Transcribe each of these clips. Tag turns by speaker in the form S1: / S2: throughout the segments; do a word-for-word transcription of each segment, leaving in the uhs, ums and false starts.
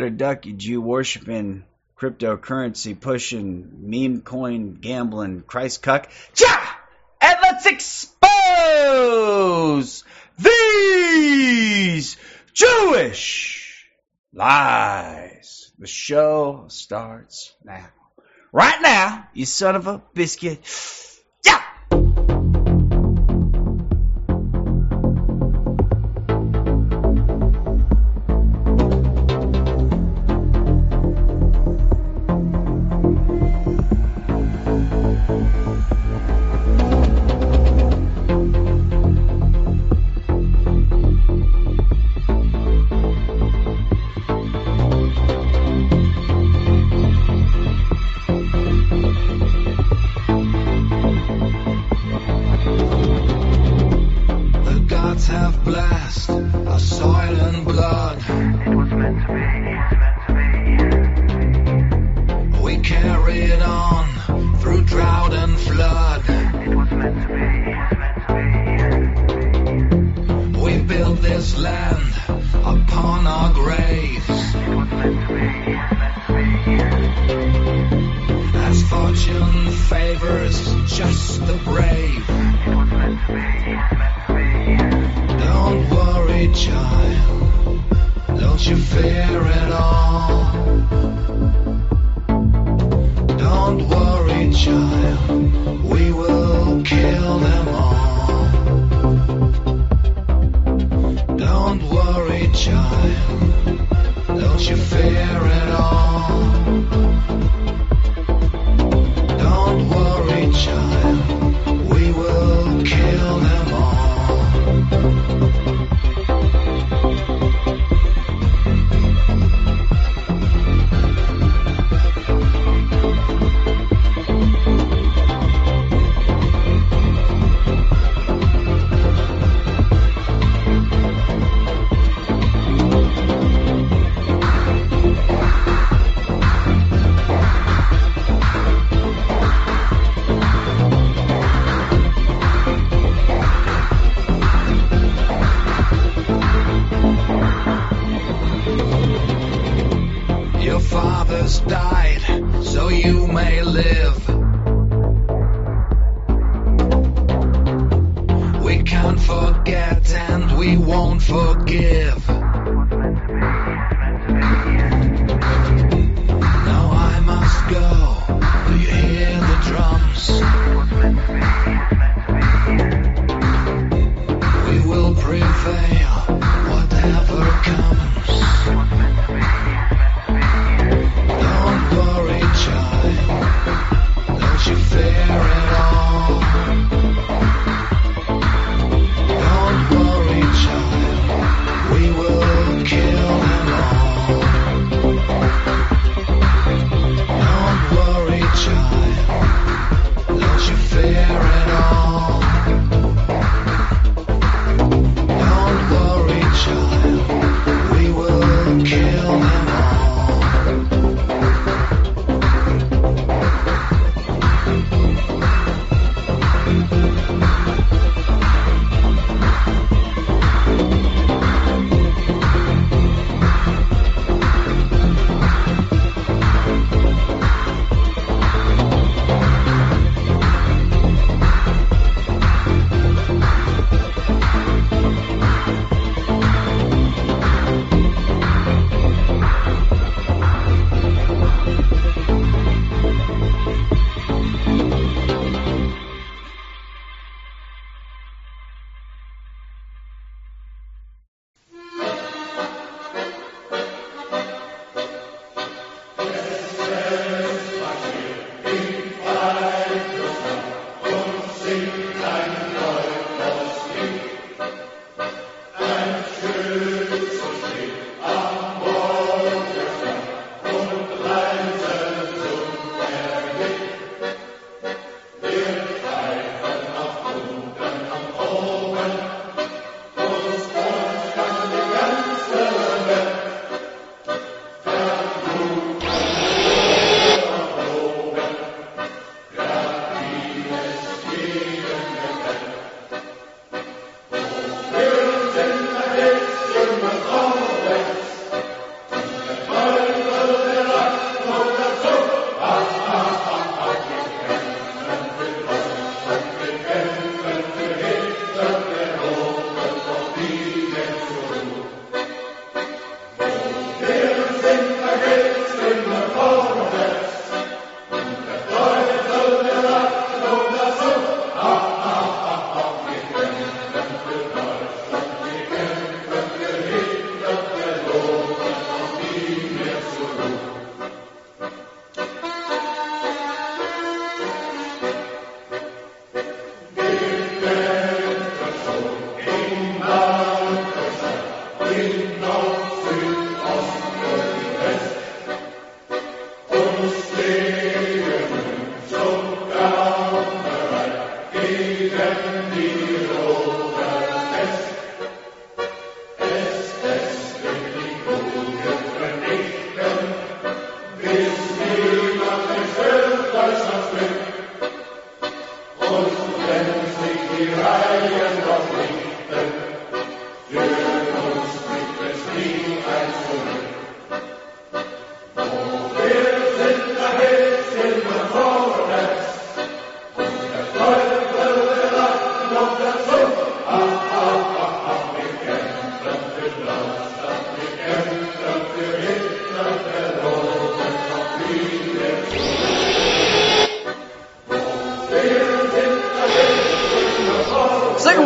S1: better duck, you Jew worshiping, cryptocurrency pushing, meme coin gambling, Christ cuck. Ja! And let's expose these Jewish lies. The show starts now. Right now, you son of a biscuit. Yeah!
S2: We will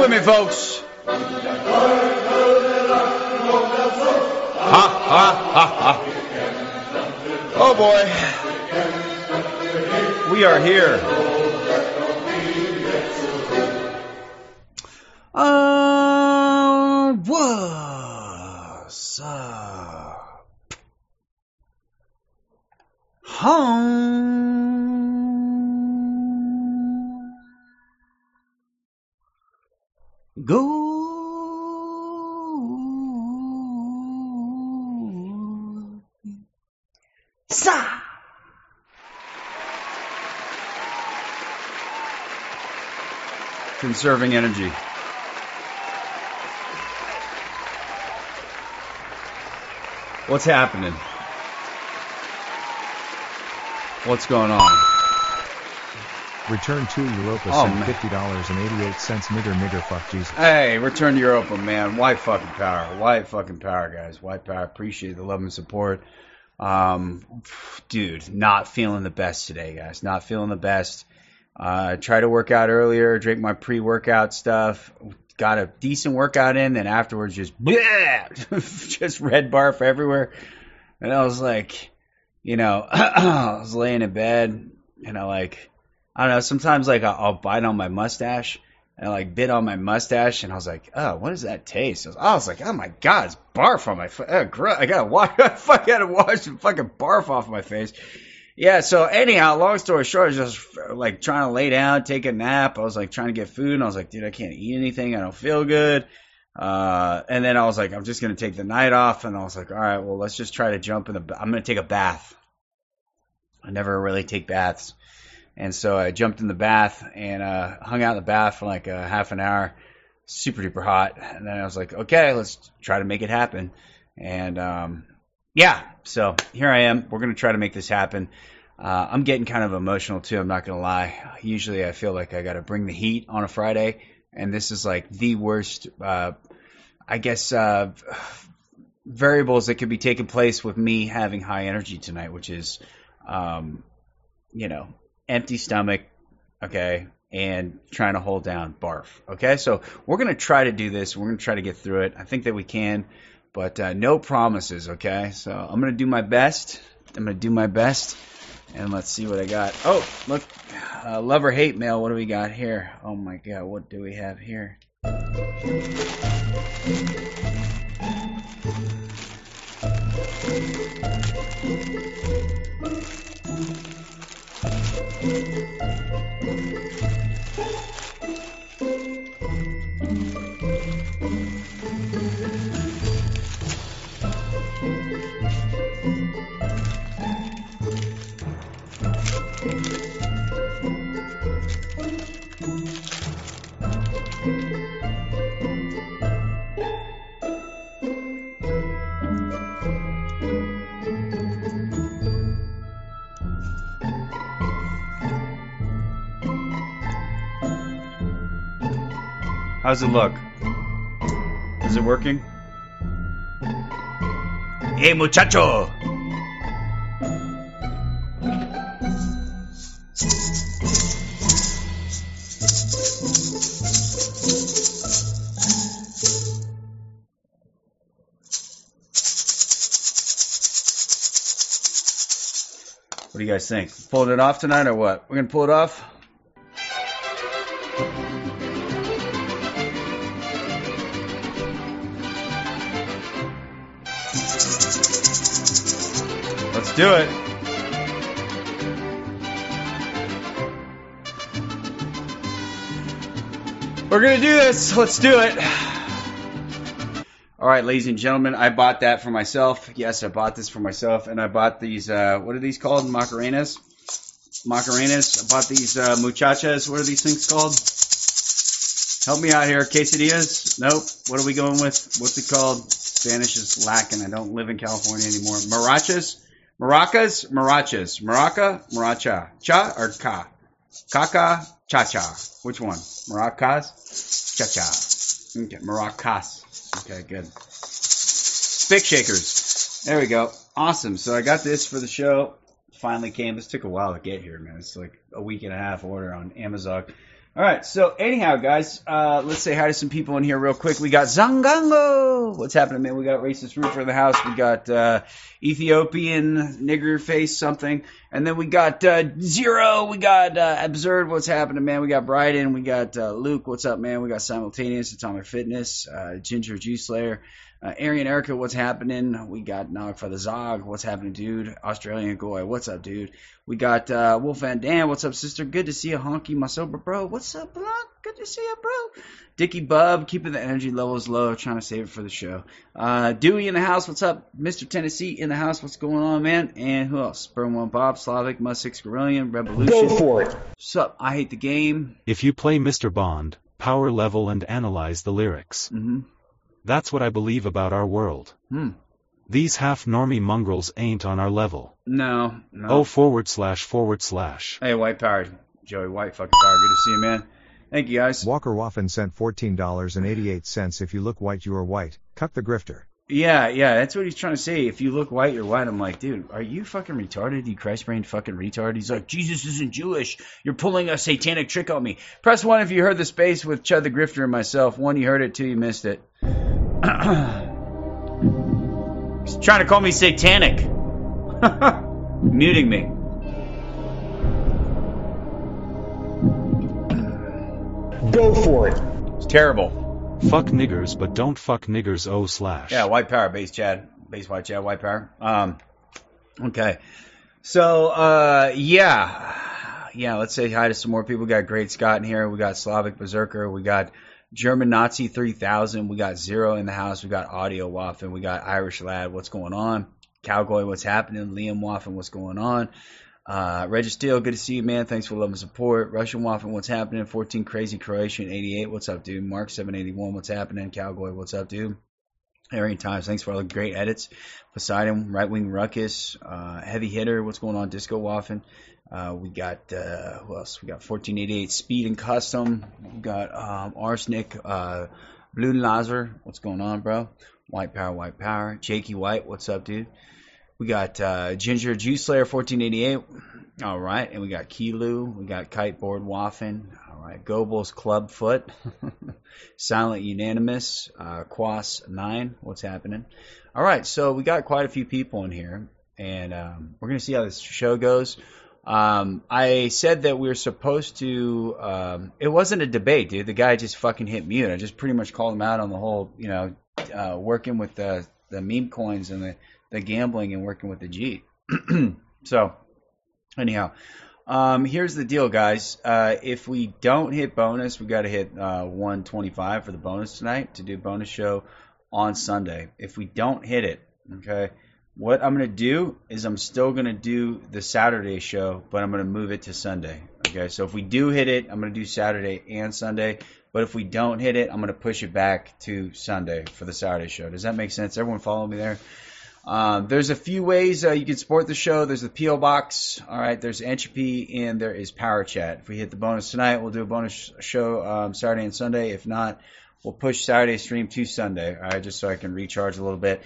S1: with me, folks. Ha, ha, ha, ha. Oh, boy. We are here. Uh, what's up? Home. Go. Sa. Conserving energy. What's happening? What's going on?
S2: Return to Europa,
S1: Oh,
S2: send
S1: man.
S2: fifty dollars and eighty-eight cents. Nigger, nigger, fuck Jesus.
S1: Hey, return to Europa, man. White fucking power. White fucking power, guys. White power. Appreciate the love and support. Um, dude, not feeling the best today, guys. Not feeling the best. Uh, tried to work out earlier, drink my pre-workout stuff. Got a decent workout in, then afterwards just bleh, just red barf everywhere. And I was like, you know, I was laying in bed and I like, I don't know, sometimes like I'll, I'll bite on my mustache and I like bit on my mustache and I was like, oh, what does that taste? I was, I was like, oh my God, it's barf on my face. Oh, I gotta wash, I gotta wash the fucking barf off my face. Yeah, so anyhow, long story short, I was just like trying to lay down, take a nap. I was like trying to get food and I was like, dude, I can't eat anything. I don't feel good. Uh, and then I was like, I'm just going to take the night off. And I was like, all right, well, let's just try to jump in the, I'm going to take a bath. I never really take baths. And so I jumped in the bath and, uh, hung out in the bath for like a half an hour, super duper hot. And then I was like, okay, let's try to make it happen. And, um, yeah, so here I am. We're going to try to make this happen. Uh, I'm getting kind of emotional too. I'm not going to lie. Usually I feel like I got to bring the heat on a Friday. And this is like the worst, uh, I guess, uh, variables that could be taking place with me having high energy tonight, which is, um, you know, empty stomach, okay, and trying to hold down barf, okay? So we're going to try to do this. We're going to try to get through it. I think that we can, but uh, no promises, okay? So I'm going to do my best. I'm going to do my best, and let's see what I got. Oh, look, uh, love or hate mail. What do we got here? Oh, my God, what do we have here? How's it look? Is it working? Hey, muchacho! What do you guys think? Pulling it off tonight or what? We're gonna pull it off? Let's do it. We're gonna do this. Let's do it. All right, ladies and gentlemen, I bought that for myself. Yes, I bought this for myself, and I bought these. Uh, what are these called? Macarenas. Macarenas. I bought these uh, muchachas. What are these things called? Help me out here. Quesadillas? Nope. What are we going with? What's it called? Spanish is lacking. I don't live in California anymore. Marachas? Maracas? Marachas. Maraca? Maracha. Cha or ka? Kaka? Cha-cha. Which one? Maracas? Cha-cha. Okay, maracas. Okay, good. Spick shakers. There we go. Awesome. So I got this for the show. Finally came. This took a while to get here, man. It's like a week and a half order on Amazon. All right, so anyhow, guys, uh, let's say hi to some people in here real quick. We got Zangango. What's happening, man? We got Racist Roofer in the house. We got uh, Ethiopian nigger face something. And then we got uh, Zero. We got uh, Absurd. What's happening, man? We got Bryden. We got uh, Luke. What's up, man? We got Simultaneous, Atomic Fitness, uh, Ginger Juice Slayer. Uh, Arian Erica, what's happening? We got Nog for the Zog, what's happening, dude? Australian Goy, what's up, dude? We got uh, Wolf Van Dam, what's up, sister? Good to see you, Honky, my sober bro. What's up, Blanc? Good to see you, bro. Dickie Bub, keeping the energy levels low, trying to save it for the show. Uh, Dewey in the house, what's up? Mister Tennessee in the house, what's going on, man? And who else? Sperm One Bob, Slavic, Must Six Gorillion, Revolution.
S3: Go for it.
S1: What's up? I hate the game.
S2: If you play Mister Bond, power level and analyze the lyrics.
S1: Mm-hmm.
S2: That's what I believe about our world.
S1: Hmm.
S2: These half-normie mongrels ain't on our level.
S1: No, no.
S2: Oh, forward slash forward slash.
S1: Hey, White Power. Joey White, fucking power. Good to see you, man. Thank you, guys.
S2: Walker Waffen sent fourteen dollars and eighty-eight cents. If you look white, you are white. Cuck the grifter.
S1: Yeah, yeah, that's what he's trying to say. If you look white, you're white. I'm like, dude, are you fucking retarded? You Christ-brained fucking retard? He's like, Jesus isn't Jewish. You're pulling a satanic trick on me. Press one if you heard the space with Chud the Grifter and myself. One, you heard it. Two, you missed it. He's trying to call me satanic. Muting me.
S3: Go for it.
S1: It's terrible.
S2: Fuck niggers, but don't fuck niggers. Oh slash.
S1: Yeah, White Power, base Chad, base White Chad, White Power. Um, okay, so uh, yeah, yeah. Let's say hi to some more people. We got Great Scott in here. We got Slavic Berserker. We got German Nazi three thousand. We got Zero in the house. We got Audio Waffen. We got Irish Lad. What's going on? Cowboy, what's happening? Liam Waffen, what's going on? Uh, Registeel, good to see you, man. Thanks for love and support. Russian Waffen, what's happening? fourteen Crazy Croatian eighty-eight, what's up, dude? Mark seven eighty-one, what's happening? Cowboy, what's up, dude? Arian Times, thanks for all the great edits. Poseidon, Right Wing Ruckus, uh, Heavy Hitter, what's going on? Disco Waffen. Uh, we got, uh, who else? We got fourteen eighty-eight Speed and Custom. We got um, Arsenic, uh, Blue Laser, what's going on, bro? White Power, White Power. Jakey White, what's up, dude? We got uh, Ginger Juice Slayer fourteen eighty-eight. All right. And we got Kilu. We got Kiteboard Waffen. All right. Goebbels Clubfoot. Silent Unanimous. Uh, Quas nine. What's happening? All right. So we got quite a few people in here. And um, we're going to see how this show goes. Um, I said that we were supposed to um, – it wasn't a debate, dude. The guy just fucking hit mute. I just pretty much called him out on the whole, you know, uh, working with the, the meme coins and the – the gambling and working with the G. So, anyhow, um, here's the deal, guys. Uh, if we don't hit bonus, we got to hit uh, one twenty-five for the bonus tonight to do bonus show on Sunday. If we don't hit it, okay, what I'm going to do is I'm still going to do the Saturday show, but I'm going to move it to Sunday. Okay, so if we do hit it, I'm going to do Saturday and Sunday. But if we don't hit it, I'm going to push it back to Sunday for the Saturday show. Does that make sense? Everyone follow me there? Um, there's a few ways uh, you can support the show. There's the P O Box. All right. There's Entropy, and there is Power Chat. If we hit the bonus tonight, we'll do a bonus show um, Saturday and Sunday. If not, we'll push Saturday stream to Sunday. All right, just so I can recharge a little bit.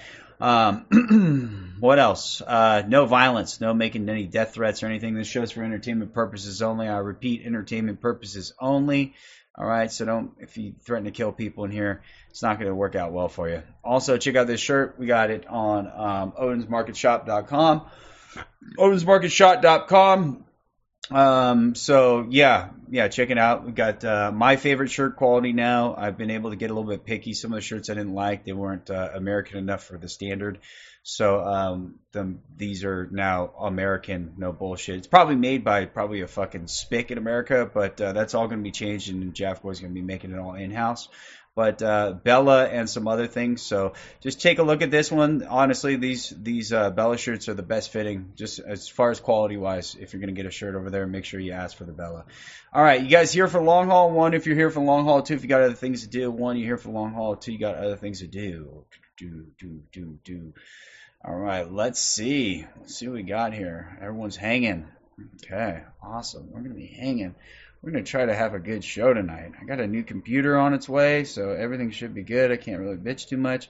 S1: Um, what else? Uh, no violence. No making any death threats or anything. This show's for entertainment purposes only. I repeat, entertainment purposes only. All right, so don't, if you threaten to kill people in here, it's not going to work out well for you. Also, check out this shirt. We got it on um, odins market shop dot com. odins market shop dot com. Um, so, yeah, yeah, check it out. We got uh, my favorite shirt quality now. I've been able to get a little bit picky. Some of the shirts I didn't like, they weren't uh, American enough for the standard. So um, the, these are now American, no bullshit. It's probably made by probably a fucking spick in America, but uh, that's all going to be changed, and Jeff Boy's going to be making it all in-house. But uh, Bella and some other things. So just take a look at this one. Honestly, these these uh, Bella shirts are the best fitting, just as far as quality-wise. If you're going to get a shirt over there, make sure you ask for the Bella. All right, you guys here for long haul? One, if you're here for long haul. Two, if you got other things to do. One, you're here for long haul. Two, you got other things to do. Do, do, do, do. All right, let's see. Let's see what we got here. Everyone's hanging. Okay, awesome. We're going to be hanging. We're going to try to have a good show tonight. I got a new computer on its way, so everything should be good. I can't really bitch too much.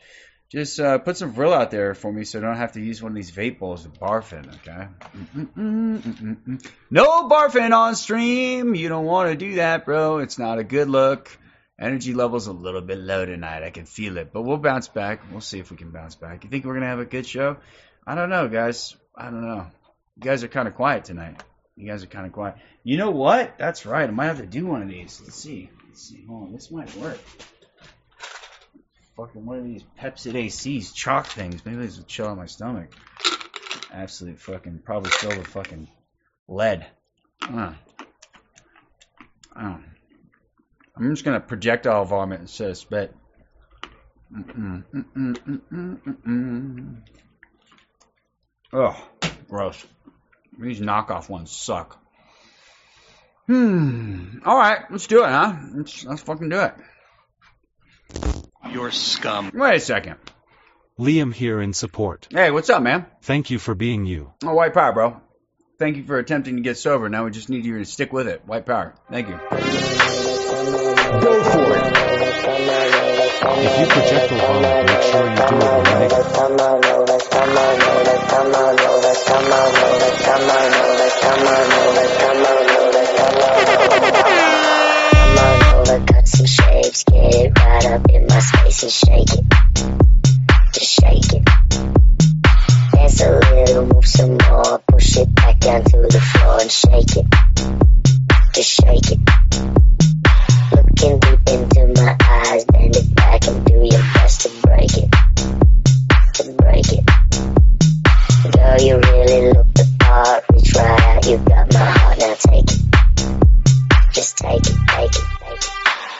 S1: Just uh, put some Vril out there for me so I don't have to use one of these vape bowls to barf in, okay? Mm-mm-mm, mm-mm-mm. No barfing on stream. You don't want to do that, bro. It's not a good look. Energy level's a little bit low tonight. I can feel it. But we'll bounce back. We'll see if we can bounce back. You think we're going to have a good show? I don't know, guys. I don't know. You guys are kind of quiet tonight. You guys are kind of quiet. You know what? That's right. I might have to do one of these. Let's see. Let's see. Hold on. This might work. Fucking one of these Pepsid A Cs, chalk things. Maybe this will chill on my stomach. Absolute fucking, probably filled with fucking lead. Uh, uh. I'm just gonna projectile vomit instead of spit. Mm-mm, mm-mm, mm-mm, mm-mm. Ugh, gross. These knockoff ones suck. Hmm. All right, let's do it, huh? Let's, let's fucking do it.
S4: You're scum.
S1: Wait a second.
S5: Liam here in support.
S1: Hey, what's up, man?
S5: Thank you for being you.
S1: Oh, white power, bro. Thank you for attempting to get sober. Now we just need you to stick with it. White power. Thank you.
S3: Go for it.
S5: If you project vomit, make sure you do it right.
S6: Cut some shapes, get it right up in my space and shake it. Just shake it. Dance a little, move some more, push it back down to the floor and shake it. Just shake it. Looking deep into my eyes, bend it back and do your best to break it. To break it. Girl, you really look the part, reach right out, you got my heart, now take it. Just take it, take it, take it.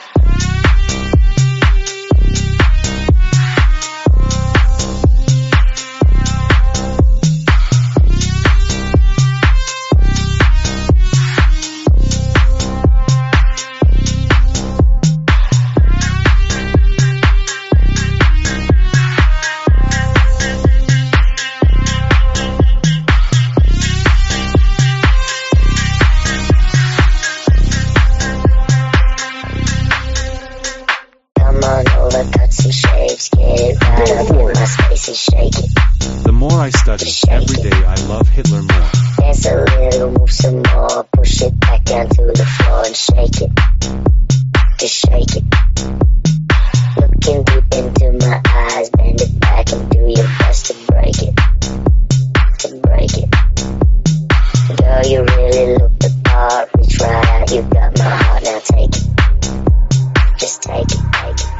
S5: The more I study, every day I love Hitler more.
S6: Dance a little, move some more, push it back down to the floor and shake it. Just shake it. Looking deep into my eyes, bend it back and do your best to break it. To break it. Girl, you really look the part, reach right out, you got my heart, now take it. Just take it, take it.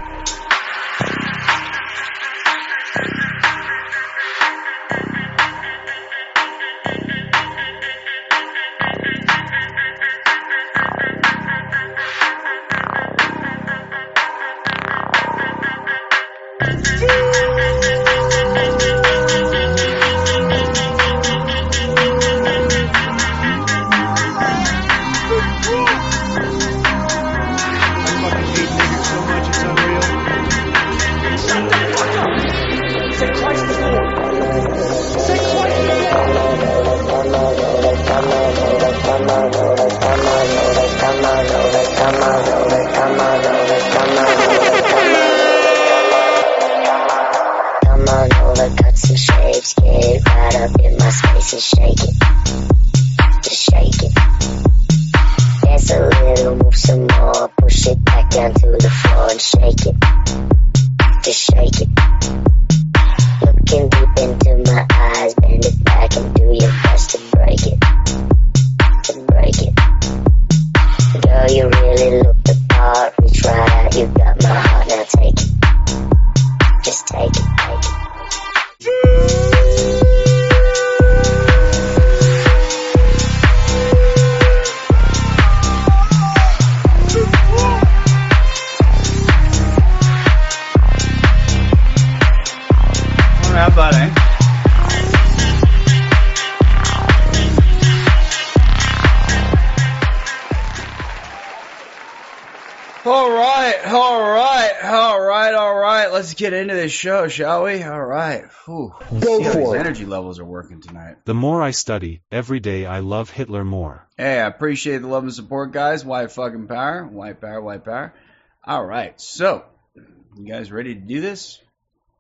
S1: Get into this show, shall we? All right. Whew.
S3: Go for
S1: these
S3: it.
S1: Energy levels are working tonight.
S5: The more I study, every day I love Hitler more.
S1: Hey, I appreciate the love and support, guys. White fucking power. White power, white power. All right. So, you guys ready to do this?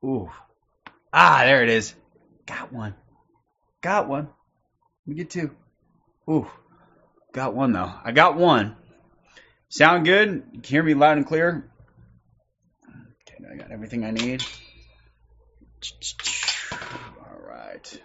S1: Ooh. Ah, there it is. Got one. Got one. Let me get two. Ooh. Got one, though. I got one. Sound good? You can hear me loud and clear? Okay, I got everything I need. All right.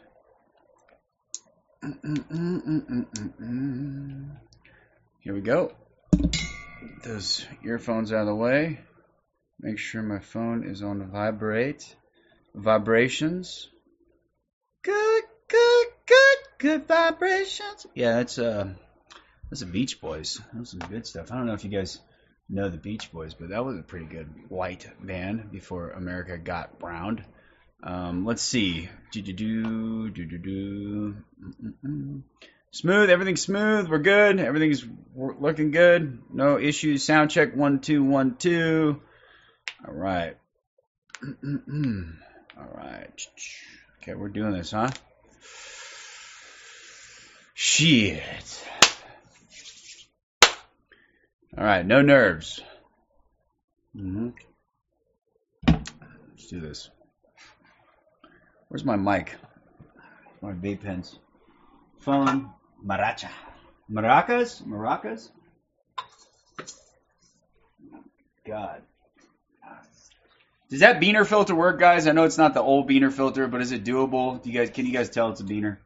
S1: Here we go. Get those earphones out of the way. Make sure my phone is on vibrate. Vibrations. Good, good, good, good vibrations. Yeah, that's uh, that's the Beach Boys. That was some good stuff. I don't know if you guys know the Beach Boys, but that was a pretty good white band before America got browned. Um, let's see. Do do do do do do. Mm-mm-mm. Smooth. Everything's smooth. We're good. Everything's looking good. No issues. Sound check. One two one two. All right. All right. Okay, we're doing this, huh? Shit. All right. No nerves. Mm-hmm. Let's do this. Where's my mic? My vape pens. Phone. Maracha. Maracas? Maracas? God. Does that Beaner filter work, guys? I know it's not the old Beaner filter, but is it doable? Do you guys, can you guys tell it's a Beaner?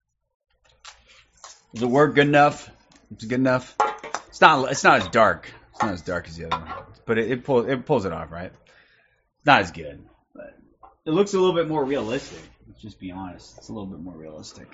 S1: Does it work good enough? It's good enough. It's not. It's not as dark. It's not as dark as the other one, but it, it pulls. It pulls it off, right? It's not as good, but it looks a little bit more realistic. Let's just be honest. It's a little bit more realistic.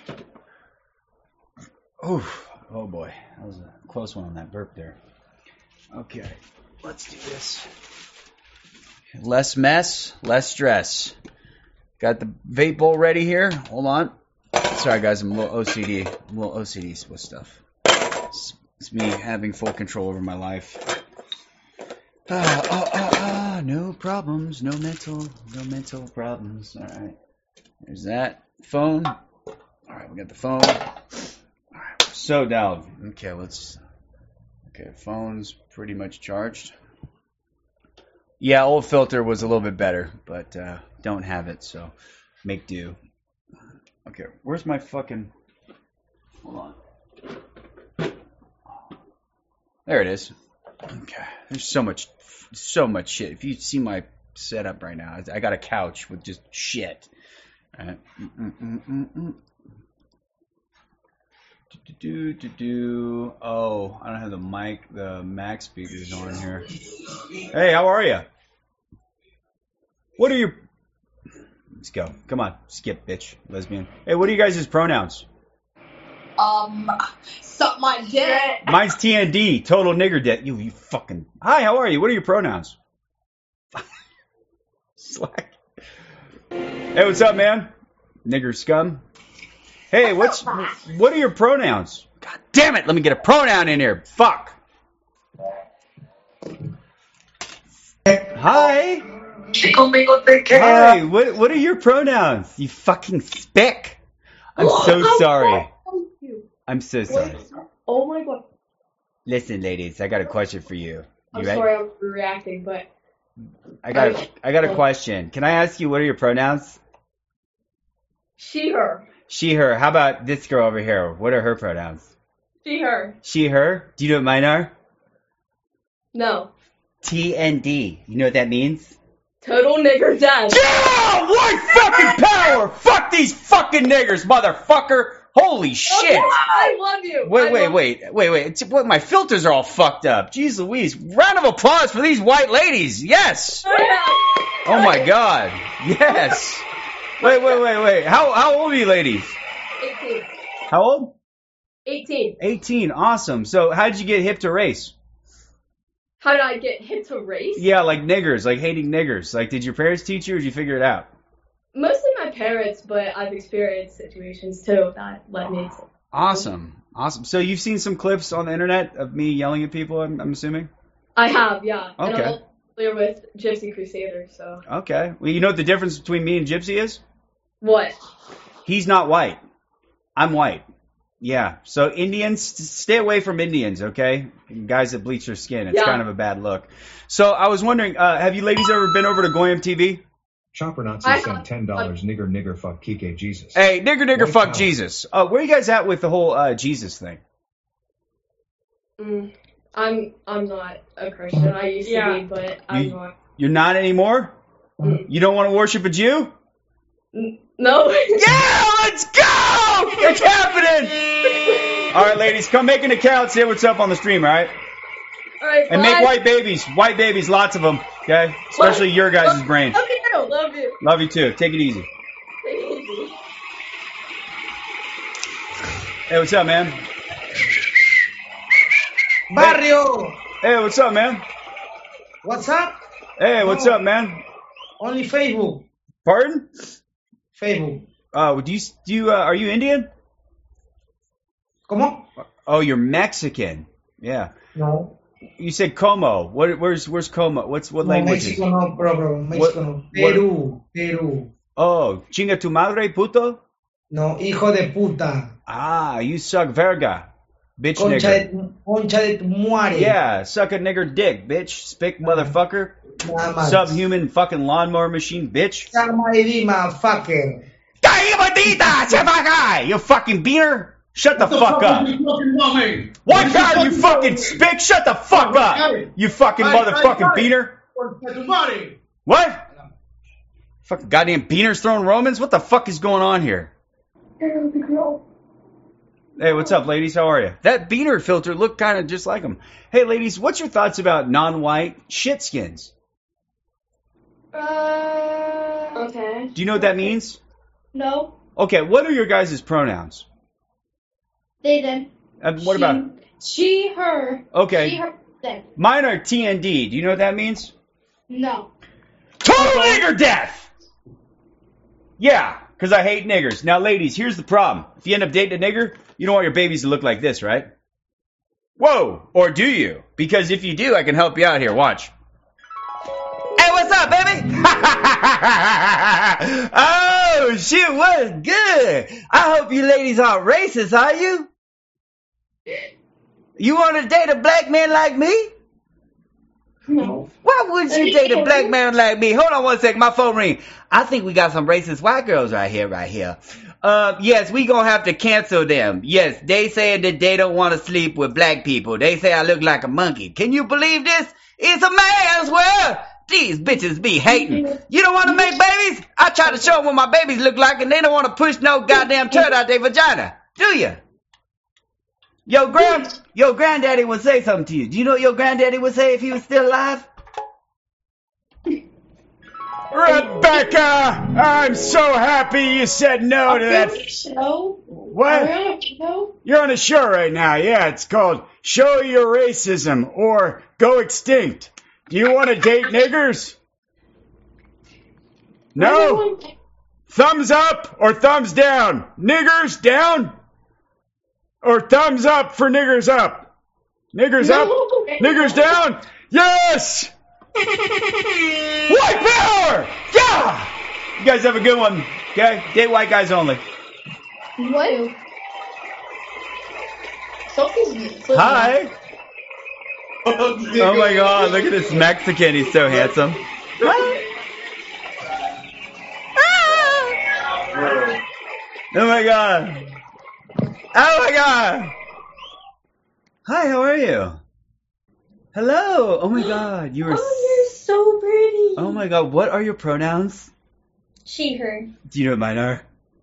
S1: Oh, oh boy, that was a close one on that burp there. Okay, let's do this. Less mess, less stress. Got the vape bowl ready here. Hold on. Sorry, guys, I'm a little O C D. I'm a little O C D with stuff. It's, it's me having full control over my life. Ah, ah, ah, ah, no problems, no mental, no mental problems. All right, there's that phone. All right, we got the phone. All right, so dialed. Okay, let's. Okay, phone's pretty much charged. Yeah, old filter was a little bit better, but uh, don't have it, so make do. Okay, where's my fucking... Hold on. There it is. Okay, there's so much, so much shit. If you see my setup right now, I got a couch with just shit. All right. Mm-mm-mm-mm-mm. Do, do, do, do. Oh, I don't have the mic, the Mac speakers on here. Hey, how are you? What are your... Let's go. Come on. Skip, bitch. Lesbian. Hey, what are you guys' pronouns?
S4: Um, suck my dick.
S1: Mine's T N D. Total nigger dick. You, you fucking... Hi, how are you? What are your pronouns? Slack. Hey, what's up, man? Nigger scum. Hey, what's... What are your pronouns? God damn it. Let me get a pronoun in here. Fuck. Hi. Hi, what what are your pronouns? You fucking spick. I'm so sorry. I'm so sorry.
S4: Oh my god.
S1: Listen, ladies, I got a question for you. You
S4: I'm
S1: ready?
S4: sorry I'm reacting, but
S1: I got a, I got a question. Can I ask you what are your pronouns?
S4: she, her.
S1: She, her. How about this girl over here? What are her pronouns?
S4: She, her.
S1: She, her. Do you know what mine are?
S4: No.
S1: T N D. You know what that means?
S4: Total nigger death.
S1: Yeah! White fucking power! Fuck these fucking niggers, motherfucker! Holy shit!
S4: I love you.
S1: Wait,
S4: I
S1: wait,
S4: love
S1: wait, wait, wait. It's, what, my filters are all fucked up. Jeez Louise. Round of applause for these white ladies. Yes! Oh my god. Yes! Wait, wait, wait, wait. How how old are you ladies?
S4: eighteen.
S1: How old?
S4: eighteen.
S1: eighteen. Awesome. So how did you get hip to race?
S4: How did I get hip to race?
S1: Yeah, like niggers, like hating niggers. Like, did your parents teach you or did you figure it out?
S4: Mostly my parents, but I've experienced situations too that led me to.
S1: Awesome. Awesome. So you've seen some clips on the internet of me yelling at people, I'm, I'm assuming?
S4: I have, yeah. And
S1: Okay.
S4: I'm familiar with Gypsy Crusader, so.
S1: Okay. Well, you know what the difference between me and Gypsy is?
S4: What?
S1: He's not white. I'm white. Yeah. So Indians, stay away from Indians, okay? Guys that bleach their skin. It's
S4: Yeah.
S1: kind of a bad look. So I was wondering, uh, have you ladies ever been over to Goyam T V?
S2: Chopper Nazi
S4: I-
S2: sent ten dollars. Nigger, nigger, fuck Kike Jesus.
S1: Hey, nigger, nigger,
S2: White
S1: fuck
S2: power.
S1: Jesus. Uh, where are you guys at with the whole uh, Jesus thing?
S4: Mm, I'm I'm not a Christian. I used
S7: Yeah.
S4: to be, but I'm
S1: You-
S4: not.
S1: You're not anymore?
S4: Mm.
S1: You don't want to worship a Jew?
S4: No.
S1: Yeah, let's go! It's happening! All right, ladies, come make an account, say what's up on the stream, all right?
S4: All right.
S1: And
S4: bye.
S1: make white babies. White babies, lots of them, okay? Especially your guys' brain.
S4: Love you. Love you.
S1: Love you too. Take it easy.
S4: Take it easy.
S1: Hey, what's up, man?
S8: Barrio,
S1: Hey, what's up, man?
S8: what's up?
S1: Hey, what's
S8: No.
S1: up, man?
S8: Only Facebook.
S1: Pardon?
S8: Facebook.
S1: Uh, do you, do you, uh, are you Indian?
S8: ¿Cómo?
S1: Oh, you're Mexican. Yeah.
S8: No.
S1: You said Como. What, where's, where's Como? What's, what
S8: No,
S1: language is
S8: Mexico
S1: it?
S8: no, bro, bro. Mexico no.
S1: what-
S8: Peru. Peru.
S1: Oh, chinga tu madre, puto?
S8: No, hijo de puta.
S1: Ah, you suck verga. Bitch
S8: Concha
S1: nigger.
S8: de, concha de tu muere.
S1: Yeah, suck a nigger dick, bitch. Spick motherfucker.
S8: Nada más.
S1: Subhuman fucking lawnmower machine, bitch.
S8: Llama y Dima, fucker.
S1: You fucking beaner. Shut the fuck up. White power, you fucking spick. Shut the fuck up. You fucking motherfucking beaner. What? Fucking goddamn beaners throwing Romans? What the fuck is going on here? Hey, what's up, ladies? How are you? That beaner filter looked kind of just like him. Hey, ladies, what's your thoughts about non-white shitskins?
S4: Uh. Okay.
S1: Do you know what that means?
S4: No.
S1: Okay, what are your guys' pronouns?
S4: They them.
S1: And what about?
S4: She, her.
S1: Okay.
S4: She, her, them.
S1: Mine are T N D. Do you know what that means?
S4: No.
S1: Total nigger death! Yeah, because I hate niggers. Now, ladies, here's the problem. If you end up dating a nigger, you don't want your babies to look like this, right? Whoa! Or do you? Because if you do, I can help you out here. Watch. Hey, what's up, baby? Oh, shit, what's good? I hope you ladies aren't racist, are you? You want to date a black man like me?
S4: No.
S1: Why would you date a black man like me? Hold on one second, my phone ring. I think we got some racist white girls right here, right here. Uh, yes, we gonna have to cancel them. Yes, they said that they don't want to sleep with black people. They say I look like a monkey. Can you believe this? It's a man's world. These bitches be hating. You don't want to make babies? I try to show them what my babies look like, and they don't want to push no goddamn turd out their vagina. Do you? Yo, grand, yo, granddaddy would say something to you. Do you know what your granddaddy would say if he was still alive? Rebecca, I'm so happy you said no to that.
S4: Show?
S1: What?
S4: Are we on a show?
S1: You're on a show right now. Yeah, it's called Show Your Racism or Go Extinct. Do you want to date niggers? No? Thumbs up or thumbs down? Niggers down? Or thumbs up for niggers up? Niggers up?
S4: No.
S1: Niggers down? Yes! White power! Yeah! You guys have a good one, okay? Date white guys only.
S4: What? Sophie's.
S1: Hi. Oh my god, look at this Mexican. He's so handsome. What? Ah! Oh my god. Oh my god. Hi, how are you? Hello. Oh my god, you were.
S4: Oh, you're so pretty.
S1: Oh my god, what are your pronouns?
S4: She, her.
S1: Do you know what mine are?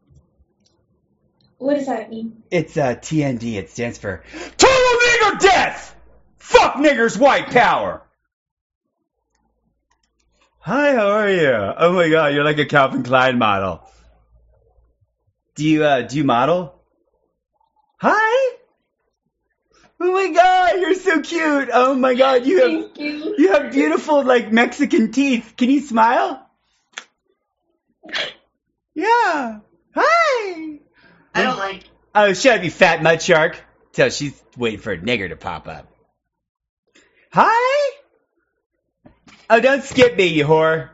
S4: What does that mean?
S1: It's uh, T N D. It stands for Total Nigger Death! Fuck niggers, white power! Hi, how are you? Oh my god, you're like a Calvin Klein model. Do you, uh, do you model? Hi! Oh my god, you're so cute! Oh my god, you have,
S4: Thank you.
S1: you have beautiful, like, Mexican teeth. Can you smile? Yeah. Hi!
S7: I don't like.
S1: Oh, shut up, you fat mud shark. So she's waiting for a nigger to pop up. Hi? Oh, don't skip me, you whore.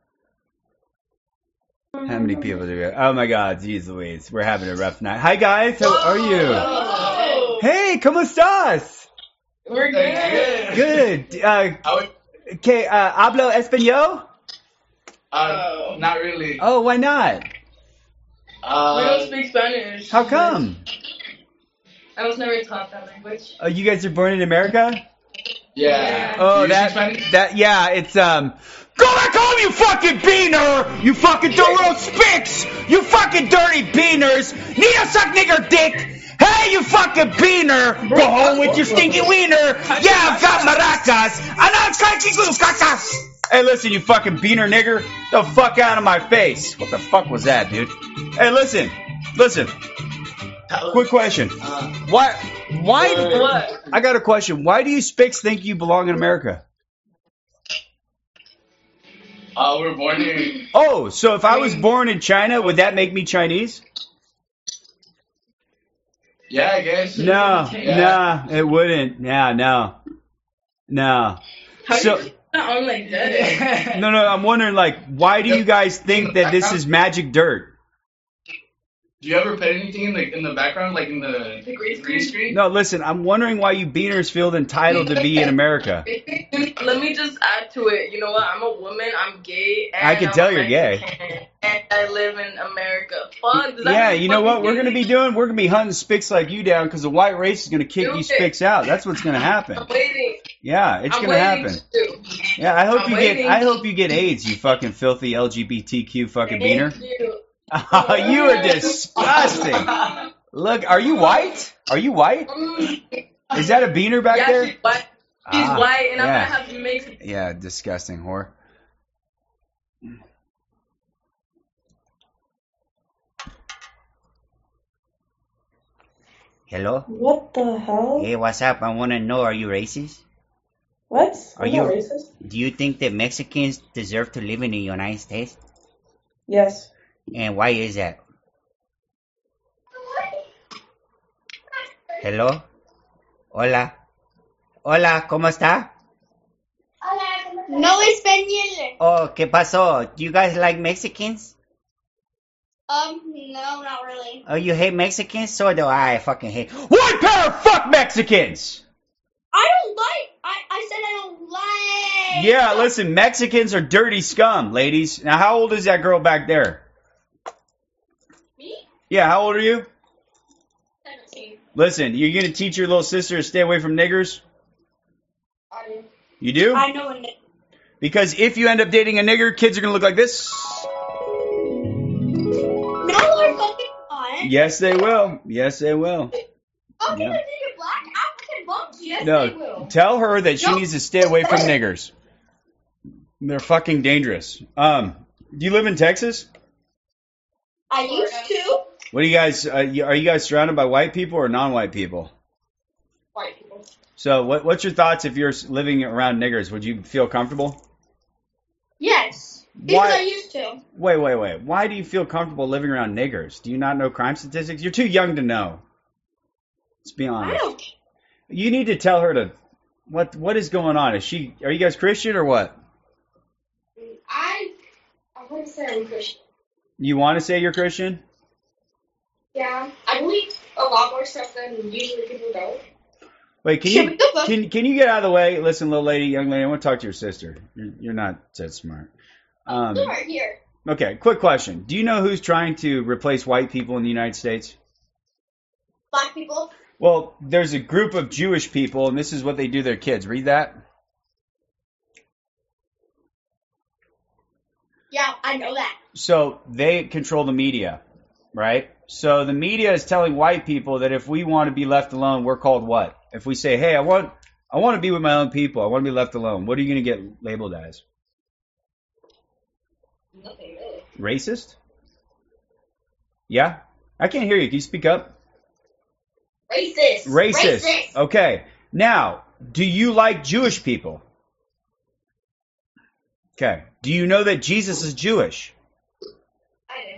S1: How many people do we have? Oh my god, geez Louise. We're having a rough night. Hi guys, how are you?
S7: Oh.
S1: Hey, ¿cómo estás?
S7: We're good.
S1: Good. Uh, okay, uh, hablo español?
S7: Uh, not really.
S1: Oh, why not?
S4: We don't
S7: Uh,
S4: speak Spanish.
S1: How come?
S4: I was never taught that language.
S1: Oh, you guys are born in America?
S7: yeah.
S1: Oh,
S7: Do you
S1: that,
S7: speak Spanish?
S1: that, yeah, it's, um, go back home, you fucking beaner! You fucking little spicks! You fucking dirty beaners! Need a suck nigger dick! Hey, you fucking beaner! Go home with your stinky wiener! Yeah, I've got maracas! And I'm cracking little cacas! Hey, listen, you fucking beaner nigger! The fuck out of my face! What the fuck was that, dude? Hey, listen, listen. Quick question.
S7: Uh,
S1: Why, why,
S4: What?
S1: I got a question. Why do you spicks think you belong in America?
S7: uh, we were born here.
S1: Oh, so if I was born in China, would that make me Chinese?
S7: Yeah, I guess.
S1: No,
S7: Yeah.
S1: no, it wouldn't. Yeah, no, no.
S4: How
S1: So-
S4: do you not on like that?
S1: No, no, I'm wondering, like, why do you guys think that this is magic dirt?
S7: Do you ever put anything in the in the background, like in the,
S4: The green
S7: green
S4: screen?
S7: screen?
S1: No, listen, I'm wondering why you beaners feel entitled to be in America.
S4: Let me just add to it. You know what? I'm a woman. I'm gay. And
S1: I can
S4: I'm
S1: tell you're gay.
S4: Mexican, And I live in America. Fuck. does that
S1: Yeah,
S4: make
S1: you know what
S4: fucking
S1: we're going to be
S4: sense?
S1: doing? We're going to be hunting spicks like you down because the white race is going to kick you
S4: Stupid.
S1: spicks out. That's what's going to happen.
S4: I'm waiting.
S1: Yeah, it's
S4: I'm
S1: going to
S4: waiting
S1: happen.
S4: to.
S1: Yeah, I hope
S4: I'm
S1: you get
S4: waiting.
S1: I hope you get AIDS, you fucking filthy L G B T Q fucking beaner.
S4: Thank you.
S1: You are disgusting. Look, are you white? Are you white?
S4: Mm.
S1: Is that a beaner back
S4: Yeah,
S1: there?
S4: she's white. She's
S1: Ah,
S4: white, and I'm
S1: yeah.
S4: gonna have to make.
S1: Yeah, disgusting whore. Hello?
S9: What the hell?
S1: Hey, what's up? I want to know, are you racist?
S9: What?
S1: Are
S9: I'm
S1: you-
S9: not racist.
S1: Do you think that Mexicans deserve to live in the United States?
S9: Yes.
S1: And why is that? Hello? Hola. Hola, ¿cómo está?
S10: No español.
S1: Oh, ¿qué pasó? Do you guys like Mexicans?
S10: Um, no, not really.
S1: Oh, you hate Mexicans? So do I. I fucking hate. White power, fuck Mexicans!
S10: I don't like. I I said I don't like.
S1: Yeah, listen, Mexicans are dirty scum, ladies. Now, how old is that girl back there?
S10: Me?
S1: Yeah, how old are you?
S10: Seventeen.
S1: Listen, you're gonna teach your little sister to stay away from niggers?
S10: I
S1: You do?
S10: I know a.
S1: Because if you end up dating a nigger, kids are gonna look like this.
S10: No, they're fucking not.
S1: Yes, they will. Yes, they will.
S10: How can
S1: Yeah.
S10: I take a black African monk? Yes, they
S1: No,
S10: will.
S1: tell her that she
S10: No.
S1: needs to stay away from niggers. They're fucking dangerous. Um, do you live in Texas?
S10: I used to.
S1: What do you guys? Uh, you- are you guys surrounded by white people or non-white people?
S10: White people.
S1: So, what, what's your thoughts if you're living around niggers? Would you feel comfortable?
S10: Yes. Because
S1: Why-
S10: I used to.
S1: Wait, wait, wait. Why do you feel comfortable living around niggers? Do you not know crime statistics? You're too young to know. Let's be
S10: I
S1: honest.
S10: don't.
S1: You need to tell her to. What What is going on? Is she? Are you guys Christian or what?
S10: I. I want to say I'm Christian.
S1: You want to say you're Christian?
S10: Yeah. I believe a lot more stuff than usually people don't.
S1: Wait, can
S10: Should
S1: you
S10: we go vote?
S1: can can you get out of the way? Listen, little lady, young lady, I want to talk to your sister. You're, you're not that smart. Um,
S10: They're right here.
S1: okay, quick question. Do you know who's trying to replace white people in the United States?
S10: Black people.
S1: Well, there's a group of Jewish people, and this is what they do to their kids. Read that.
S10: Yeah, I know that.
S1: So they control the media, right? So the media is telling white people that if we want to be left alone, we're called what? If we say, "Hey, I want, I want to be with my own people. I want to be left alone," what are you going to get labeled as?
S10: Nothing really.
S1: Racist? Yeah, I can't hear you. Can you speak up?
S10: Racist.
S1: Racist.
S10: Racist.
S1: Okay. Now, do you like Jewish people? Okay. Do you know that Jesus is Jewish?
S10: I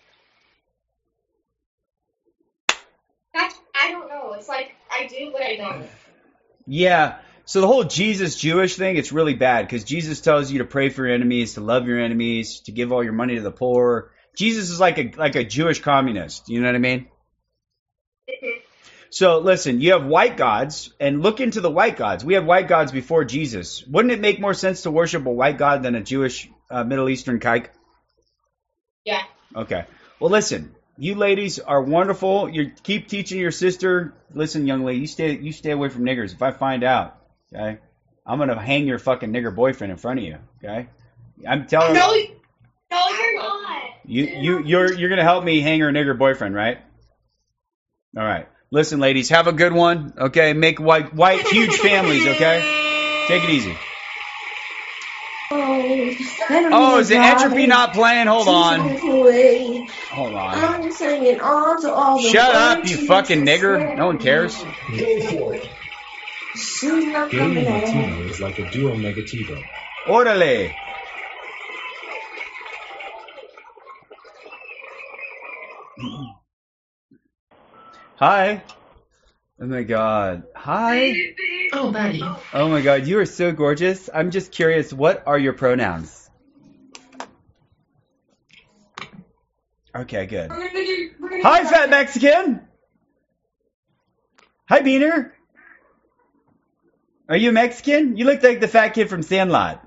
S10: do. That's, I don't know. It's like, I do, but I don't.
S1: Yeah. So the whole Jesus Jewish thing, it's really bad because Jesus tells you to pray for your enemies, to love your enemies, to give all your money to the poor. Jesus is like a like a Jewish communist. You know what I mean? So listen, you have white gods, and look into the white gods. We had white gods before Jesus. Wouldn't it make more sense to worship a white god than a Jewish uh, Middle Eastern kike?
S10: Yeah.
S1: Okay. Well, listen, you ladies are wonderful. You keep teaching your sister. Listen, young lady, you stay you stay away from niggers. If I find out, okay, I'm gonna hang your fucking nigger boyfriend in front of you. Okay, I'm telling
S10: No,
S1: you.
S10: no, you're not.
S1: You you you're you're gonna help me hang her nigger boyfriend, right? All right. Listen, ladies, have a good one. Okay, make white white huge families. Okay, take it easy. Oh, is the entropy not playing? Hold on. Hold on.
S6: I'm singing on to all the
S1: Shut up,
S6: words
S1: you
S6: you
S1: fucking
S6: just
S1: nigger.
S6: said.
S1: No one cares.
S3: Go for it.
S6: She's not
S5: Gay
S6: coming out.
S5: Latino is like a duo negativo.
S1: Orale. Hi. Oh my god. Hi.
S8: Oh, buddy.
S1: Oh my god, you are so gorgeous. I'm just curious, what are your pronouns? Okay, good. Hi, fat Mexican. Hi, Beaner. Are you Mexican? You look like the fat kid from Sandlot.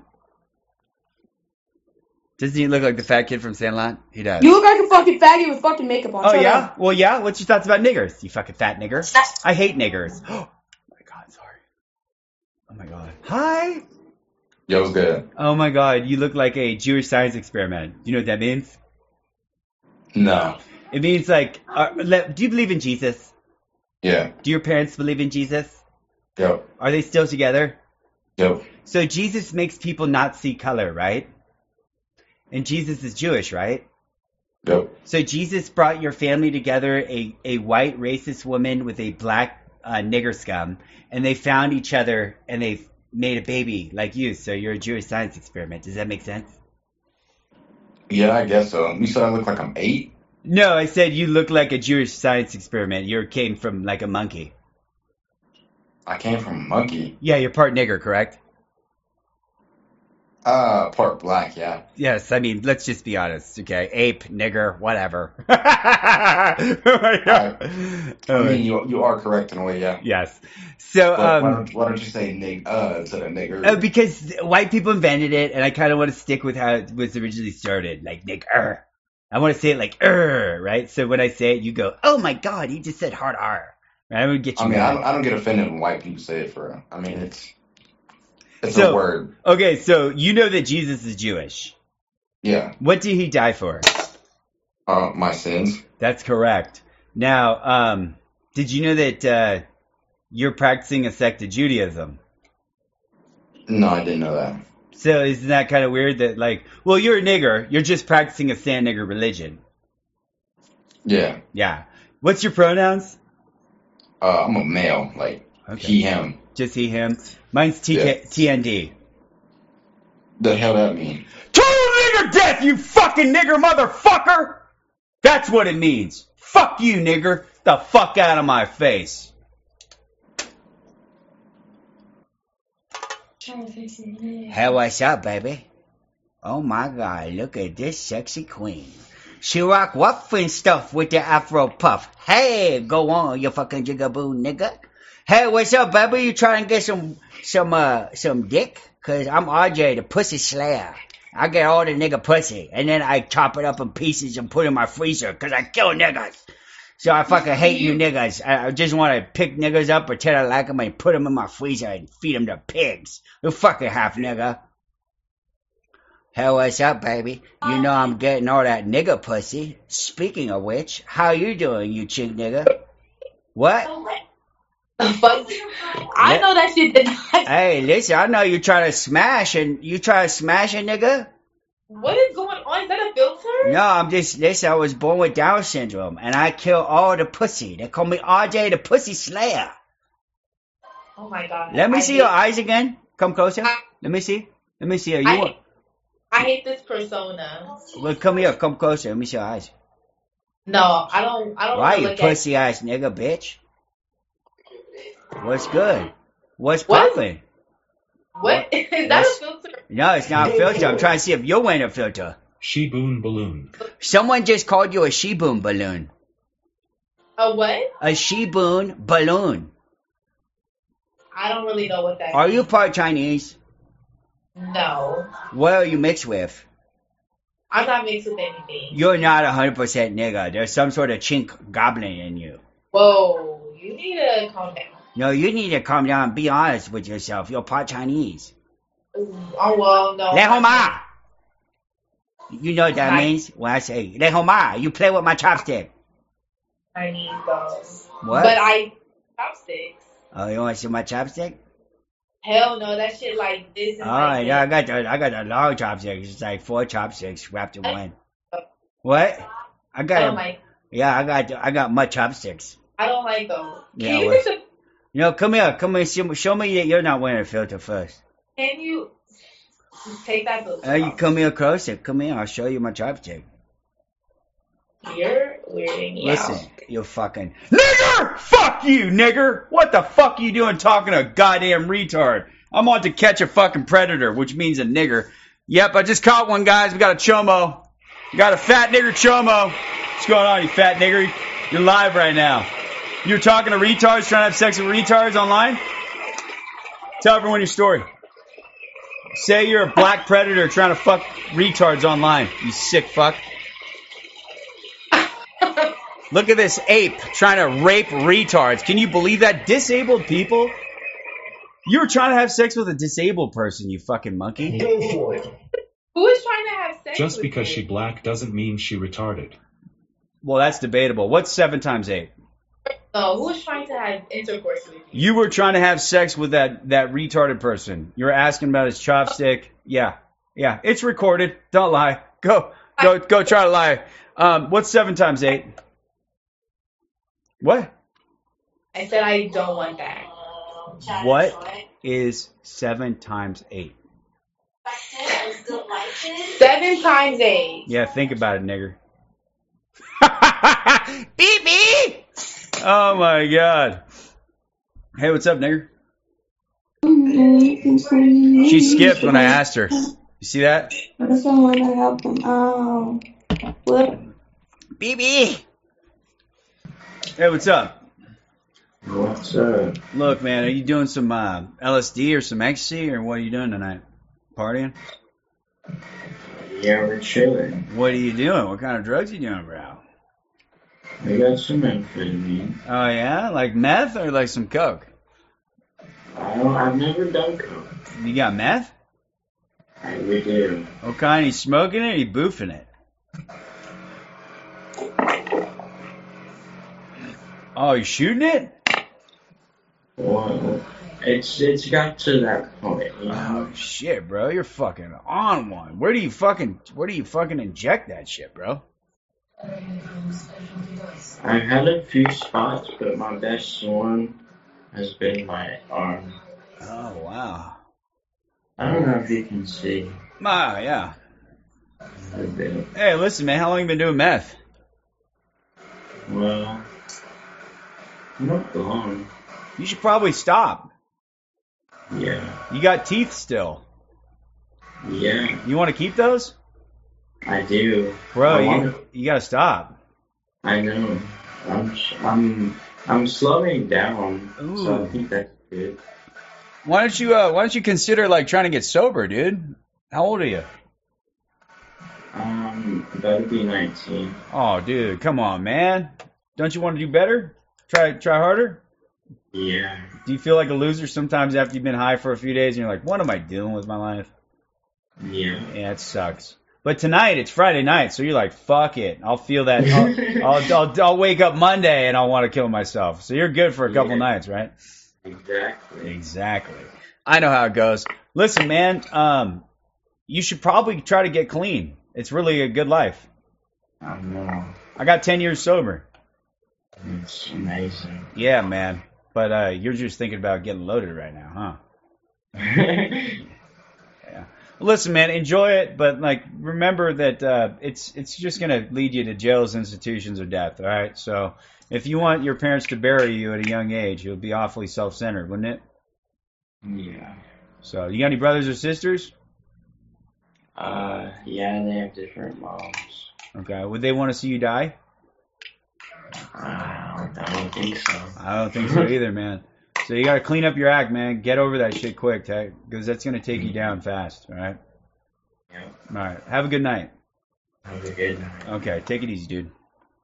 S1: Doesn't he look like the fat kid from Sandlot? He does.
S9: You look like a fucking faggot with fucking makeup on.
S1: Oh,
S9: Shut
S1: yeah?
S9: up.
S1: Well, yeah? What's your thoughts about niggers, you fucking fat nigger? I hate niggers. Oh, my God, sorry. Oh, my God. Hi.
S11: Yo, what's good?
S1: Oh, my God, you look like a Jewish science experiment. You know what that means?
S11: No.
S1: It means, like, uh, le- do you believe in Jesus?
S11: Yeah.
S1: Do your parents believe in Jesus?
S11: Yep.
S1: Are they still together?
S11: Yep.
S1: So Jesus makes people not see color, right? And Jesus is Jewish, right?
S11: Yep.
S1: So Jesus brought your family together, a, a white racist woman with a black uh, nigger scum, and they found each other and they made a baby like you. So you're a Jewish science experiment. Does that make sense?
S11: Yeah, I guess so. You said I look like I'm eight?
S1: No, I said you look like a Jewish science experiment. You came from like a monkey.
S11: I came from a monkey.
S1: Yeah, you're part nigger, correct?
S11: Uh, part black, yeah.
S1: Yes, I mean, let's just be honest, okay? Ape, nigger, whatever. oh my God.
S11: I,
S1: Oh,
S11: I mean, you you are correct in a way, yeah.
S1: yes. So,
S11: But why,
S1: um,
S11: don't, why don't you say nig uh instead of nigger?
S1: uh, because white people invented it, and I kind of want to stick with how it was originally started, like nigger. I want to say it like er, right? So when I say it, you go, oh my God, he just said hard R. Right? I would get you
S11: I mean, I
S1: mad.
S11: don't, I don't get offended when white people say it for real. I mean, it's it's
S1: So-
S11: a word.
S1: Okay, so you know that Jesus is Jewish.
S11: Yeah.
S1: What did he die for?
S11: Uh, my sins.
S1: That's correct. Now, um, did you know that uh, you're practicing a sect of Judaism?
S11: No, I didn't know that.
S1: So isn't that kind of weird that, like, well, you're a nigger. You're just practicing a sand nigger religion.
S11: Yeah.
S1: Yeah. What's your pronouns?
S11: Uh, I'm a male, like
S1: Okay.
S11: he, him.
S1: Just he, him. Mine's T K-
S11: Yeah.
S1: T N D.
S11: The hell that mean?
S1: Total nigger death, you fucking nigger motherfucker! That's what it means. Fuck you, nigger. The fuck out of my face. Hey, what's up, baby? Oh my God, look at this sexy queen. She rock what fin stuff with the afro puff. Hey, go on, you fucking jigaboo nigga. Hey, what's up, baby? You trying to get some, some, uh, some dick? Cause I'm R J, the pussy slayer. I get all the nigga pussy, and then I chop it up in pieces and put it in my freezer, cause I kill niggas. So I fucking hate you niggas. I, I just want to pick niggas up, pretend I like them, and put them in my freezer and feed them to pigs. You fucking half nigga. Hey, what's up, baby? You know I'm getting all that nigga pussy. Speaking of which, how you doing, you chick nigga? What?
S9: Fuck. I know that shit did not.
S1: Hey, listen, I know you try to smash, and you try to smash a nigga?
S9: What is going on? Is that a filter?
S1: No, I'm just, listen, I was born with Down syndrome, and I kill all the pussy. They call me R J the Pussy Slayer.
S9: Oh my God.
S1: Let me
S9: I
S1: see
S9: hate,
S1: your eyes again. Come closer. Let me see. Let me see. Are you
S9: I
S1: want?
S9: hate, I hate this persona.
S1: Well, come here. Come closer. Let me see your eyes.
S9: No, I don't. I don't
S1: Why,
S9: want to
S1: you
S9: look
S1: pussy ass nigga, bitch? What's good? What's
S9: What?
S1: poppin'?
S9: at. What is that
S1: What's-
S9: a filter?
S1: No, it's not a filter. I'm trying to see if you're wearing a filter.
S5: Sheboon balloon.
S1: Someone just called you a Sheboom balloon.
S9: A what?
S1: A Shiboon balloon.
S9: I don't really know what that
S1: Are
S9: is.
S1: you part Chinese?
S9: No.
S1: What are you mixed with?
S9: I'm not mixed with anything.
S1: You're not one hundred percent nigga. There's some sort of chink goblin in you.
S9: Whoa, you need to calm down.
S1: No, you need to calm down and be honest with yourself. You're part Chinese.
S9: Oh, well, no.
S1: Le Homa! You know what that
S9: Hi.
S1: means? When I say, Le Homa, you play with my chopstick.
S9: Chinese, though.
S1: What?
S9: But I... Chopsticks.
S1: Oh, you want to see my chopstick?
S9: Hell no, that shit like this is
S1: All
S9: like
S1: right, I got the I got the long chopsticks. It's like four chopsticks wrapped in one. What? I
S9: I
S1: got
S9: don't
S1: a,
S9: like...
S1: yeah, I got I got my chopsticks.
S9: I don't like those.
S1: Yeah,
S9: Can you
S1: well-
S9: fix a...
S1: You know, come here, come here, show, show me that you're not wearing a filter first.
S9: Can you... Take that filter
S1: Uh, you
S9: off?
S1: come here closer. Come here, I'll show you my chopstick.
S9: You're weirding me
S1: Listen,
S9: out.
S1: you fucking nigger! Fuck you, nigger! What the fuck are you doing talking to a goddamn retard? I'm on to catch a fucking predator, which means a nigger. Yep, I just caught one, guys. We got a chomo. We got a fat nigger chomo. What's going on, you fat nigger? You're live right now. You're talking to retards, trying to have sex with retards online? Tell everyone your story. Say you're a black predator trying to fuck retards online, you sick fuck. Look at this ape trying to rape retards. Can you believe that? Disabled people? You were trying to have sex with a disabled person, you fucking monkey.
S8: Go for it.
S9: Who is trying to have sex
S5: Just
S9: with
S5: because
S9: you?
S5: she black doesn't mean she retarded.
S1: Well, that's debatable. What's seven times eight?
S9: No, who is trying to have intercourse with you?
S1: You were trying to have sex with that, that retarded person. You were asking about his chopstick. Yeah. Yeah. It's recorded. Don't lie. Go. Go go try to lie. Um, what's seven times eight? What?
S9: I said I don't want that.
S1: What is seven times eight?
S9: Seven times eight.
S1: Yeah, think about it, nigger. Beep beep! Oh my god. Hey, what's up, nigger? She skipped when I asked her. You see that?
S12: I just don't want to help him. Oh. What?
S1: B B! Hey, what's up?
S11: What's up?
S1: Look, man, are you doing some uh, L S D or some ecstasy, or what are you doing tonight? Partying?
S11: Yeah, we're chilling.
S1: What are you doing? What kind of drugs are you doing, bro?
S11: I got some amphetamine.
S1: Oh, yeah? Like meth or like some coke?
S11: I don't, I've never done coke.
S1: You got meth?
S11: I we do.
S1: What kind? You smoking it or you boofing it? Oh, you shooting it?
S11: Well, it's it's got to that point. You know?
S1: Oh shit, bro, you're fucking on one. Where do you fucking where do you fucking inject that shit, bro?
S11: I've had a few spots, but my best one has been my arm.
S1: Oh wow.
S11: I don't know if you can see.
S1: Ah, yeah.
S11: A bit.
S1: Hey, listen, man, how long you been doing meth?
S11: Well, not long.
S1: You should probably stop.
S11: Yeah.
S1: You got teeth still.
S11: Yeah,
S1: You want to keep those?
S11: I do.
S1: Bro,
S11: I
S1: you,
S11: wanna-
S1: you gotta stop.
S11: I know. I'm I'm I'm slowing down, so
S1: Ooh.
S11: I think that's good.
S1: Why don't you uh why don't you consider like trying to get sober, dude? How old are you?
S11: Um, that'd be nineteen.
S1: Oh, dude, come on, man. Don't you want to do better? Try try harder?
S11: Yeah.
S1: Do you feel like a loser sometimes after you've been high for a few days and you're like, what am I doing with my life?
S11: Yeah.
S1: Yeah, it sucks. But tonight, it's Friday night, so you're like, fuck it. I'll feel that. I'll, I'll, I'll, I'll wake up Monday and I'll want to kill myself. So you're good for a couple
S11: Yeah.
S1: nights, right?
S11: Exactly.
S1: Exactly. I know how it goes. Listen, man, um, you should probably try to get clean. It's really a good life.
S11: I know.
S1: I got ten years sober.
S11: It's amazing.
S1: Yeah, man. But uh, you're just thinking about getting loaded right now, huh? Listen, man, enjoy it, but like remember that uh, it's it's just gonna lead you to jails, institutions, or death. All right. So if you want your parents to bury you at a young age, it would be awfully self-centered, wouldn't it?
S11: Yeah.
S1: So you got any brothers or sisters?
S11: Uh, yeah, they have different moms.
S1: Okay. Would they want to see you die?
S11: Uh, I don't think so.
S1: I don't think so either, man. So you got to clean up your act, man. Get over that shit quick, because that's going to take you down fast, all right?
S11: Yeah.
S1: All right. Have a good night.
S11: Have a good night.
S1: Okay. Take it easy, dude.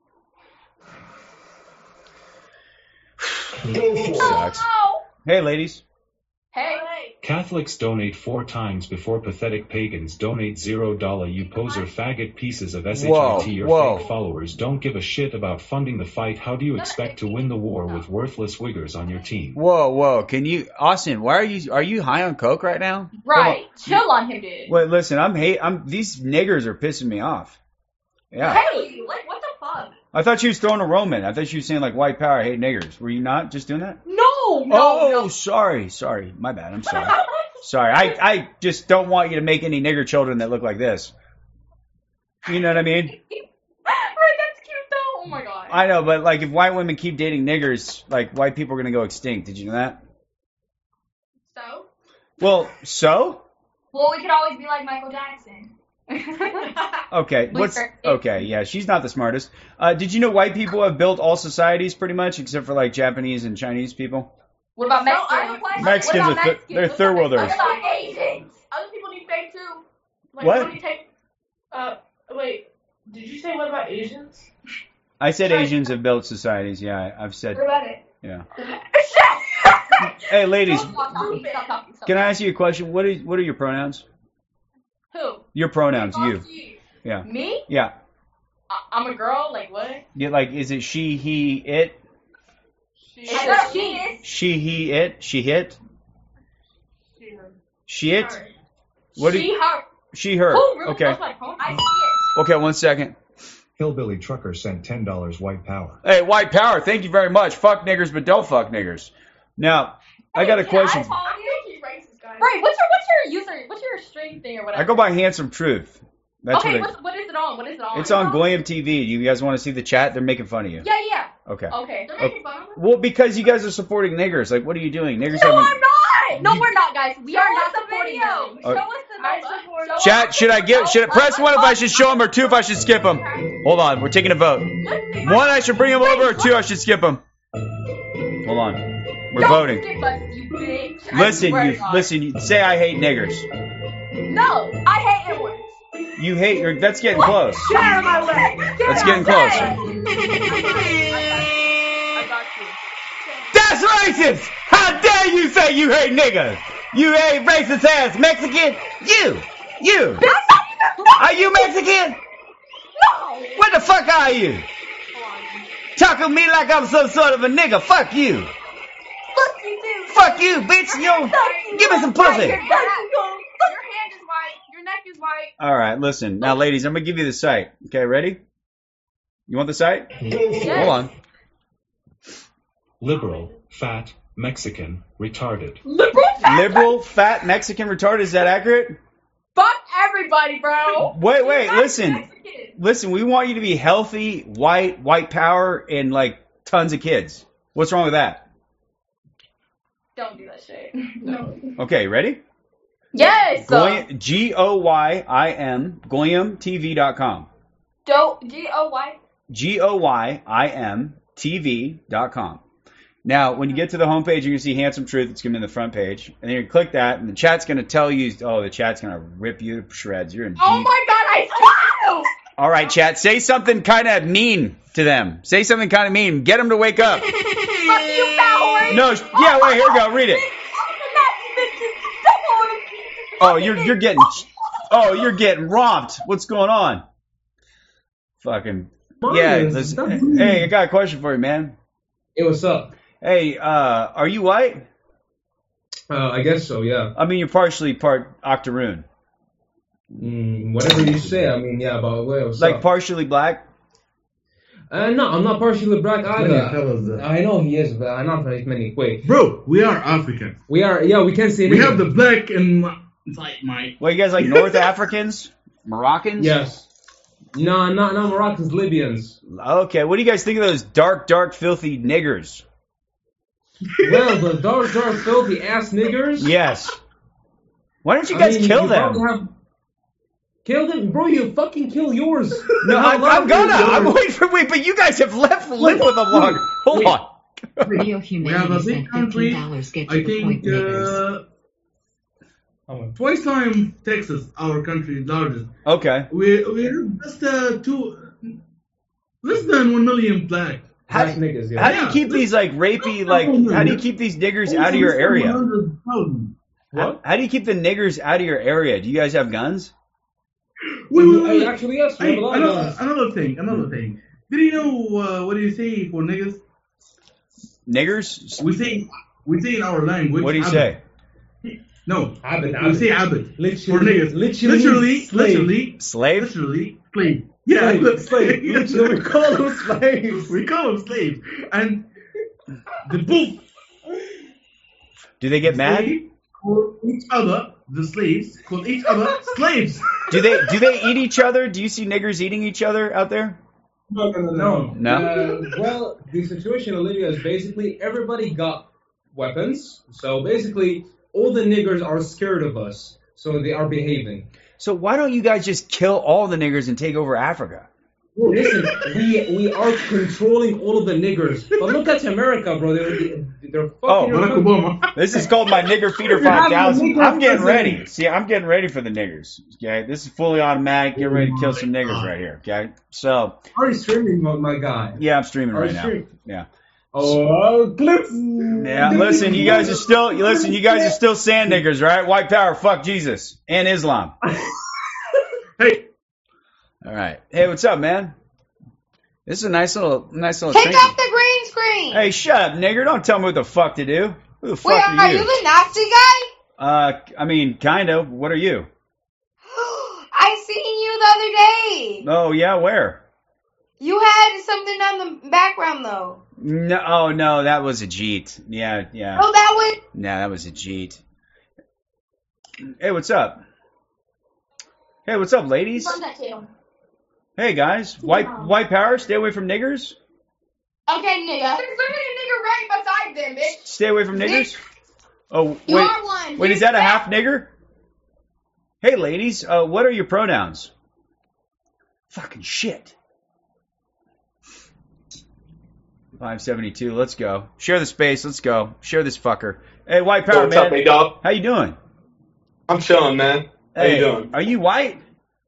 S1: Sucks. Hey, ladies.
S9: Hey.
S5: Catholics donate four times before pathetic pagans donate zero dollar. You poser faggot pieces of shit.
S1: Whoa,
S5: Your
S1: whoa.
S5: fake followers don't give a shit about funding the fight. How do you expect to win the war with worthless wiggers on your team?
S1: Whoa, whoa. Can you, Austin, why are you, are you high on coke right now?
S9: Right. Chill on him, dude.
S1: Wait, listen, I'm hate, I'm, these niggers are pissing me off. Yeah.
S9: Hey, like, what the fuck?
S1: I thought she was throwing a Roman. I thought she was saying like white power, I hate niggers. Were you not just doing that?
S9: No, no,
S1: oh,
S9: no.
S1: sorry, sorry. My bad. I'm sorry. sorry. I, I just don't want you to make any nigger children that look like this. You know what I mean?
S9: Right, that's cute though. Oh my god.
S1: I know, but like if white women keep dating niggers, like white people are gonna go extinct. Did you know that?
S9: So?
S1: Well, so?
S9: Well, we could always be like Michael Jackson.
S1: Okay,
S9: We
S1: what's
S9: for-
S1: okay? Yeah, she's not the smartest. Uh, did you know white people have built all societies pretty much, except for like Japanese and Chinese people?
S9: What about Mexicans?
S1: Mexicans
S9: what
S1: are
S9: about
S1: th-
S9: Mexicans?
S1: they're
S9: What's
S1: third
S9: up,
S1: worlders.
S9: What about Asians?
S4: Other people need fame too. Like,
S1: What?
S4: What do you take? Uh, wait. Did you say what about Asians?
S1: I said Asians have built societies. Yeah, I- I've said.
S9: What about it?
S1: Yeah. Hey, ladies,
S9: Stop talking. Stop talking. Stop
S1: can I ask you a question? What is what are your pronouns?
S9: Who?
S1: Your pronouns, you.
S9: you.
S1: Yeah.
S9: Me?
S1: Yeah.
S9: I- I'm a girl. Like what?
S1: Yeah, like, is it she, he, it?
S9: It's a she.
S1: She, he, it? She, hit? She, it? What do
S9: She,
S1: you,
S9: her.
S1: she, her.
S9: Who really
S1: Okay.
S9: knows my pronoun? I see it.
S1: Okay, one second.
S2: Hillbilly Trucker sent ten dollars white power.
S1: Hey, white power, thank you very much. Fuck niggers, but don't fuck niggers. Now, I got a question.
S9: I told you. Right. What's your what's your user? What's your string thing or whatever?
S1: I go by Handsome Truth. That's
S9: okay.
S1: what
S9: What's, what is it on? What is it on?
S1: it, it's on Goyim T V. You guys want to see the chat? They're making fun of you.
S9: Yeah, yeah.
S1: Okay.
S9: Okay. They're
S1: Okay.
S9: making fun of us.
S1: Well, because you guys are supporting niggers. Like, what are you doing? Niggers
S9: No,
S1: haven't...
S9: I'm not. No, we're not, guys. We
S10: Show
S9: are
S10: us
S9: not
S10: the
S9: supporting
S10: video.
S9: them.
S1: Oh.
S9: Show us the I support. Show
S1: Chat,
S9: us
S1: should I give, should I press one if I should show them, or two if I should skip them? Hold on, we're taking a vote. One, I should bring them over, or two, I should skip them. Hold on, we're
S9: Don't
S1: voting.
S9: skip us, you bitch. I
S1: Listen,
S9: swear
S1: you,
S9: to God.
S1: listen, you, say I hate niggers.
S9: No, I hate N-words.
S1: You hate, your, that's getting close.
S9: Get out of my way.
S1: That's getting
S9: close.
S1: That's racist! How dare you say you hate niggers? You hate racist ass Mexican? You! You! Are you Mexican?
S9: No!
S1: What the fuck are you? Talking to me like I'm some sort of a nigga. Fuck you!
S9: Fuck you too.
S1: Fuck you, bitch! Yo, give me some pussy!
S10: Your hand is white. Your neck is white.
S1: Alright, listen. Now, ladies, I'm gonna give you the site. Okay, ready? You want the site? Hold on.
S5: Liberal, fat, Mexican, retarded.
S9: Liberal fat.
S1: Liberal, fat, Mexican, retarded. Is that accurate?
S9: Fuck everybody, bro.
S1: Wait, wait,
S9: You're not
S1: listen.
S9: Mexican.
S1: Listen, we want you to be healthy, white, white power, and like tons of kids. What's wrong with that?
S9: Don't do that shit. No.
S1: Okay, ready?
S9: Yes. uh,
S1: Goyim, G O Y I M, Goyim T V dot com.
S9: Do G O Y.
S1: G O Y I M T V dot com. Now, when you get to the homepage, you're going to see Handsome Truth. It's going to be in the front page. And then you click that, and the chat's going to tell you, oh, the chat's going to rip you to shreds. You're in deep.
S9: Oh my god, I swear.
S1: All right, chat, say something kind of mean to them. Say something kind of mean. Get them to wake up.
S9: Fuck you, Bauer.
S1: No, sh- yeah, wait, here we go. Read it. Oh, you're you're getting, oh, you're getting romped. What's going on? Fucking, yeah. Listen, hey, I got a question for you, man.
S13: Hey, what's up?
S1: Hey, uh, are you white?
S13: Uh, I guess so, yeah.
S1: I mean, you're partially part Octoroon.
S13: Mm, whatever you say, I mean, yeah, but wait, what's
S1: Like
S13: up?
S1: partially black?
S13: Uh, no, I'm not partially black
S14: What the hell
S13: either.
S14: is that?
S13: I know he is, but I'm not very many. Wait.
S14: Bro, we are African.
S13: We are, yeah, we can say
S14: We
S13: nigga.
S14: have the black and it's like my.
S1: Well, you guys like North Africans? Moroccans?
S13: Yes. No, not, not Moroccans, Libyans.
S1: Okay, what do you guys think of those dark, dark, filthy niggers?
S13: Well, the dark, dark, filthy ass niggers.
S1: Yes. Why don't you
S13: I
S1: guys
S13: mean,
S1: kill
S13: you
S1: them?
S13: probably Have... Kill them, bro. You fucking kill yours.
S1: No,
S13: You're
S1: I'm,
S13: allowed
S1: I'm
S13: to
S1: gonna.
S13: kill
S1: I'm
S13: yours.
S1: waiting for wait, but you guys have left lived with them longer. Hold on.
S15: Real
S14: We have a
S15: humanity
S14: big
S15: spent
S14: country.
S15: fifteen dollars get
S14: I
S15: to the point,
S14: think
S15: niggers.
S14: uh, twice time Texas, our country is largest.
S1: Okay.
S14: We we have just uh, two, less than one million black.
S1: How,
S13: Black niggas, yeah.
S1: how do you keep these like rapey like? How do you keep these niggers out of your area? How, how do you keep the niggers out of your area? Do you guys have guns?
S14: Wait, wait, wait.
S13: Hey, actually, yes, we
S14: Hey,
S13: have a lot of
S14: another,
S13: guns.
S14: another thing, another thing. Did you know uh, what do you say for niggas?
S1: Niggers?
S14: We say we say in our language.
S1: What do you
S14: abed.
S1: say?
S14: No,
S13: Abed,
S14: we
S13: abed.
S14: say abed
S13: Literally,
S14: for niggas.
S13: literally,
S14: literally,
S13: slave.
S14: literally,
S1: Slave?
S14: literally, slave. Yeah,
S13: Slave,
S14: look,
S13: slave. Literally, we call them slaves.
S14: We call them slaves, and the both
S1: Do they get mad?
S14: slave call each other. The slaves call each other slaves.
S1: Do they do they eat each other? Do you see niggers eating each other out there?
S13: No, no, no, no.
S1: No?
S13: Uh, well, the situation in Libya is basically everybody got weapons. So basically, all the niggers are scared of us. So they are behaving.
S1: So why don't you guys just kill all the niggers and take over Africa?
S13: Listen, we we are controlling all of the niggers. But look at America, bro. They're, they're fucking.
S1: Oh,
S14: Barack Obama.
S1: This is called my nigger feeder
S13: You're having
S1: five thousand.
S13: a nigger
S1: I'm getting
S13: president.
S1: ready. See, I'm getting ready for the niggers. Okay, this is fully automatic. Get ready to kill some niggers right here. Okay, so
S13: Are you streaming, my, my guy?
S1: yeah, I'm streaming
S13: Are
S1: right
S13: you
S1: now.
S13: streaming?
S1: Yeah.
S13: Oh, clips.
S1: Yeah, listen, you guys are still listen, you guys are still sand niggers, right? White power, fuck Jesus and Islam.
S14: Hey,
S1: All right. Hey, what's up, man? This is a nice little nice little
S9: Take
S1: trinket.
S9: off the green screen.
S1: Hey, shut up, nigger. Don't tell me what the fuck to do. Who the fuck
S9: Wait,
S1: are
S9: are
S1: you?
S9: you the Nazi guy?
S1: Uh, I mean, kind of. What are you?
S9: I seen you the other day.
S1: Oh, yeah, where?
S9: You had something on the background though.
S1: No, oh, no, that was a Jeet. Yeah, yeah.
S9: Oh, that was.
S1: Nah, that was a Jeet. Hey, what's up? Hey, what's up, ladies? Hey, guys. White white power, stay away from niggers.
S9: Okay, nigga. There's literally a nigger right beside them, bitch.
S1: Stay away from niggers. Oh, wait.
S9: You are one.
S1: Wait, is that a half nigger? Hey, ladies, uh, what are your pronouns? Fucking shit. five seventy-two, let's go. Share the space, let's go. Share this fucker. Hey, white power,
S16: What's
S1: man.
S16: up, A-Dog?
S1: How you doing?
S16: I'm chilling, man. How
S1: Hey,
S16: you doing?
S1: Are you white?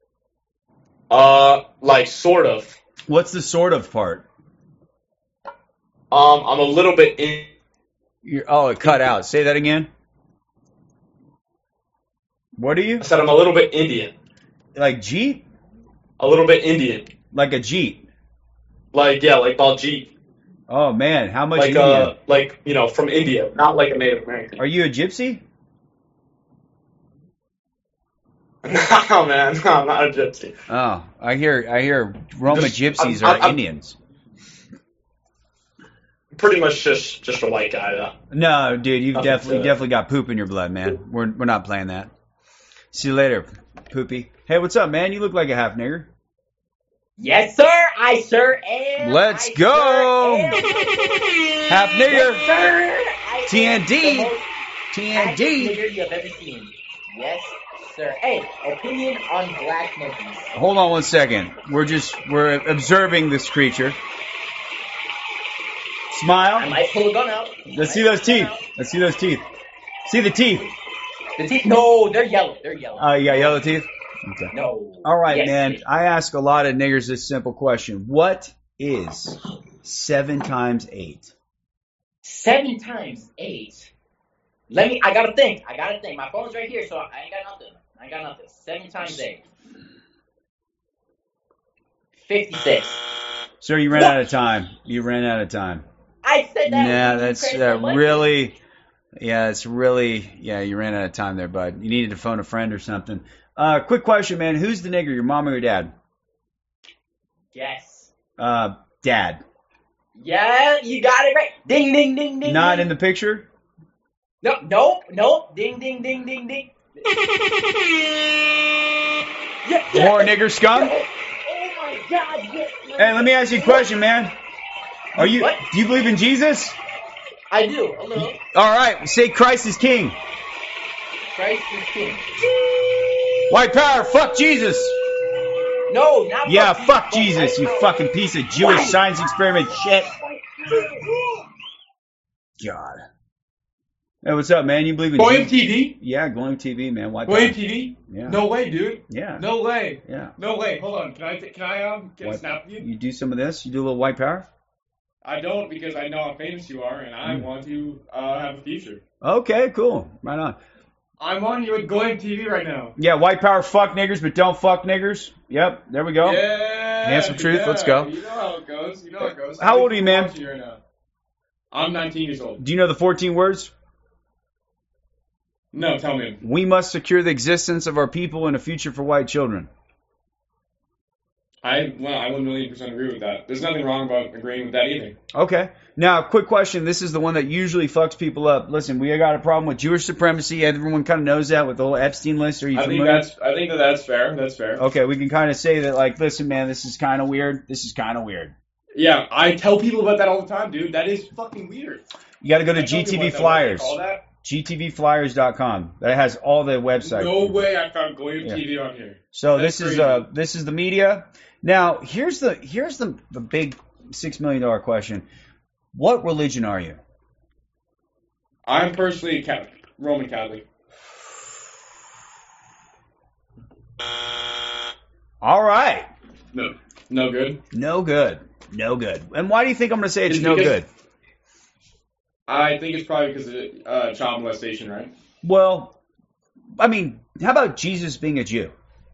S16: Uh, like, sort of.
S1: What's the sort of part?
S16: Um, I'm a little bit in.
S1: You're, oh, it cut out. Say that again. What are you?
S16: I said I'm a little bit Indian.
S1: Like Jeep?
S16: A little bit Indian.
S1: Like a Jeep?
S16: Like, yeah, like Baljeet.
S1: Oh, man. How much
S16: Like,
S1: Indian?
S16: uh, like, you know, from India. Not like a Native American.
S1: Are you a gypsy?
S16: No, man. No, I'm not a gypsy.
S1: Oh, I hear I hear Roma
S16: Just-
S1: gypsies
S16: I'm-
S1: are
S16: I'm-
S1: Indians.
S16: Pretty much just, just a white guy, though.
S1: No, dude, you've
S16: Nothing
S1: definitely
S16: to it.
S1: definitely got poop in your blood, man. We're we're not playing that. See you later, poopy. Hey, what's up, man? You look like a half nigger.
S17: Yes, sir. I sure am.
S1: Let's
S17: I
S1: go.
S17: Sure am.
S1: Half nigger.
S17: Yes, sir. I
S1: T N D.
S17: am the most
S1: T N D.
S17: hackest nigger you have ever seen. Yes, sir. Hey, opinion on black monkeys.
S1: Hold on one second. We're just we're observing this creature. Smile.
S17: I might pull a gun out.
S1: Let's see those teeth. Let's see those teeth. See the teeth.
S17: The teeth? No, they're yellow. They're yellow.
S1: Oh, you got yellow teeth? Okay.
S17: No.
S1: All right,
S17: Yes,
S1: man.
S17: bitch.
S1: I ask a lot of niggers this simple question. What is seven times eight?
S17: Seven times eight. Let me. I gotta think. I gotta think. My phone's right here, so I ain't got nothing. I ain't got nothing. Seven times eight. Fifty-six.
S1: Sir, you ran out of time. You ran out of time.
S17: I said that.
S1: Yeah,
S17: with
S1: that's
S17: credit
S1: uh,
S17: for money.
S1: really, yeah, it's really, yeah, you ran out of time there, bud. You needed to phone a friend or something. Uh, quick question, man. Who's the nigger, your mom or your dad?
S17: Yes.
S1: Uh, dad.
S17: Yeah, you got it right. Ding, ding, ding, ding.
S1: Not
S17: ding.
S1: in the picture?
S17: No, nope, nope. Ding, ding, ding, ding, ding. yeah, yeah.
S1: More nigger scum?
S17: Oh my God! Yes,
S1: Hey, let me ask you a question, man. Are you,
S17: What?
S1: do you believe in Jesus?
S17: I do a little.
S1: All right, say Christ is king.
S17: Christ is king.
S1: White power, fuck Jesus.
S17: No, not
S1: Yeah,
S17: fuck
S1: fuck
S17: Jesus,
S1: Jesus,
S17: but
S1: you
S17: white
S1: fucking piece of Jewish
S17: White
S1: science experiment shit.
S17: power.
S1: God. Hey, what's up, man? You believe in
S15: Goyim
S1: Jesus?
S15: T V?
S1: Yeah, Goyim T V, man. White
S15: Goyim
S1: power.
S15: T V?
S1: Yeah.
S15: No way, dude.
S1: Yeah.
S15: No way.
S1: Yeah.
S15: No way. Hold on. Can I t- can I um get a
S1: White-
S15: snap of you?
S1: You do some of this? You do a little white power?
S15: I don't because I know how famous you are and I
S1: Mm.
S15: want to uh, have a future.
S1: Okay, cool. Right on.
S15: I'm on you with Goyim T V right now.
S1: Yeah, white power, fuck niggers, but don't fuck niggers. Yep, there we go.
S15: Yeah.
S1: Handsome truth,
S15: yeah,
S1: let's go.
S15: You know how it goes. You know how it goes.
S1: How old are you, man?
S15: Watching right now. I'm nineteen years old.
S1: Do you know the fourteen words?
S15: No, tell me.
S1: We must secure the existence of our people and a future for white children.
S15: I well, I one million percent agree with that. There's nothing wrong about agreeing with that either.
S1: Okay. Now, quick question. This is the one that usually fucks people up. Listen, we got a problem with Jewish supremacy. Everyone kind of knows that with the whole Epstein list. Are you
S15: I think
S1: familiar?
S15: that's I think that that's fair. That's fair.
S1: Okay, we can kind of say that, like, listen, man, this is kind of weird. This is kind of weird.
S15: Yeah, I tell people about that all the time, dude. That is fucking weird.
S1: You got to go to
S15: I tell people
S1: G T V
S15: about that,
S1: Flyers.
S15: what they call that?
S1: G T V Flyers dot com. That has all the websites.
S15: No way I found Goyim
S1: Yeah.
S15: T V on here.
S1: So
S15: That's
S1: this is
S15: crazy.
S1: uh this is the media. Now here's the here's the the big six million dollar question. What religion are you?
S15: I'm personally a Catholic, Roman Catholic.
S1: All right.
S15: No, no good.
S1: No good. No good. And why do you think I'm going to say it's,
S15: It's
S1: no
S15: because-
S1: good?
S15: I think it's probably because of uh, child molestation, right?
S1: Well, I mean, how about Jesus being a Jew?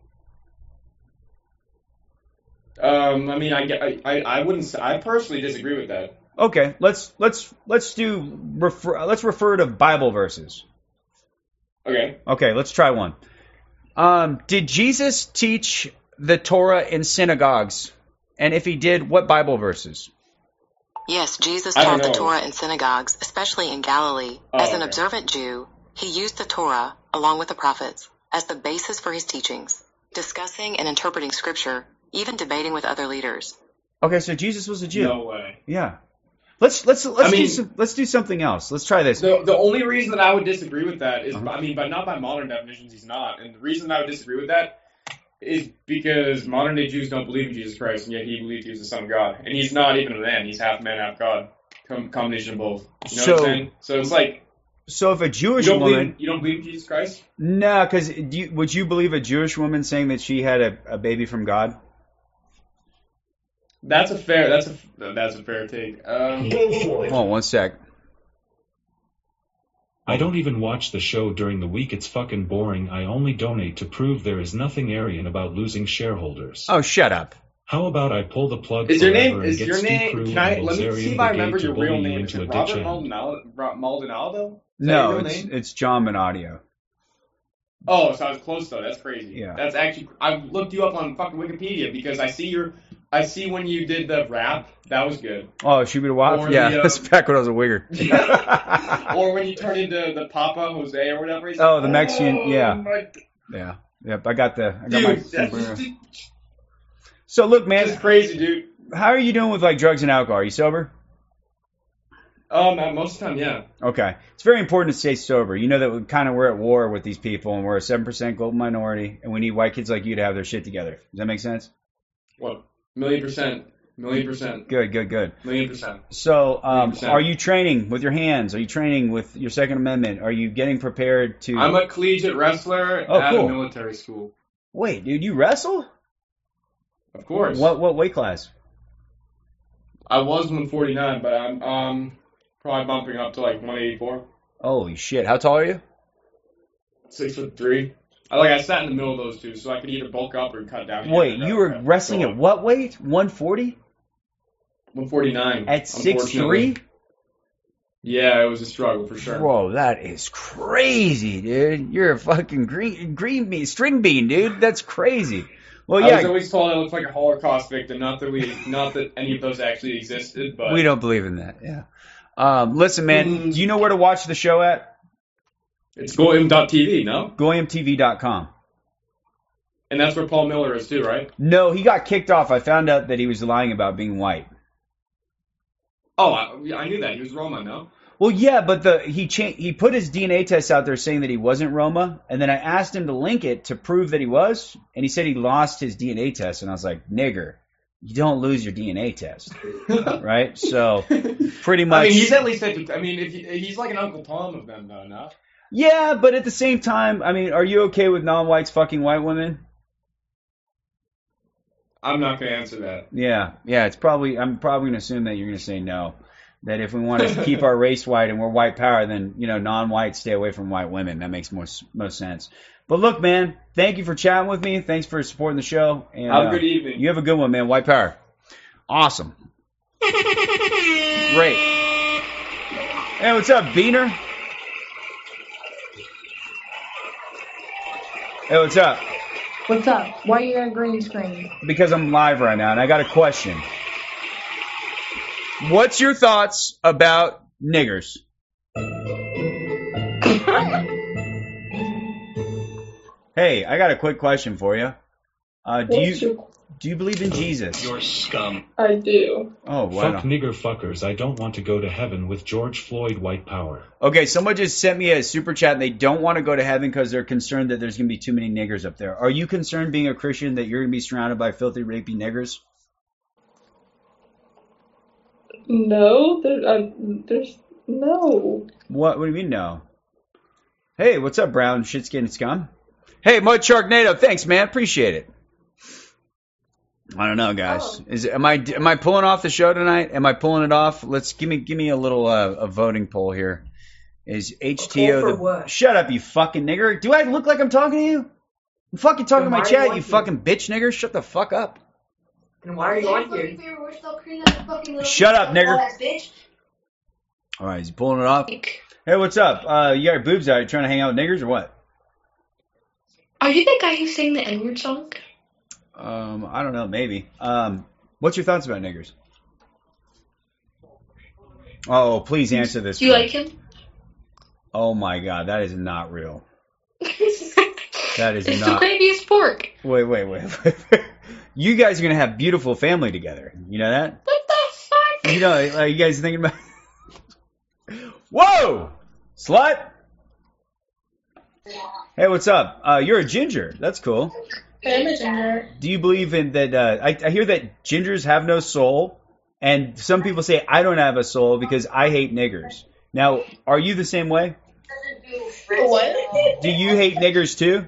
S15: Um, I mean, I, get- I, I, I wouldn't. s- I personally disagree with that.
S1: Okay, let's let's let's do refer let's refer to Bible verses.
S15: Okay.
S1: Okay, let's try one. Um, did Jesus teach the Torah in synagogues? And if he did, what Bible verses?
S18: Yes, Jesus
S15: I don't
S18: taught the
S15: know.
S18: Torah in synagogues, especially in Galilee.
S15: Oh,
S18: As an
S15: okay.
S18: observant Jew, he used the Torah, along with the prophets, as the basis for his teachings, discussing and interpreting scripture, even debating with other leaders.
S1: Okay, so Jesus was a Jew.
S15: No way.
S1: Yeah. Let's let's let's
S15: I
S1: do
S15: mean-
S1: some, let's do something else. Let's try this.
S15: The the only reason that I would disagree with that is,
S1: Uh-huh.
S15: I mean, but not by modern definitions, he's not. And the reason I would disagree with that is because modern day Jews don't believe in Jesus Christ, and yet he believed he was the Son of God, and he's not even a man; he's half man, half God, Com- combination of both. You know
S1: So-
S15: what I'm saying? So it's like
S1: So if a
S15: you
S1: Jewish
S15: don't
S1: woman,
S15: believe you don't believe in Jesus Christ.
S1: no, because would you believe a Jewish woman saying that she had a, a baby from God?
S15: That's a fair. That's a that's a fair take. Um,
S1: Hold on one sec.
S5: I don't even watch the show during the week. It's fucking boring. I only donate to prove there is nothing Aryan about losing shareholders.
S1: Oh, shut up.
S5: How about I pull the plug
S15: Is your
S5: forever
S15: name?
S5: and
S15: Is
S5: get
S15: your
S5: Stu
S15: name?
S5: Crew
S15: Can I
S5: and
S15: let me
S5: Bilzerian
S15: see if I
S5: Brigade
S15: remember
S5: to
S15: your
S5: bully
S15: real
S5: you
S15: name? Is
S5: into
S15: it
S5: a ditch
S15: Robert
S5: end?
S15: Maldonado? Ro- Maldonado? Is that
S1: No,
S15: your real
S1: it's
S15: name?
S1: it's John Menadio.
S15: Oh, so I was close though. That's crazy.
S1: Yeah.
S15: That's actually I looked you up on fucking Wikipedia because I see your I see when you did the rap. That was good.
S1: Oh, should be the wild?
S15: Or
S1: Yeah,
S15: the, uh,
S1: that's back when I was a wigger.
S15: Or when you turned into the Papa Jose or whatever. He's
S1: Oh, the Mexican,
S15: oh,
S1: yeah.
S15: my-
S1: Yeah, yep. I got the. I got
S15: Dude,
S1: my
S15: that's
S1: sombrero.
S15: just,
S1: So look, man,
S15: that's crazy, dude.
S1: how are you doing with like drugs and alcohol? Are you sober?
S15: Um, uh, most of the time, yeah.
S1: Okay, it's very important to stay sober. You know that we kind of we're at war with these people, and we're a seven percent global minority, and we need white kids like you to have their shit together. Does that make sense?
S15: What? Million percent. Million percent.
S1: Good, good, good.
S15: Million percent.
S1: So, um,
S15: Million percent.
S1: are you training with your hands? Are you training with your Second Amendment? Are you getting prepared to?
S15: I'm a collegiate wrestler
S1: Oh,
S15: at
S1: cool.
S15: a military school.
S1: Wait, dude, you wrestle?
S15: Of course.
S1: What what weight class?
S15: I was one forty-nine, but I'm um probably bumping up to like one eighty-four.
S1: Holy shit! How tall are you?
S15: Six foot three. I like I sat in the middle of those two, so I could either bulk up or cut down.
S1: Wait, you were wrestling at what weight? one forty?
S15: one forty-nine.
S1: At six three?
S15: Yeah, it was a struggle for sure.
S1: Whoa, that is crazy, dude. You're a fucking green green bean, string bean, dude. That's crazy. Well,
S15: I was
S1: yeah,
S15: always told I looked like a Holocaust victim. Not that we, not that any of those actually existed, but
S1: we don't believe in that. Yeah. Um, listen, man, do you know where to watch the show at?
S15: It's goyim dot t v, no?
S1: goyim t v dot com.
S15: And that's where Paul Miller is too, right?
S1: No, he got kicked off. I found out that he was lying about being white.
S15: Oh, I, I knew that. He was Roma, no?
S1: Well, yeah, but the he cha- he put his D N A test out there saying that he wasn't Roma, and then I asked him to link it to prove that he was, and he said he lost his D N A test, and I was like, nigger, you don't lose your D N A test, right? So pretty much.
S15: I mean, he's at least. I mean, if he, he's like an Uncle Tom of them, though, no?
S1: Yeah, but at the same time, I mean, are you okay with non-whites fucking white women?
S15: I'm not going to answer that.
S1: Yeah, yeah, it's probably. I'm probably going to assume that you're going to say no. That if we want to keep our race white and we're white power, then you know, non-whites stay away from white women. That makes most most sense. But look, man, thank you for chatting with me. Thanks for supporting the show. And,
S15: have a
S1: uh,
S15: good evening.
S1: You have a good one, man. White power. Awesome. Great. Hey, what's up, Beaner? Hey, what's up?
S9: What's up? Why are you on green screen?
S1: Because I'm live right now, and I got a question. What's your thoughts about niggers? Hey, I got a quick question for you. Uh, do
S4: What's
S1: you
S4: your-
S1: do you believe in Jesus?
S5: You're scum.
S4: I do.
S1: Oh, wow.
S5: Fuck nigger fuckers. I don't want to go to heaven with George Floyd white power.
S1: Okay, someone just sent me a super chat, and they don't want to go to heaven because they're concerned that there's going to be too many niggers up there. Are you concerned, being a Christian, that you're going to be surrounded by filthy, rapey niggers?
S4: No, there, uh, there's no.
S1: What? What do you mean, no? Hey, what's up, brown shit-skinned scum? Hey, Mud Sharknado, thanks, man. Appreciate it. I don't know, guys.
S4: Oh.
S1: Is it, am I am I pulling off the show tonight? Am I pulling it off? Let's give me give me a little uh, a voting poll here. Is H T O
S9: for
S1: the
S9: what?
S1: Shut up, you fucking nigger? Do I look like I'm talking to you? I'm fucking talking to
S9: Then
S1: my
S9: why are you
S1: chat,
S9: on
S1: you
S9: here?
S1: fucking bitch nigger. Shut the fuck up.
S9: And why are you on here?
S1: Shut up, nigger. All right, he's pulling it off. Hey, what's up? Uh, you got your boobs out. You trying to hang out with niggers or what?
S10: Are you the guy who sang the N-word song?
S1: Um, I don't know, maybe. Um, what's your thoughts about niggers? Oh, please answer this.
S10: Do you
S1: bro.
S10: like him?
S1: Oh my god, that is not real. That is
S10: It's
S1: not.
S10: the gravey's pork.
S1: Wait, wait, wait, wait. You guys are gonna have beautiful family together. You know that?
S10: What the fuck?
S1: You know, like, you guys thinking about? Whoa, slut! Hey, what's up? Uh, you're a ginger. That's cool.
S4: I'm a ginger.
S1: Do you believe in that? Uh, I, I hear that gingers have no soul, and some people say I don't have a soul because I hate niggers. Now, are you the same way?
S4: What?
S1: Do you hate niggers too?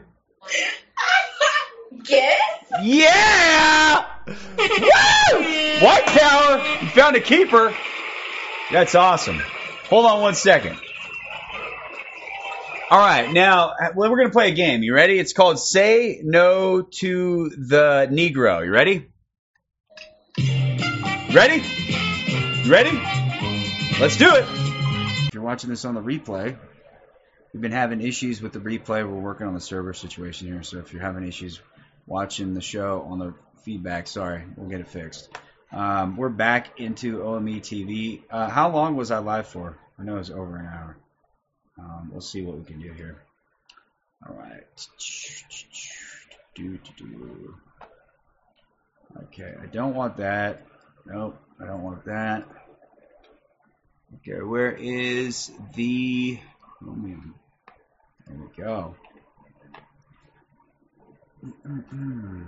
S4: Yeah?
S1: Yeah! Woo! White power! You found a keeper. That's awesome. Hold on one second. All right, now well, we're going to play a game. You ready? It's called Say No to the Negro. You ready? Ready? You ready? Let's do it. If you're watching this on the replay, we've been having issues with the replay. We're working on the server situation here, so if you're having issues watching the show on the feedback, sorry, we'll get it fixed. Um, we're back into O M E T V. Uh, how long was I live for? I know it was over an hour. Um, we'll see what we can do here. All right. Do, do, do. Okay, I don't want that. Nope, I don't want that. Okay, where is the... Oh, man. There we go. Mm-mm-mm.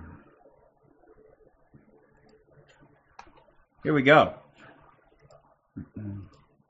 S1: Here we go. Mm-mm.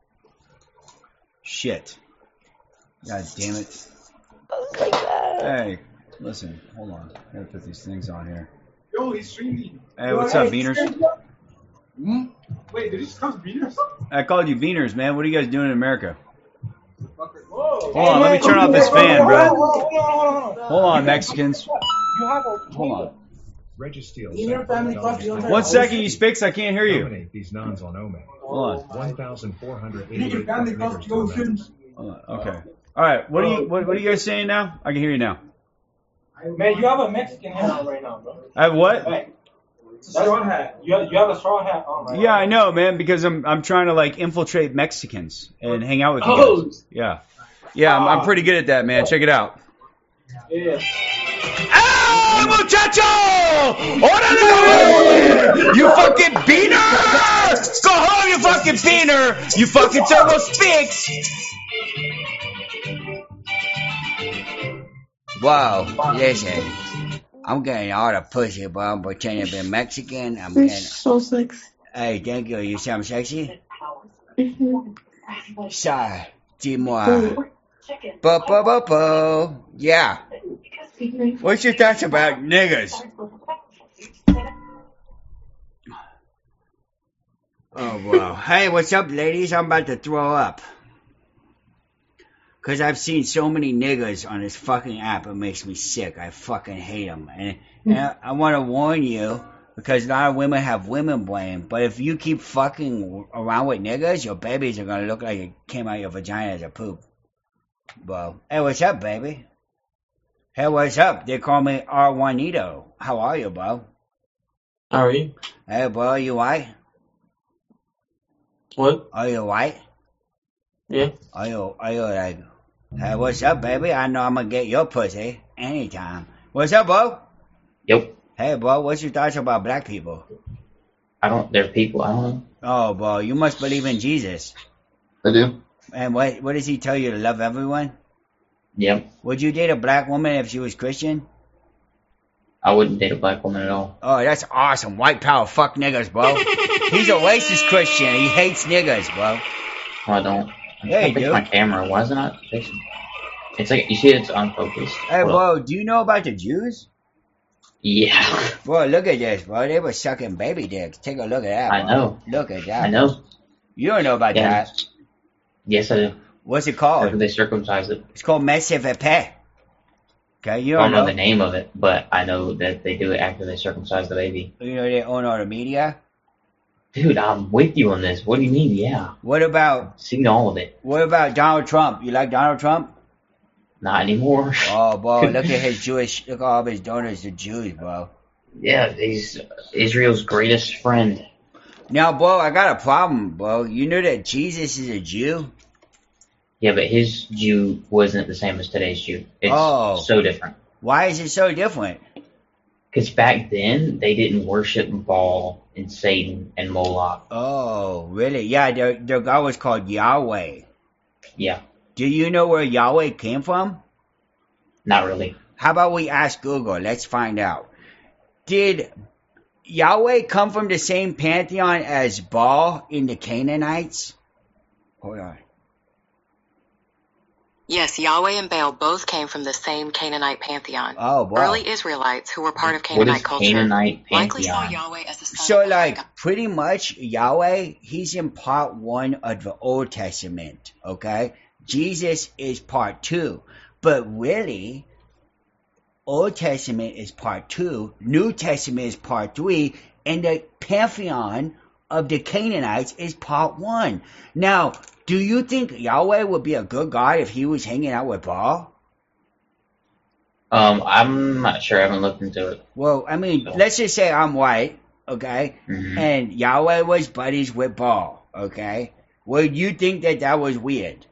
S1: Shit. God damn it. Hey, listen, hold on. I gotta put these things on here.
S13: Yo, he's streaming.
S1: Hey, what's up, Beaners?
S13: Hmm? Wait, did he just call us Beaners?
S1: I called you Beaners, man. What are you guys doing in America?
S13: Whoa.
S1: Hold on, let me turn off this fan, bro.
S14: Hold on, hold on, hold on.
S1: Hold on, Mexicans.
S14: You have a
S1: Hold on.
S2: Registeel.
S14: In your family coffee.
S1: One second, you speaks. I can't hear you.
S2: Nominate these nuns on Omen.
S1: Hold on.
S2: one thousand four hundred
S14: In your
S2: eighty-eight
S14: family
S2: niggers
S14: coffee.
S2: to amend.
S1: Hold on. Okay. All right. What are you? What, what are you guys saying now? I can hear you now.
S14: Man, you have a Mexican hat on right now, bro.
S1: I have what?
S14: Hey, it's a straw hat. You have, you have a straw hat on right
S1: Yeah, I know, man. Because I'm I'm trying to like infiltrate Mexicans and hang out with you
S14: Oh.
S1: guys. Yeah. Yeah, I'm, I'm pretty good at that, man. Check it out.
S14: Yeah.
S1: ¡Ah, muchacho! ¡Órale! You fucking beaner! Go home, you fucking beaner! You fucking turbo speaks! Wow, listen. I'm getting all the pussy, bro. I'm pretending to be Mexican. I'm
S12: You're
S1: getting.
S12: so sexy.
S1: Hey, thank you. You sound sexy.
S12: Mm-hmm.
S1: Sorry. Dis-moi. Bo bo bo bo. Yeah. What's your thoughts about niggas? Oh, wow. Hey, what's up, ladies? I'm about to throw up. Because I've seen so many niggas on this fucking app, it makes me sick. I fucking hate them. And, and I, I want to warn you, because a lot of women have women blame, but if you keep fucking around with niggas, your babies are going to look like it came out of your vagina as a poop. Bro. Hey, what's up, baby? Hey, what's up? They call me R Juanito. How are you, bro?
S16: How are you?
S1: Hey, bro, you white?
S16: What?
S1: Are you white?
S16: Yeah.
S1: Are you, are you like, hey, what's up, baby? I know I'm gonna get your pussy anytime. What's up, bro?
S16: Yep.
S1: Hey, bro, what's your thoughts about black people?
S16: I don't, they're people, I don't know.
S1: Oh, bro, you must believe in Jesus.
S16: I do.
S1: And what, what does he tell you, to love everyone?
S16: Yep.
S1: Would you date a black woman if she was Christian?
S16: I wouldn't date a black woman at all.
S1: Oh, that's awesome. White power, fuck niggas, bro. He's a racist Christian. He hates niggas, bro.
S16: No, I don't. I'm
S1: Yeah,
S16: trying
S1: you
S16: to fix
S1: do.
S16: my camera. Why is it not fixing? It's like, you see it's unfocused.
S1: Hey,
S16: Hold
S1: bro,
S16: up.
S1: do you know about the Jews?
S16: Yeah.
S1: Bro, look at this, bro. They were sucking baby dicks. Take a look at that,
S16: I
S1: bro.
S16: know.
S1: Look at that.
S16: I know.
S1: You don't know about
S16: Yeah.
S1: that.
S16: Yes, I do.
S1: What's it called?
S16: After they circumcised it.
S1: It's called Messe Vepe. Okay, you
S16: I
S1: don't
S16: don't know
S1: know.
S16: the name of it, but I know that they do it after they circumcise the baby.
S1: You know they own all the media.
S16: Dude, I'm with you on this. What do you mean? Yeah.
S1: What about
S16: Seen all of it.
S1: what about Donald Trump? You like Donald Trump?
S16: Not anymore.
S1: Oh, bro, look at his Jewish. Look at all of his donors, the Jews, bro.
S16: Yeah, he's Israel's greatest friend.
S1: Now, bro, I got a problem, bro. You know that Jesus is a Jew?
S16: Yeah, but his Jew wasn't the same as today's Jew. It's
S1: Oh.
S16: so different.
S1: Why is it so different?
S16: Because back then, they didn't worship Baal and Satan and Moloch.
S1: Oh, really? Yeah, their their God was called Yahweh.
S16: Yeah,
S1: Do you know where Yahweh came from?
S16: not really.
S1: How about we ask Google? Let's find out. Did Yahweh come from the same pantheon as Baal in the Canaanites? Hold on.
S18: Yes, Yahweh and Baal both came from the same Canaanite pantheon.
S1: Oh, wow.
S18: Early Israelites who were part of
S16: What
S18: Canaanite
S16: is
S18: culture
S16: Canaanite
S18: likely saw
S16: pantheon?
S18: Yahweh as the son
S1: So,
S18: of
S1: like, pretty much Yahweh, he's in part one of the Old Testament, okay? Jesus is part two. But really, Old Testament is part two, New Testament is part three, and the pantheon of the Canaanites is part one. Now, do you think Yahweh would be a good God if he was hanging out with Baal?
S16: Um, I'm not sure. I haven't looked into it.
S1: Well, I mean, let's just say I'm white, okay?
S16: Mhm.
S1: And Yahweh was buddies with Baal, okay? Would you think that that was weird?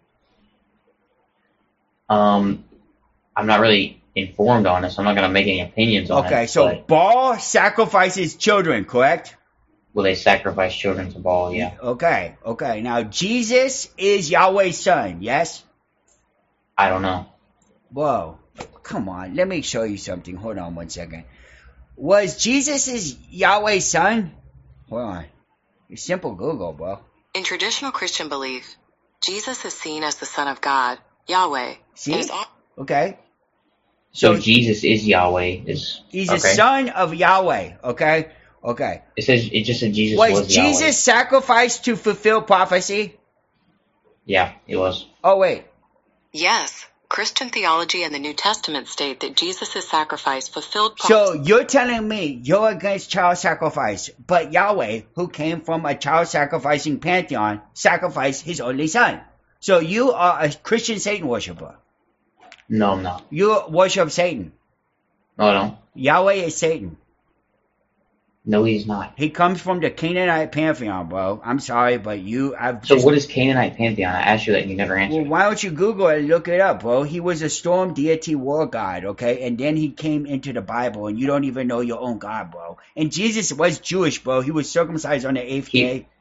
S16: Um, I'm not really informed on it, so I'm not going to make any opinions on it.
S1: Okay, so
S16: but
S1: Baal sacrifices children, correct?
S16: will they sacrifice children to Baal? Yeah.
S1: Okay, okay. Now, Jesus is Yahweh's son, yes?
S16: I don't know.
S1: Whoa, come on. Let me show you something. Hold on one second. Was Jesus Yahweh's son? Hold on. It's simple Google, bro.
S18: In traditional Christian belief, Jesus is seen as the Son of God, Yahweh.
S1: See?
S18: and is al-
S1: Okay.
S16: So,
S1: So-
S16: Jesus is Yahweh. Is
S1: He's
S16: okay.
S1: the son of Yahweh, okay? Okay.
S16: It says it just said Jesus
S1: Was
S16: was, Yahweh.
S1: Jesus sacrificed to fulfill prophecy?
S16: Yeah, it was.
S1: Oh, wait.
S18: Yes, Christian theology and the New Testament state that Jesus' sacrifice fulfilled
S1: So
S18: prophecy.
S1: you're telling me you're against child sacrifice, but Yahweh, who came from a child sacrificing pantheon, sacrificed his only son. So you are a Christian Satan worshiper.
S16: No, I'm not.
S1: You worship Satan.
S16: No, no.
S1: Yahweh is Satan.
S16: No, he's not.
S1: He comes from the Canaanite pantheon, bro. I'm sorry, but you... I've
S16: So
S1: just-
S16: what is Canaanite pantheon? I asked you that and you never
S1: Well,
S16: answered.
S1: why don't you Google it and look it up, bro? He was a storm deity war god, okay? And then he came into the Bible, and you don't even know your own God, bro. And Jesus was Jewish, bro. He was circumcised on the eighth
S16: He-
S1: day.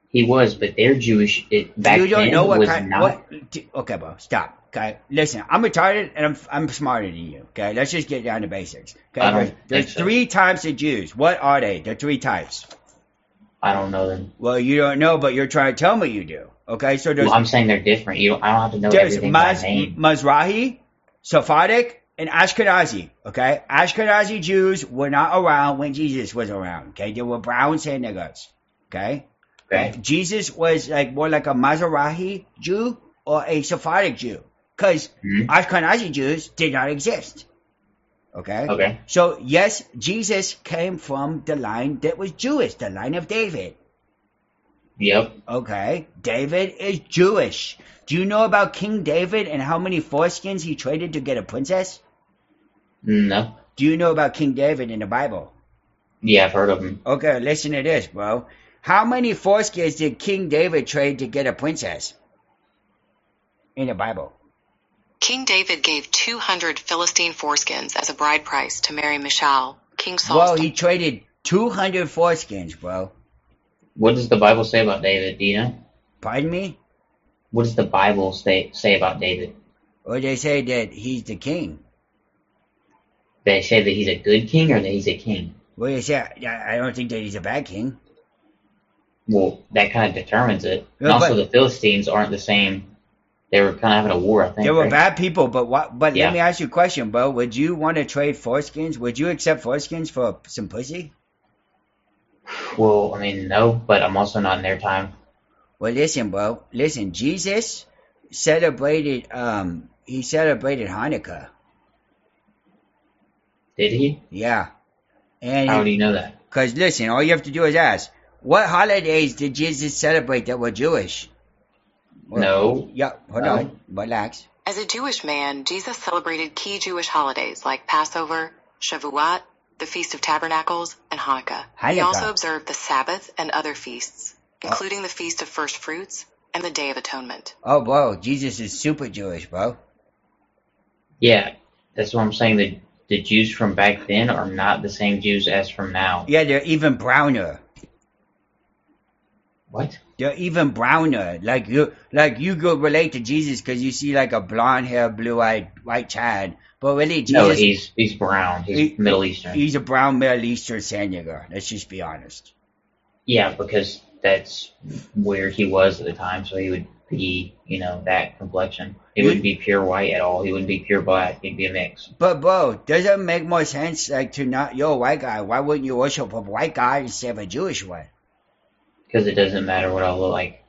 S16: He was, but they're Jewish. It, back
S1: You don't
S16: then
S1: know what
S16: was
S1: kind.
S16: not.
S1: What? d- Okay, bro, stop. Okay, listen, I'm retarded and I'm I'm smarter than you. Okay, let's just get down to basics. Okay,
S16: I don't
S1: there's, there's
S16: think so.
S1: three types of Jews. What are they? The three types.
S16: I don't know them.
S1: Well, you don't know, but you're trying to tell me you do. Okay, so there's
S16: Well, I'm saying they're different. You don't, I don't have to know
S1: there's
S16: everything by
S1: Maz,
S16: name.
S1: Mizrahi, Sephardic, and Ashkenazi. Okay, Ashkenazi Jews were not around when Jesus was around. Okay, they were brown synagogues. Okay.
S16: Okay.
S1: Jesus was like more like a Mizrahi Jew or a Sephardic Jew. Because
S16: Mhm.
S1: Ashkenazi Jews did not exist. Okay?
S16: Okay.
S1: So, yes, Jesus came from the line that was Jewish, the line of David.
S16: Yep.
S1: Okay? David is Jewish. Do you know about King David and how many foreskins he traded to get a princess?
S16: No.
S1: Do you know about King David in the Bible?
S16: Yeah, I've heard of them.
S1: Okay, listen to this, bro. How many foreskins did King David trade to get a princess? In the Bible.
S18: King David gave two hundred Philistine foreskins as a bride price to marry Michal, King Saul's
S1: Well, he traded two hundred foreskins, bro.
S16: What does the Bible say about David? Do you know?
S1: Pardon me?
S16: What does the Bible say say about David?
S1: Or they say that he's the king.
S16: They say that he's a good king or that he's a king?
S1: Well, they say, I I don't think that he's a bad king.
S16: Well, that kind of determines it. And
S1: Yeah,
S16: also,
S1: but-
S16: the Philistines aren't the same. They were kind of having a war, I think.
S1: They were
S16: right?
S1: bad people, but what? But
S16: Yeah.
S1: let me ask you a question, bro. Would you want to trade foreskins? Would you accept foreskins for some pussy?
S16: Well, I mean, no, but I'm also not in their time.
S1: Well, listen, bro. Listen, Jesus celebrated. Um, he celebrated Hanukkah.
S16: Did he?
S1: Yeah. And
S16: How do you know that?
S1: Because listen, all you have to do is ask, what holidays did Jesus celebrate that were Jewish? Well,
S16: No.
S1: Yeah, hold
S16: No.
S1: on. Relax.
S18: As a Jewish man, Jesus celebrated key Jewish holidays like Passover, Shavuot, the Feast of Tabernacles, and Hanukkah. He
S1: Hanukkah.
S18: also observed the Sabbath and other feasts, including the Feast of First Fruits and the Day of Atonement.
S1: Oh, bro, Jesus is super Jewish, bro.
S16: Yeah, that's what I'm saying. The, the Jews from back then are not the same Jews as from now.
S1: Yeah, they're even browner.
S16: What?
S1: They're even browner. Like you, like you could relate to Jesus because you see like a blonde hair, blue eyed, white Chad. But really, Jesus,
S16: No, he's he's brown. He's
S1: he-
S16: Middle Eastern.
S1: he's a brown Middle Eastern Sanyagar. Let's just be honest.
S16: Yeah, because that's where he was at the time, so he would be, you know, that complexion. He wouldn't be pure white at all. He wouldn't be pure black. He'd be a mix.
S1: But bro, does it make more sense like to not you're a white guy? Why wouldn't you worship a white guy instead of a Jewish one?
S16: Because it doesn't matter what I look like.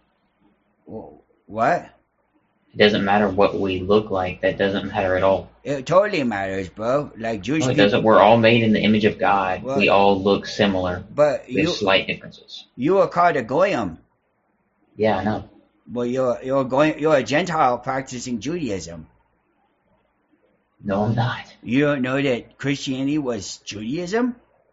S1: What?
S16: It doesn't matter what we look like. That doesn't matter at all.
S1: It totally matters, bro. Like Jewish
S16: No, it
S1: people.
S16: doesn't. We're all made in the image of God.
S1: Well,
S16: we all look similar.
S1: But
S16: There's
S1: you,
S16: slight differences.
S1: you are called a goyim.
S16: Yeah, I know.
S1: Well, you're you're going you're a Gentile practicing Judaism.
S16: No, I'm not.
S1: You don't know that Christianity was Judaism?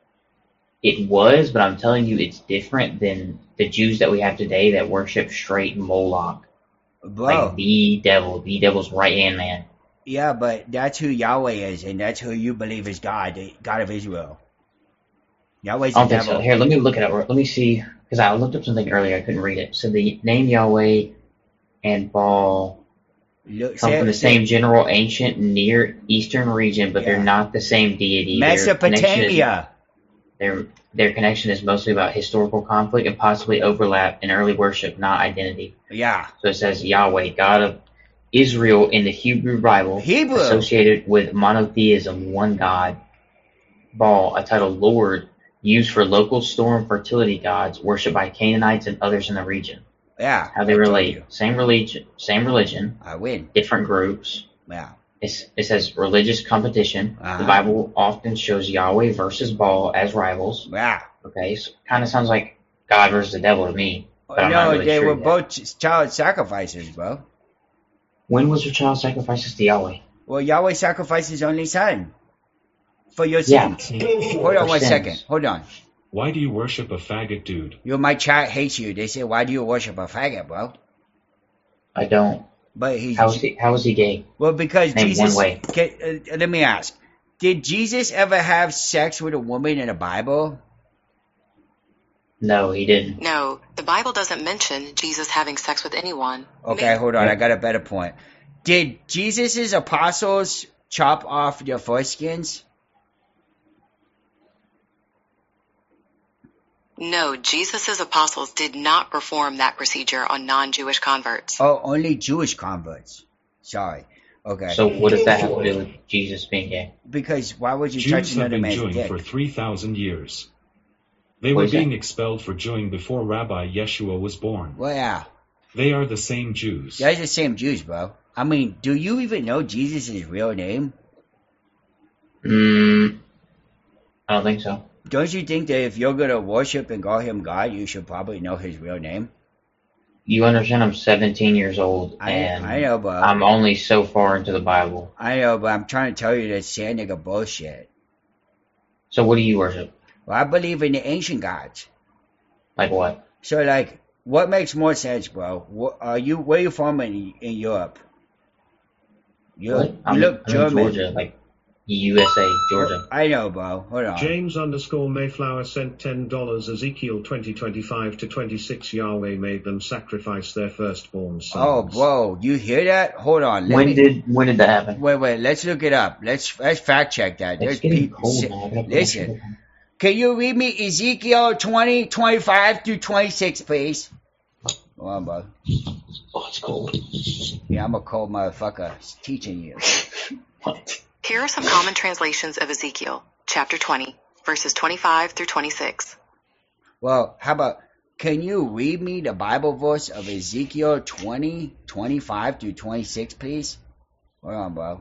S16: It was, but I'm telling you, it's different than the Jews that we have today that worship straight Moloch.
S1: Bro.
S16: Like the devil, the devil's right hand man.
S1: Yeah, but that's who Yahweh is, and that's who you believe is God, the God of Israel. Yahweh's
S16: I don't
S1: the
S16: think
S1: devil.
S16: so. Here, let me look it up. Let me see, because I looked up something earlier. I couldn't read it. So the name Yahweh and Baal
S1: Look,
S16: come
S1: say-
S16: from the
S1: say-
S16: same general ancient Near Eastern region, but
S1: Yeah.
S16: they're not the same deity. Their connection is-
S1: Mesopotamia.
S16: Their their connection is mostly about historical conflict and possibly overlap in early worship, not identity.
S1: Yeah.
S16: So it says Yahweh, God of Israel in the Hebrew Bible,
S1: Hebrew.
S16: associated with monotheism, one God. Baal, a title Lord, used for local storm fertility gods, worshipped by Canaanites and others in the region.
S1: Yeah.
S16: How they
S1: I told
S16: relate?
S1: you.
S16: Same religion, same religion,
S1: I win.
S16: different groups.
S1: Yeah.
S16: It's, it says religious competition.
S1: Uh-huh.
S16: The Bible often shows Yahweh versus Baal as rivals.
S1: Yeah.
S16: Okay, so kind of sounds like God versus the devil to me. But I'm not
S1: No,
S16: really
S1: they
S16: sure
S1: were
S16: yet.
S1: both ch- child sacrifices, bro.
S16: When was your child sacrifices to Yahweh?
S1: Well, Yahweh sacrificed his only son for your
S16: Yeah.
S1: sins. Hold on
S16: For
S1: one
S16: sins.
S1: second. Hold on.
S5: Why do you worship a faggot dude?
S1: Your my chat hates you. They say, why do you worship a faggot, bro?
S16: I don't.
S1: But he's
S16: How is he? How is he gay?
S1: well because
S16: Name
S1: Jesus.
S16: one way.
S1: Okay, uh, let me ask: did Jesus ever have sex with a woman in the Bible?
S16: No, he didn't.
S18: No, the Bible doesn't mention Jesus having sex with anyone.
S1: Okay, hold on. I got a better point. Did Jesus' apostles chop off their foreskins?
S18: No, Jesus' apostles did not perform that procedure on non-Jewish converts.
S1: Oh, only Jewish converts. Sorry. Okay.
S16: So what does that have to do with Jesus being gay?
S1: Because why would you
S5: Jews
S1: touch
S5: have
S1: another
S5: been
S1: man's
S5: Jewing
S1: dick?
S5: for three thousand years. They
S16: What
S5: were
S16: is that?
S5: being expelled for Jewing before Rabbi Yeshua was born.
S1: Well, yeah.
S5: They are the same Jews.
S1: They're the same Jews, bro. I mean, do you even know Jesus' real name?
S16: Mm, I don't think so.
S1: Don't you think that if you're going to worship and call him God, you should probably know his real name?
S16: You understand I'm seventeen years old,
S1: I,
S16: and
S1: I know, bro.
S16: I'm only so far into the Bible.
S1: I know, but I'm trying to tell you that sand nigga bullshit.
S16: So what do you worship?
S1: Well, I believe in the ancient gods.
S16: Like what?
S1: So, like, what makes more sense, bro? What, are you, where are you from in, in Europe? You,
S16: What?
S1: you
S16: I'm,
S1: look
S16: I'm
S1: German.
S16: in Georgia, like U S A, Georgia.
S1: I know, bro. Hold on.
S19: James underscore Mayflower sent ten dollars. Ezekiel twenty twenty-five to twenty-six. Yahweh made them sacrifice their firstborn sons.
S1: Oh, bro, you hear that? Hold on. Let
S16: When
S1: me,
S16: did when did that happen?
S1: Wait, wait. Let's look it up. Let's let's fact check that.
S16: It's
S1: There's
S16: getting
S1: people.
S16: cold now. I gotta put my
S1: Listen,
S16: shirt on.
S1: can you read me Ezekiel twenty, twenty-five through twenty-six, please? Come on, bro.
S16: Oh, it's cold.
S1: Yeah, I'm a cold motherfucker teaching you.
S16: What?
S18: Here are some common translations of Ezekiel, chapter twenty, verses twenty-five through twenty-six.
S1: Well, how about, can you read me the Bible verse of Ezekiel twenty, twenty-five through twenty-six, please? Hold on, bro.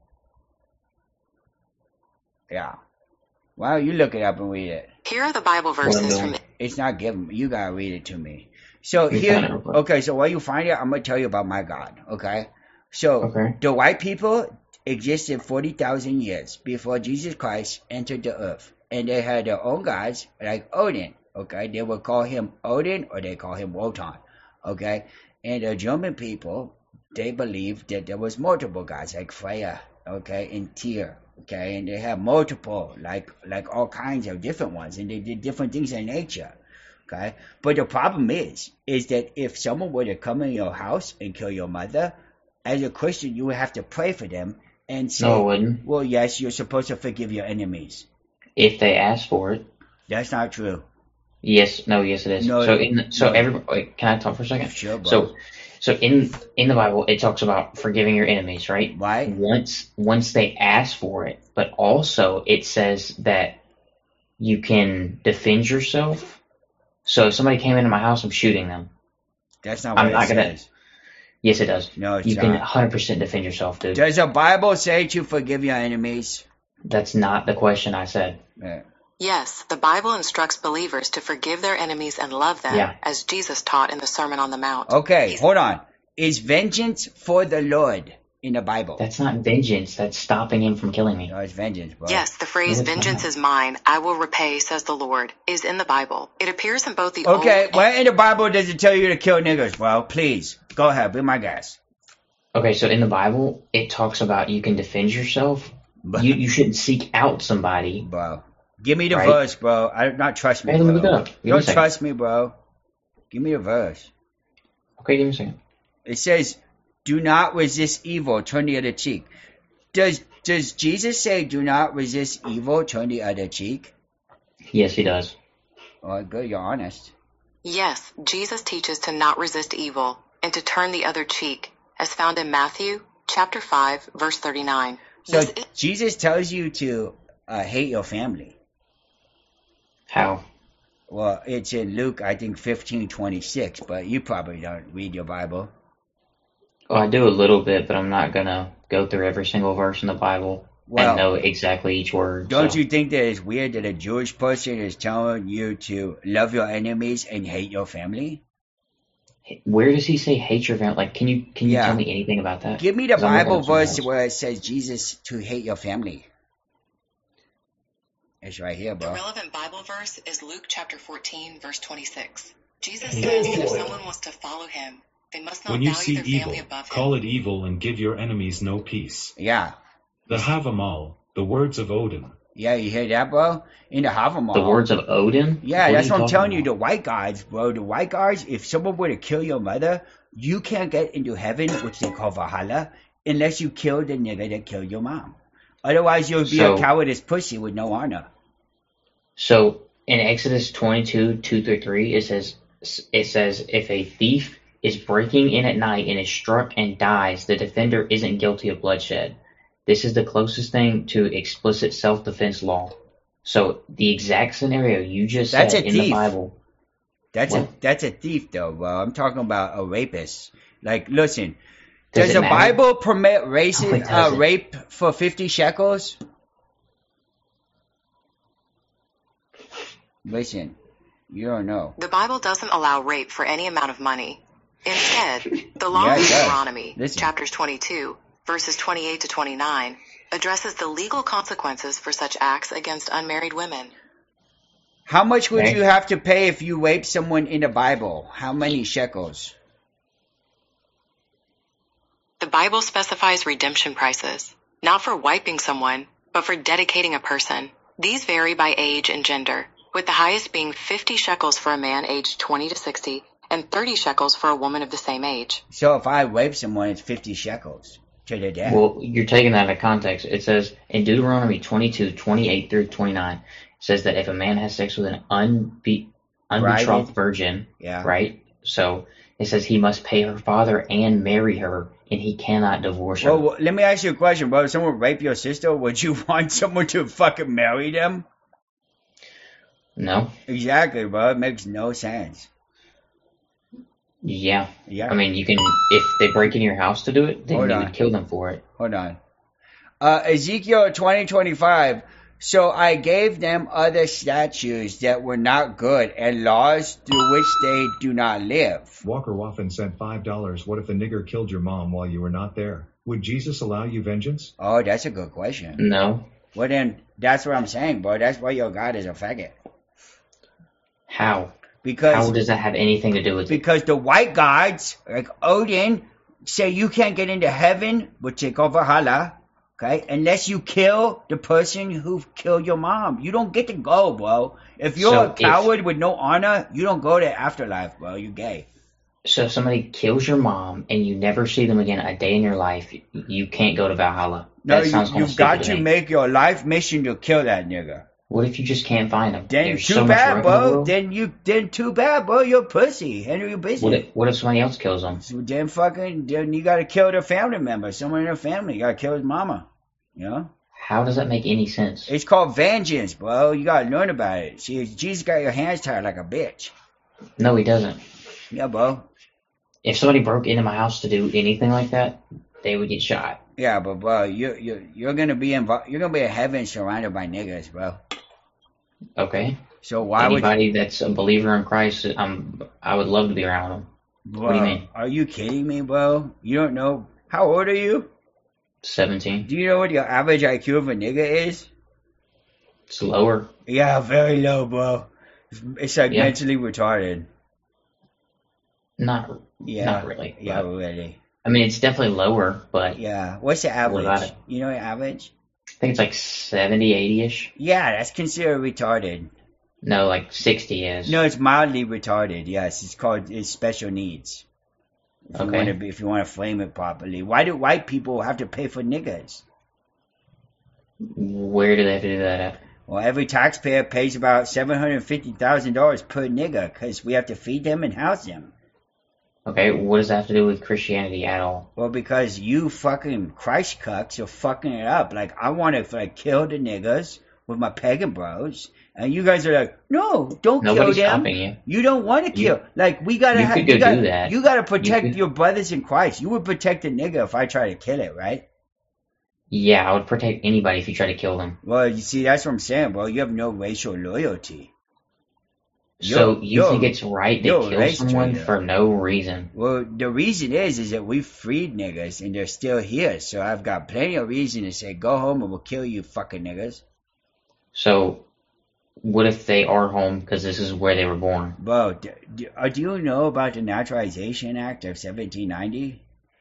S1: Yeah. Why don't you look it up and read it?
S18: Here are the Bible verses from
S1: It's not given. You gotta read it to me. So
S16: You
S1: here,
S16: found it real quick.
S1: okay. So while you find it, I'm gonna tell you about my God. Okay. So
S16: Okay.
S1: the white people existed forty thousand years before Jesus Christ entered the earth, and they had their own gods like Odin. Okay, they would call him Odin or they call him Wotan. Okay, and the German people, they believed that there was multiple gods like Freya. Okay, and Tyr. Okay, and they have multiple, like like all kinds of different ones, and they did different things in nature. Okay, but the problem is, is that if someone were to come in your house and kill your mother, as a Christian, you would have to pray for them and say,
S16: No, it wouldn't.
S1: well, yes, you're supposed to forgive your enemies.
S16: If they ask for it.
S1: That's not true.
S16: Yes, no, yes it is.
S1: No,
S16: so in the, so
S1: no.
S16: every wait, can I talk for a second?
S1: Sure, bro.
S16: So so in in the Bible it talks about forgiving your enemies, right?
S1: Right.
S16: Once once they ask for it, but also it says that you can defend yourself. So if somebody came into my house, I'm shooting them.
S1: That's not what
S16: I'm
S1: it
S16: not gonna.
S1: says.
S16: Yes, it does.
S1: No, it's
S16: you can
S1: not.
S16: one hundred percent defend yourself, dude.
S1: Does the Bible say to forgive your enemies?
S16: That's not the question I said.
S1: Yeah.
S18: Yes, the Bible instructs believers to forgive their enemies and love them,
S16: Yeah.
S18: as Jesus taught in the Sermon on the Mount.
S1: Okay, hold on. Is vengeance for the Lord in the Bible?
S16: That's not vengeance. That's stopping him from killing me.
S1: No, it's vengeance, bro.
S18: Yes, the phrase,
S16: No, it's
S18: vengeance
S16: not.
S18: is mine, I will repay, says the Lord, is in the Bible. It appears in both the
S1: Okay,
S18: Old
S1: where in the Bible does it tell you to kill niggas, bro? Please, go ahead, be my guest.
S16: Okay, so in the Bible, it talks about you can defend yourself. You you shouldn't seek out somebody.
S1: Bro, give me the
S16: Right?
S1: verse, bro. I not trust me,
S16: Hey, let me
S1: bro.
S16: look it up. Give me a
S1: Don't
S16: second.
S1: trust me, bro. Give me the verse.
S16: Okay, give me a second.
S1: It says, "Do not resist evil; turn the other cheek." Does Does Jesus say, "Do not resist evil; turn the other cheek"?
S16: Yes, he does.
S1: Oh, good. You're honest.
S18: Yes, Jesus teaches to not resist evil and to turn the other cheek, as found in Matthew chapter five, verse thirty-nine.
S1: So Jesus tells you to uh, hate your family.
S16: How?
S1: Well, it's in Luke, I think fifteen twenty-six, but you probably don't read your Bible.
S16: Well, I do a little bit, but I'm not gonna go through every single verse in the Bible
S1: Well,
S16: and know exactly each word.
S1: Don't
S16: so.
S1: you think that it's weird that a Jewish person is telling you to love your enemies and hate your family?
S16: Where does he say hate your family? Like, can you can you
S1: Yeah.
S16: tell me anything about that?
S1: Give me the
S16: 'Cause I'm looking
S1: Bible
S16: up some
S1: verse
S16: else.
S1: where it says Jesus to hate your family. It's right here,
S18: The
S1: bro.
S18: relevant Bible verse is Luke chapter fourteen, verse twenty-six. Jesus says that if someone wants to follow him, they must not
S5: When you
S18: value
S5: see
S18: their
S5: evil,
S18: family above him.
S5: call it evil and give your enemies no peace.
S1: Yeah.
S5: The Havamal, the words of Odin.
S1: Yeah, you hear that, bro? In the Havamal.
S16: The words of Odin?
S1: Yeah,
S16: What
S1: that's
S16: are you
S1: what I'm telling
S16: talking
S1: you. The white guys, bro. The white guys, if someone were to kill your mother, you can't get into heaven, which they call Valhalla, unless you kill the nigga that killed your mom. Otherwise, you'll be
S16: So-
S1: a cowardice pussy with no honor.
S16: So in Exodus twenty-two, two through three, it says, it says, if a thief is breaking in at night and is struck and dies, the defender isn't guilty of bloodshed. This is the closest thing to explicit self-defense law. So the exact scenario you just
S1: That's
S16: said
S1: a
S16: in the
S1: thief.
S16: Bible.
S1: That's a
S16: What?
S1: that's a thief, though, bro. I'm talking about a rapist. Like, listen,
S16: Does
S1: does
S16: it
S1: the
S16: matter?
S1: Bible permit race,
S16: No, it
S1: uh,
S16: doesn't.
S1: rape for fifty shekels? Listen, you don't know.
S18: The Bible doesn't allow rape for any amount of money. Instead, the law
S1: Yeah,
S18: in
S1: it does.
S18: Deuteronomy,
S1: Listen.
S18: chapters twenty-two, verses twenty-eight to twenty-nine, addresses the legal consequences for such acts against unmarried women.
S1: How much would
S16: Okay.
S1: you have to pay if you raped someone in the Bible? How many shekels?
S18: The Bible specifies redemption prices, not for wiping someone, but for dedicating a person. These vary by age and gender, with the highest being fifty shekels for a man aged twenty to sixty and thirty shekels for a woman of the same age.
S1: So if I rape someone, it's fifty shekels to the death.
S16: Well, you're taking that out of context. It says in Deuteronomy twenty-two, twenty-eight through twenty-nine, it says that if a man has sex with an unbe- unbetrothed
S1: Bride.
S16: virgin,
S1: Yeah.
S16: right? So it says he must pay her father and marry her, and he cannot divorce her.
S1: Well, well, let me ask you a question, bro. If someone rape your sister, would you want someone to fucking marry them?
S16: No?
S1: Exactly, bro. It makes no sense.
S16: Yeah.
S1: Yeah.
S16: I mean, you can, if they break into your house to do it, then
S1: Hold
S16: you
S1: on.
S16: would kill them for it.
S1: Hold on. Uh, Ezekiel twenty twenty-five. So I gave them other statutes that were not good and laws through which they do not live.
S2: Walker Waffen sent five dollars. What if the nigger killed your mom while you were not there? Would Jesus allow you vengeance?
S1: Oh, that's a good question.
S16: No.
S1: Well, then, that's what I'm saying, bro. That's why your God is a faggot.
S16: How?
S1: Because
S16: How does that have anything to do with it?
S1: Because the white gods, like Odin, say you can't get into heaven, which they call Valhalla, okay, unless you kill the person who killed your mom. You don't get to go, bro. If you're
S16: So
S1: a
S16: if-
S1: coward with no honor, you don't go to afterlife, bro. You're gay.
S16: So if somebody kills your mom and you never see them again a day in your life, you can't go to Valhalla.
S1: No,
S16: That
S1: you,
S16: sounds kind of
S1: you've got
S16: stupid to
S1: to
S16: me.
S1: make your life mission to kill that nigga.
S16: What if you just can't find them?
S1: Then
S16: There's
S1: too
S16: so much
S1: bad,
S16: room in the
S1: bro.
S16: world.
S1: Then you, then too bad, bro. You're a pussy. Handle your business.
S16: What if, what if somebody else kills them?
S1: So then fucking, then you gotta kill their family member. Someone in their family. You gotta kill his mama. You know?
S16: How does that make any sense?
S1: It's called vengeance, bro. You gotta learn about it. See, Jesus got your hands tied like a bitch.
S16: No, he doesn't.
S1: Yeah, bro.
S16: If somebody broke into my house to do anything like that, they would get shot.
S1: Yeah, but bro, you you you're gonna be involved. You're gonna be in heaven surrounded by niggas, bro.
S16: Okay.
S1: So why
S16: Anybody that's a believer in Christ, I'm, I would love to be around them.
S1: would?
S16: What do you mean?
S1: Are you kidding me, bro? You don't know. How old are you?
S16: seventeen.
S1: Do you know what your average I Q of a nigga is?
S16: It's lower.
S1: Yeah, very low, bro. It's, it's like
S16: Yeah.
S1: mentally retarded.
S16: Not,
S1: Yeah.
S16: not really.
S1: Yeah,
S16: but-
S1: really.
S16: I mean, it's definitely lower, but
S1: Yeah. What's the
S16: What
S1: average?
S16: about it?
S1: You know the average?
S16: I think it's like seventy, eighty-ish.
S1: Yeah, that's considered retarded.
S16: No, like sixty is.
S1: No, it's mildly retarded. Yes, it's called it's special needs. If you
S16: Okay.
S1: want to be, if you want to frame it properly, why do white people have to pay for niggas?
S16: Where do they have to do that at?
S1: Well, every taxpayer pays about seven hundred fifty thousand dollars per nigga because we have to feed them and house them.
S16: Okay, what does that have to do with Christianity at all?
S1: Well, because you fucking Christ cucks are fucking it up. Like I want to like kill the niggas with my pagan bros, and you guys are like, no, don't
S16: Nobody's
S1: kill them.
S16: stopping you.
S1: You don't want to kill. like we gotta.
S16: you
S1: ha-
S16: could go
S1: you gotta,
S16: do that.
S1: You gotta protect
S16: could-
S1: your brothers in Christ. You would protect a nigga if I try to kill it, right?
S16: Yeah, I would protect anybody if you try to kill them.
S1: Well, you see, that's what I'm saying, bro. You have no racial loyalty.
S16: So
S1: You're-
S16: you
S1: you're-
S16: think it's right to
S1: you're a
S16: kill
S1: race
S16: someone
S1: traitor.
S16: for no reason?
S1: Well, the reason is, is that we freed niggas and they're still here. So I've got plenty of reason to say, go home and we'll kill you fucking niggas.
S16: So, what if they are home because this is where they were born?
S1: Bro, do, do, uh, do you know about the Naturalization Act of seventeen ninety?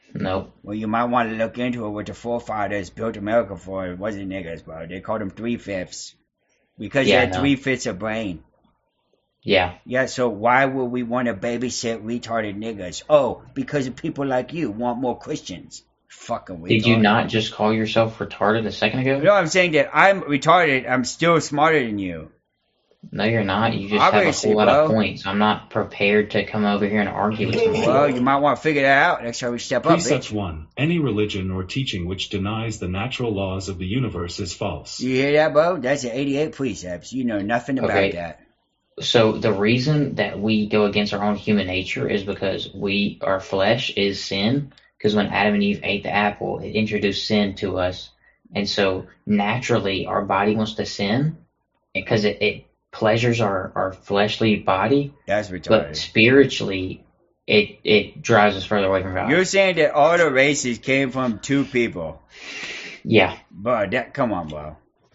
S16: Nope.
S1: Well, you might want to look into it. What the forefathers built America for, it wasn't niggas, bro. They called them three fifths because
S16: Yeah,
S1: they
S16: I
S1: had
S16: know.
S1: three fifths of brain.
S16: Yeah.
S1: Yeah, so why would we want to babysit retarded niggas? Oh, because of people like you want more Christians. Fucking retarded.
S16: Did you not just call yourself retarded a second ago?
S1: No, I'm saying that I'm retarded. I'm still smarter than you.
S16: No, you're not. You just
S1: Obviously,
S16: have a whole lot of
S1: bro.
S16: points. I'm not prepared to come over here and argue with somebody.
S1: Well, you might want to figure that out next time we step up,
S5: Precept
S1: bitch.
S5: one. Any religion or teaching which denies the natural laws of the universe is false.
S1: You hear that, bro? That's the eighty-eight precepts. You know nothing about
S16: Okay.
S1: that.
S16: So the reason that we go against our own human nature is because we, our flesh is sin. Because when Adam and Eve ate the apple, it introduced sin to us. And so naturally our body wants to sin because it, it pleasures our, our fleshly body.
S1: That's retarded.
S16: But spiritually, it, it drives us further away from God.
S1: You're saying that all the races came from two people.
S16: Yeah.
S1: Bro, that, come on, bro.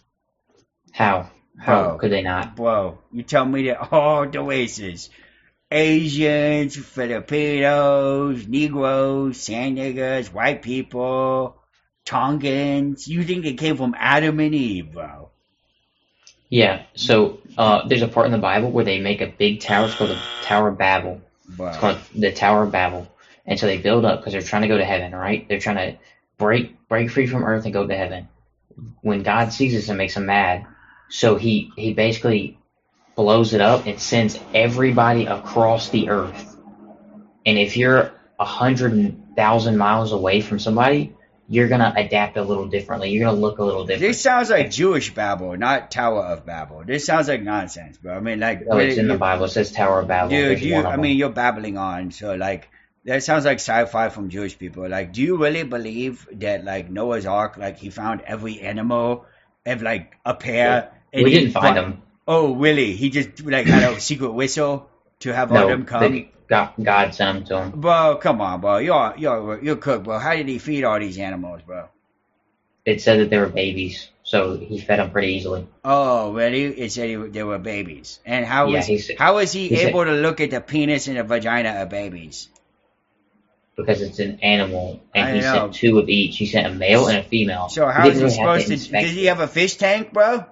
S16: How? How
S1: Bro.
S16: could they not?
S1: Bro, you tell me that all the races, Asians, Filipinos, Negroes, sand niggers, white people, Tongans, you think they came from Adam and Eve, bro?
S16: Yeah. So uh, there's a part in the Bible where they make a big tower. It's called the Tower of Babel.
S1: Bro.
S16: It's called the Tower of Babel. And so they build up because they're trying to go to heaven, right? They're trying to break break free from earth and go to heaven. When God sees this, it makes him mad. So he, he basically blows it up and sends everybody across the earth. And if you're a hundred thousand miles away from somebody, you're going to adapt a little differently. You're going to look a little different.
S1: This sounds like Jewish Babel, not Tower of Babel. This sounds like nonsense, bro. I mean, like...
S16: No, it's in the
S1: you-
S16: Bible. It says Tower of Babel.
S1: Dude,
S16: There's
S1: you,
S16: one of
S1: I
S16: them.
S1: mean, you're babbling on, so, like, that sounds like sci-fi from Jewish people. Like, do you really believe that, like, Noah's Ark, like, he found every animal, and, like, a pair... and
S16: We
S1: he
S16: didn't find
S1: bu-
S16: them.
S1: Oh, really? He just, like, had a secret whistle to have all
S16: No,
S1: them come?
S16: they- God, God sent them to him.
S1: Bro, come on, bro. You're, you're, you're cooked, bro. How did he feed all these animals, bro?
S16: It said that they were babies, so he fed them pretty easily.
S1: Oh, really? It said he, they were babies. And how
S16: Yeah,
S1: was
S16: he said-
S1: how was he,
S16: he said-
S1: able to look at the penis and the vagina of babies?
S16: Because it's an animal, and
S1: I
S16: he
S1: know.
S16: sent two of each. He sent a male and a female.
S1: So
S16: He
S1: how is
S16: didn't
S1: he
S16: really have
S1: supposed to?
S16: inspect
S1: Does he have a fish tank, bro?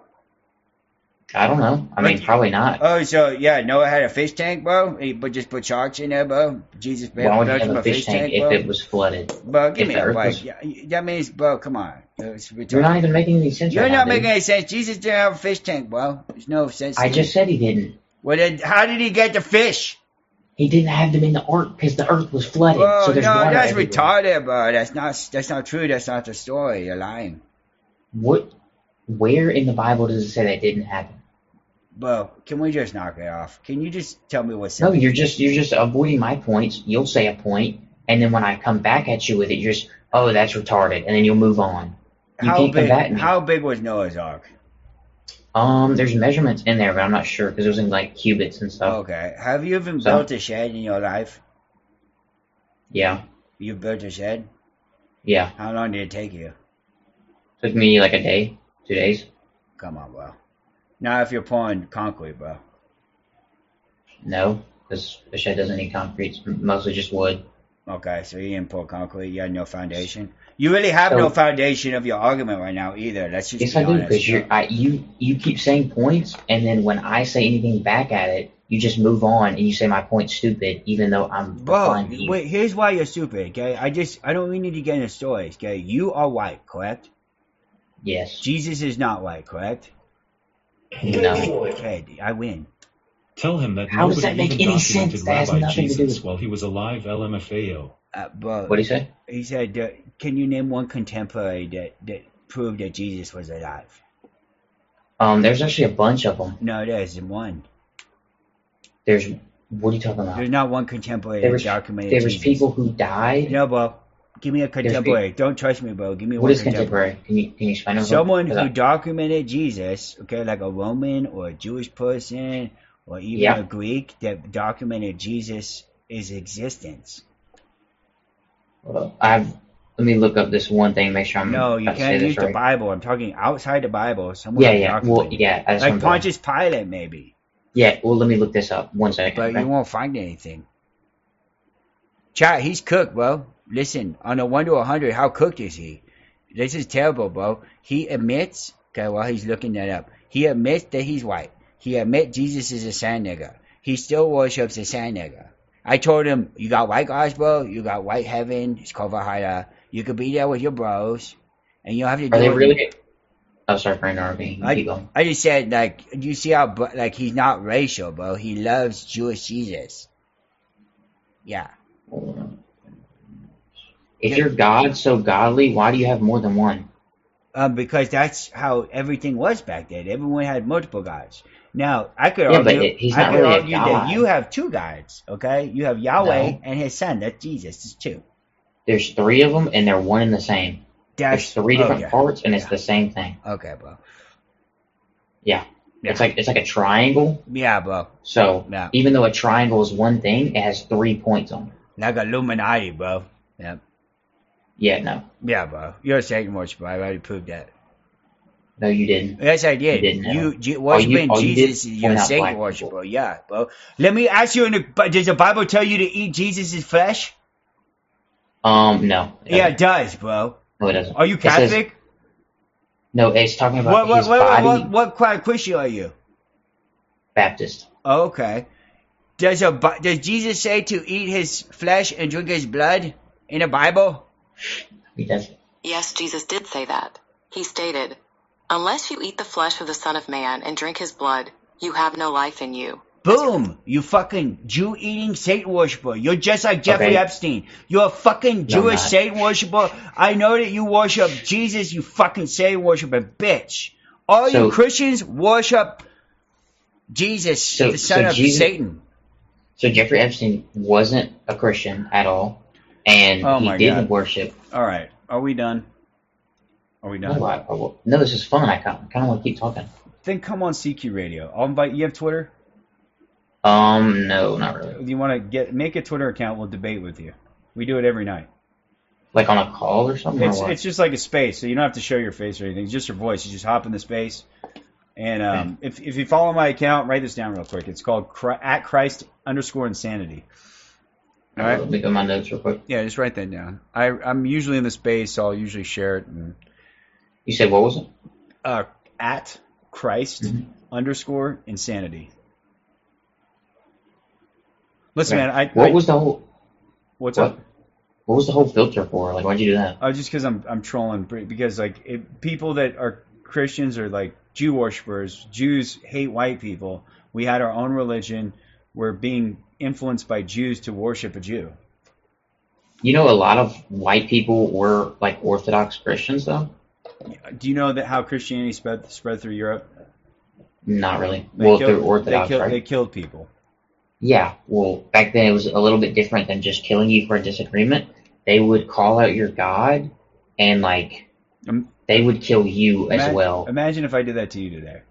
S16: I don't know. I mean, probably not.
S1: Oh, so yeah, Noah had a fish tank, bro. He but just put sharks in there, bro. Jesus built
S16: Why would he
S1: built
S16: have
S1: him
S16: a fish tank if
S1: bro.
S16: it was flooded?
S1: Bro, give
S16: If
S1: me
S16: the
S1: a
S16: earth
S1: break.
S16: was-
S1: Yeah, that means, bro, come on. It's
S16: You're not even making any sense
S1: You're
S16: right
S1: not
S16: now,
S1: making
S16: dude.
S1: any sense. Jesus didn't have a fish tank, bro. There's no sense.
S16: I
S1: to
S16: just
S1: it.
S16: said he didn't.
S1: Well, then, how did he get the fish?
S16: He didn't have them in the ark because the earth was flooded.
S1: Bro,
S16: so there's
S1: no,
S16: water
S1: that's
S16: everywhere.
S1: retarded, bro. That's not. That's not true. That's not the story. You're lying,
S16: What? Where in the Bible does it say that didn't happen?
S1: bro. Can we just knock it off? Can you just tell me what's
S16: No, you're just you're just avoiding my points. You'll say a point, and then when I come back at you with it, you're just, oh, that's retarded, and then you'll move on. You
S1: how
S16: can't
S1: big?
S16: combat me.
S1: How big was Noah's Ark?
S16: Um, there's measurements in there, but I'm not sure because it was in like cubits and stuff.
S1: Okay. Have you even
S16: So-
S1: built a shed in your life?
S16: Yeah,
S1: You built a shed?
S16: yeah.
S1: How long did it take you?
S16: Took me like a day, two days.
S1: Come on, bro. Not if you're pouring concrete, bro.
S16: No, because the shed doesn't need concrete. It's mostly just wood.
S1: Okay, so you didn't pour concrete. You had no foundation. You really have
S16: So-
S1: no foundation of your argument right now either. Let's just
S16: Yes,
S1: be
S16: I do,
S1: honest.
S16: because you I you you keep saying points, and then when I say anything back at it, you just move on and you say my point's stupid, even though I'm
S1: Bro,
S16: replying to you.
S1: wait, here's why you're stupid, okay? I just, I don't really need to get into stories, okay? You are white, correct?
S16: Yes.
S1: Jesus is not white, correct?
S16: No.
S1: Okay, I win.
S5: Tell him that
S16: How does
S5: nobody
S16: that make
S5: even
S16: any
S5: documented
S16: sense? That has
S5: Rabbi
S16: nothing to do
S5: Jesus
S16: with-
S5: while he was alive. L M F A O.
S1: Uh, bro,
S16: What'd he say?
S1: He said, uh, can you name one contemporary that, that proved that Jesus was alive?
S16: Um, there's actually a bunch of them.
S1: No, there's one.
S16: There's what are you talking about?
S1: There's not one contemporary
S16: There
S1: that
S16: was
S1: documented
S16: there was
S1: Jesus.
S16: people who died.
S1: No, bro. Give me a
S16: pe-
S1: contemporary. Don't trust me, bro. Give me
S16: What
S1: one
S16: is contemporary? Can you can you explain it?
S1: Someone
S16: Because
S1: who
S16: I-
S1: documented Jesus, okay, like a Roman or a Jewish person or even
S16: Yeah.
S1: a Greek that documented Jesus' existence.
S16: Well, I've let me look up this one thing. Make sure I'm
S1: No, you
S16: I say
S1: can't
S16: this
S1: use the
S16: right.
S1: Bible. I'm talking outside the Bible. Someone
S16: Yeah,
S1: who
S16: yeah.
S1: documented
S16: Well, yeah. That's what
S1: like
S16: I'm doing.
S1: Pontius Pilate, maybe.
S16: Yeah. Well, let me look this up. One second.
S1: But
S16: okay?
S1: you won't find anything. Chat, he's cooked, bro. listen, on a one to a hundred, how cooked is he? This is terrible, bro. He admits, okay, well, he's looking that up. He admits that he's white. He admits Jesus is a sand nigger. He still worships a sand nigger. I told him, you got white guys, bro. You got white heaven. It's called Valhalla. You could be there with your bros, and you don't have to do
S16: Are they
S1: it.
S16: really? Oh, sorry for interrupting. You keep
S1: I,
S16: going.
S1: I just said, like, you see how, bu- like, he's not racial, bro. He loves Jewish Jesus. Yeah.
S16: If you're God so godly, why do you have more than one?
S1: Um, because that's how everything was back then. Everyone had multiple gods. Now, I could
S16: Yeah,
S1: argue,
S16: but it- he's
S1: I
S16: not
S1: could
S16: really a
S1: argue that
S16: god.
S1: you have two gods, okay? You have Yahweh
S16: No.
S1: and his son. That's Jesus. It's two.
S16: There's three of them, and they're one and the same.
S1: That's,
S16: There's three different
S1: okay.
S16: parts, and it's the same thing.
S1: Okay, bro.
S16: Yeah.
S1: Yeah.
S16: It's like it's like a triangle.
S1: Yeah, bro.
S16: So
S1: Yeah.
S16: even though a triangle is one thing, it has three points on it.
S1: Like Illuminati, bro. Yeah.
S16: Yeah, no.
S1: Yeah, bro. You're a Satan worshiper. I already proved that.
S16: No, you didn't.
S1: Yes, I did.
S16: You didn't know.
S1: You, you
S16: All you-
S1: worshiping
S16: all you did
S1: Jesus,
S16: was
S1: you're a
S16: point out
S1: Satan
S16: black
S1: worshiper. Yeah, bro. Let me ask you, in the, but does the Bible tell you to eat Jesus' flesh?
S16: Um, no. it
S1: Yeah,
S16: doesn't.
S1: it does, bro.
S16: No, it doesn't.
S1: Are you
S16: It says-
S1: Catholic?
S16: no, it's talking about
S1: What, what,
S16: his
S1: what,
S16: body.
S1: what, what, what Christian are you?
S16: Baptist.
S1: Oh, okay. Does a Bi- does Jesus say to eat his flesh and drink his blood in the Bible?
S16: He doesn't.
S18: Yes, Jesus did say that. He stated, "Unless you eat the flesh of the Son of Man and drink his blood, you have no life in you."
S1: Boom! You fucking Jew-eating Satan worshiper. You're just like Jeffrey
S16: Okay.
S1: Epstein. You're a fucking
S16: No, I'm
S1: Jewish
S16: not.
S1: Satan worshiper. I know that you worship Jesus, you fucking Satan worshiper, bitch. All
S16: So-
S1: you Christians worship Jesus,
S16: So-
S1: the son
S16: so
S1: of
S16: Jesus-
S1: Satan.
S16: So Jeffrey Epstein wasn't a Christian at all, and
S1: Oh
S16: he
S1: my
S16: didn't
S1: God.
S16: worship.
S1: All right, are we done? Are we done?
S16: No, I, I, no, this is fun. I kind of want to keep talking.
S1: Then come on C Q Radio. I'll invite you. Have Twitter?
S16: Um, no, not really.
S1: Do you want to get make a Twitter account? We'll debate with you. We do it every night.
S16: Like on a call or something.
S1: It's
S16: or what?
S1: it's just like a space, so you don't have to show your face or anything. It's just your voice. You just hop in the space. And um, if if you follow my account, write this down real quick. It's called Chri- at Christ underscore insanity. All right.
S16: Let me go my notes real quick.
S1: Yeah, just write that down. I I'm usually in the space, so I'll usually share it. And,
S16: You said what was it?
S1: uh, at Christ
S16: Mm-hmm.
S1: underscore insanity. Listen,
S16: Okay.
S1: man. I
S16: What
S1: I-
S16: was the whole?
S1: what's
S16: what?
S1: up?
S16: What was the whole filter for? Like, why'd you do that?
S1: Oh, just because I'm I'm trolling because like it, people that are Christians or like Jew worshippers, Jews hate white people. We had our own religion. We're being influenced by Jews to worship a Jew.
S16: You know, a lot of white people were like Orthodox Christians, though.
S1: Do you know that how Christianity spread spread through Europe?
S16: Not really.
S1: They
S16: well,
S1: killed,
S16: they're Orthodox,
S1: they killed,
S16: right?
S1: They killed people.
S16: Yeah. Well, back then it was a little bit different than just killing you for a disagreement. They would call out your God, and like
S1: Um,
S16: they would kill you as
S1: Ima-
S16: well.
S1: Imagine if I did that to you today.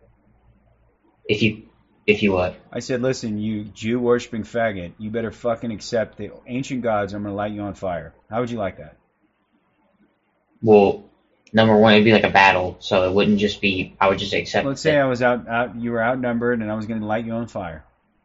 S16: If you, if you what?
S1: I said, listen, you Jew worshipping faggot, you better fucking accept the ancient gods. I'm going to light you on fire. How would you like that?
S16: Well, number one, it'd be like a battle, so it wouldn't just be. I would just accept.
S1: Let's
S16: it.
S1: say I was out, out, you were outnumbered, and I was going to light you on fire.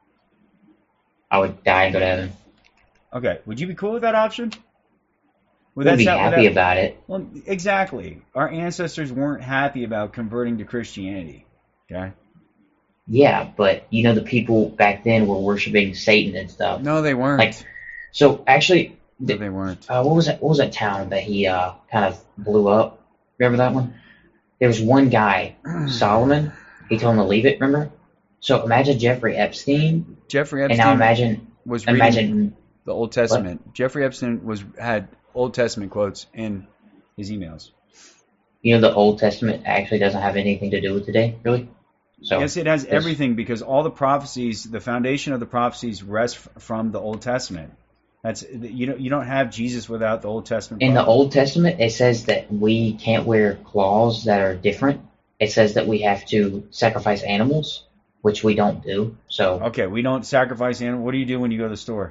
S16: I would die and go to heaven.
S1: Okay, would you be cool with that option? Would
S16: Wouldn't be
S1: sound- would
S16: happy
S1: that-
S16: about it.
S1: Well, exactly. Our ancestors weren't happy about converting to Christianity. Okay.
S16: Yeah, but you know the people back then were worshiping Satan and stuff.
S1: No, they weren't.
S16: Like, so actually,
S1: no, they weren't.
S16: Uh, what was that? What was that town that he uh, kind of blew up? Remember that one? There was one guy, Solomon. He told him to leave it. Remember? So imagine Jeffrey Epstein.
S1: Jeffrey
S16: And
S1: Epstein
S16: now imagine
S1: was reading
S16: imagine
S1: the Old Testament. Jeffrey Epstein was had Old Testament quotes in his emails.
S16: You know the Old Testament actually doesn't have anything to do with today, really. So
S1: yes, it has
S16: this-
S1: everything because all the prophecies, the foundation of the prophecies, rest f- from the Old Testament. That's you don't you don't have Jesus without the Old Testament.
S16: In the
S1: prophecy.
S16: Old Testament, it says that we can't wear clothes that are different. It says that we have to sacrifice animals, which we don't do. So
S1: Okay, we don't sacrifice animal. What do you do when you go to the store?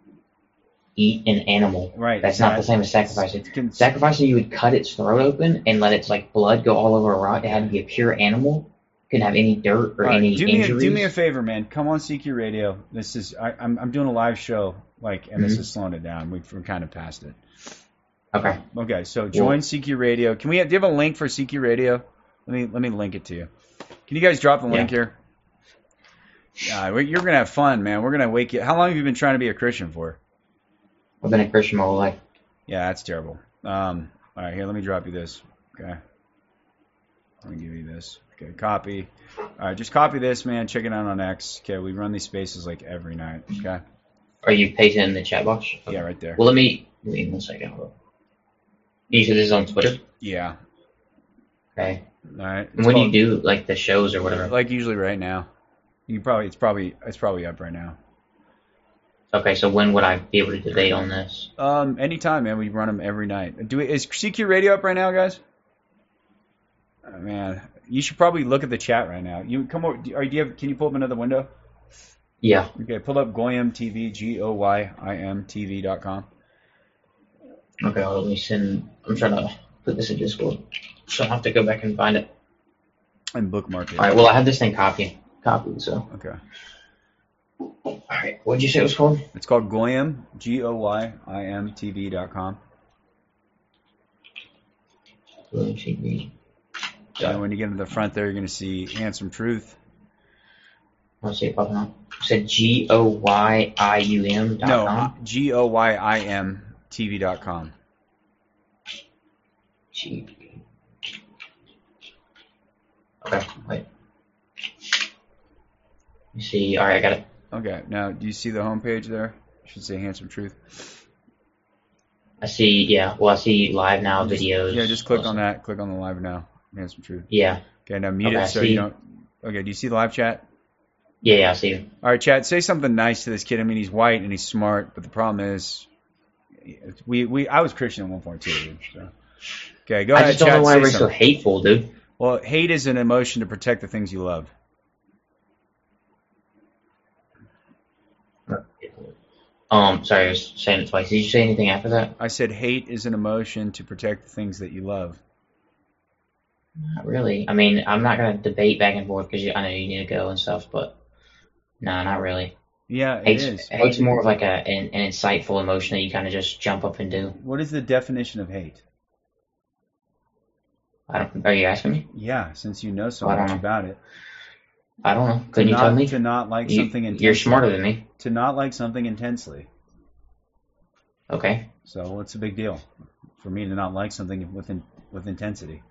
S16: eat an animal.
S1: Right.
S16: That's not the same as sacrificing. Sacrificing, you would cut its throat open and let its like blood go all over a rock. It had to be a pure animal. Couldn't have any dirt or
S1: All right,
S16: any
S1: do me a,
S16: injuries.
S1: do me a favor, man. Come on C Q Radio. This is I, I'm I'm doing a live show, like, and this
S16: Mhm.
S1: is slowing it down. We've, we're kind of past it.
S16: Okay.
S1: Okay, so join
S16: Well-
S1: C Q Radio. Can we? Have, do you have a link for C Q Radio? Let me let me link it to you. Can you guys drop the link
S16: Yeah.
S1: here? Uh, we- you're gonna have fun, man. We're gonna wake you. How long have you been trying to be a Christian for?
S16: I've been a Christian my whole life.
S1: Yeah, that's terrible. Um, all right, here, let me drop you this. Okay. Let me give you this. Okay, copy. All right, just copy this, man. Check it out on X. Okay, we run these spaces like every night. Okay.
S16: Are you pasting in the chat box? Okay.
S1: Yeah, right there.
S16: Well, let me, give me one second. Hold on. You said this is on Twitter?
S1: Yeah.
S16: Okay.
S1: All right.
S16: And when do you do, like, the shows or whatever?
S1: Like usually right now. You can probably it's probably it's probably up right now.
S16: Okay, so when would I be able to debate on this?
S1: Um, anytime, man. We run them every night. Do we, is C Q Radio up right now, guys? Oh, man, you should probably look at the chat right now. You come over. Do, or do you have? Can you pull up another window?
S16: Yeah.
S1: Okay, pull up Goyim T V, G O Y I M T V dot com.
S16: Okay, well, let me send. I'm trying to put this in Discord, so I'll have to go back and find it.
S1: And bookmark it.
S16: All right. Well, I have this thing copied. Copied. So.
S1: Okay.
S16: All right. What did you say it was called?
S1: It's called Goyim, G O Y I M T V dot com.
S16: Goyim T V.
S1: And when you get to the front there, you're going to see Handsome Truth.
S16: Let's see it popping up. You said G O Y I U M dot
S1: No,
S16: com?
S1: G O Y I M T V dot com.
S16: G. Okay, wait. You see, alright, I got it.
S1: Okay, now do you see the homepage there? It should say Handsome Truth.
S16: I see, yeah, well, I see live now
S1: Just-
S16: videos.
S1: Yeah, just click
S16: also.
S1: on that. Click on the live now. Handsome Truth.
S16: Yeah.
S1: Okay, now mute
S16: Okay, I
S1: it so
S16: see.
S1: you don't. Okay, do you see the live chat?
S16: Yeah, yeah, I see you.
S1: All right, chat. Say something nice to this kid. I mean, he's white and he's smart, but the problem is, we we I was Christian at one point too. Dude, so. Okay, go
S16: I
S1: ahead,
S16: just don't
S1: chat.
S16: know why
S1: say
S16: we're so
S1: something.
S16: hateful, dude.
S1: Well, hate is an emotion to protect the things you love.
S16: Um, sorry, I was saying it twice. Did you say anything after that?
S1: I said hate is an emotion to protect the things that you love.
S16: Not really. I mean, I'm not gonna debate back and forth because I know you need to go and stuff, but no, not really.
S1: Yeah, it
S16: Hate's,
S1: is.
S16: hate's more of like a an, an insightful emotion that you kind of just jump up and do.
S1: What is the definition of hate?
S16: I don't. Are you asking me?
S1: Yeah, since you know so
S16: I don't
S1: much
S16: know.
S1: about it.
S16: I don't know.
S1: To
S16: Couldn't you
S1: not,
S16: tell me?
S1: To not like
S16: You-
S1: something intensely.
S16: You're smarter than me.
S1: To not like something intensely.
S16: Okay.
S1: So what's the big deal for me to not like something with in, with intensity?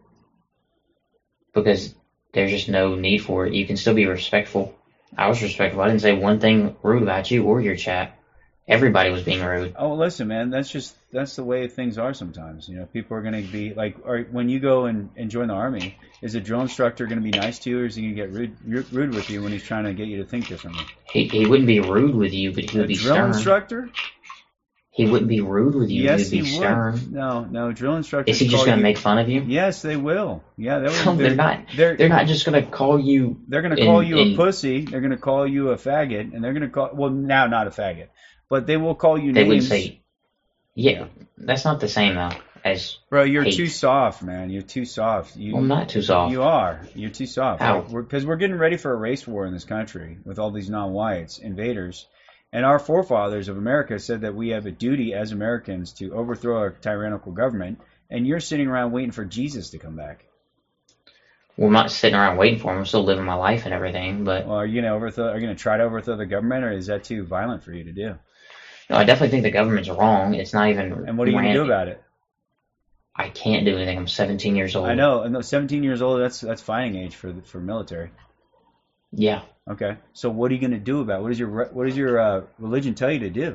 S16: Because there's just no need for it. You can still be respectful. I was respectful. I didn't say one thing rude about you or your chat. Everybody was being rude.
S1: Oh, listen, man, that's just that's the way things are sometimes. You know, people are going to be like, or when you go and, and join the army, is a drill instructor going to be nice to you, or is he going to get rude, rude rude with you when he's trying to get you to think differently?
S16: He he wouldn't be rude with you, but he would
S1: A
S16: be
S1: drill
S16: stern.
S1: instructor?
S16: He wouldn't be rude with you.
S1: Yes,
S16: he would
S1: he
S16: be
S1: would.
S16: stern.
S1: No, no, drill instructors.
S16: Is he just
S1: call
S16: going to
S1: you-
S16: make fun of you?
S1: Yes, they will. Yeah, they
S16: No,
S1: will.
S16: they're not.
S1: They're,
S16: They're not just going to call you.
S1: They're going to call
S16: in-
S1: you
S16: in-
S1: a pussy. They're going to call you a faggot, and they're going to call. Well, now not a faggot, but they will call you
S16: They would
S1: names.
S16: say, yeah, that's not the same though as.
S1: Bro, you're
S16: hate.
S1: too soft, man. You're too soft. You,
S16: I'm not too soft.
S1: You are. You're too soft.
S16: How?
S1: Because we're, 'cause we're getting ready for a race war in this country with all these non-whites invaders. And our forefathers of America said that we have a duty as Americans to overthrow a tyrannical government. And you're sitting around waiting for Jesus to come back.
S16: Well, I'm not sitting around waiting for him. I'm still living my life and everything. But
S1: Well, are you gonna overthrow? Are you gonna try to overthrow the government, or is that too violent for you to do?
S16: no, I definitely think the government's wrong. It's not even.
S1: And what are you gonna do
S16: ran-
S1: about it?
S16: I can't do anything. I'm seventeen years old.
S1: I know. And those seventeen years old, that's that's fighting age for the, for military.
S16: Yeah.
S1: Okay. So what are you gonna do about it? What does your re- what does your uh, religion tell you to do?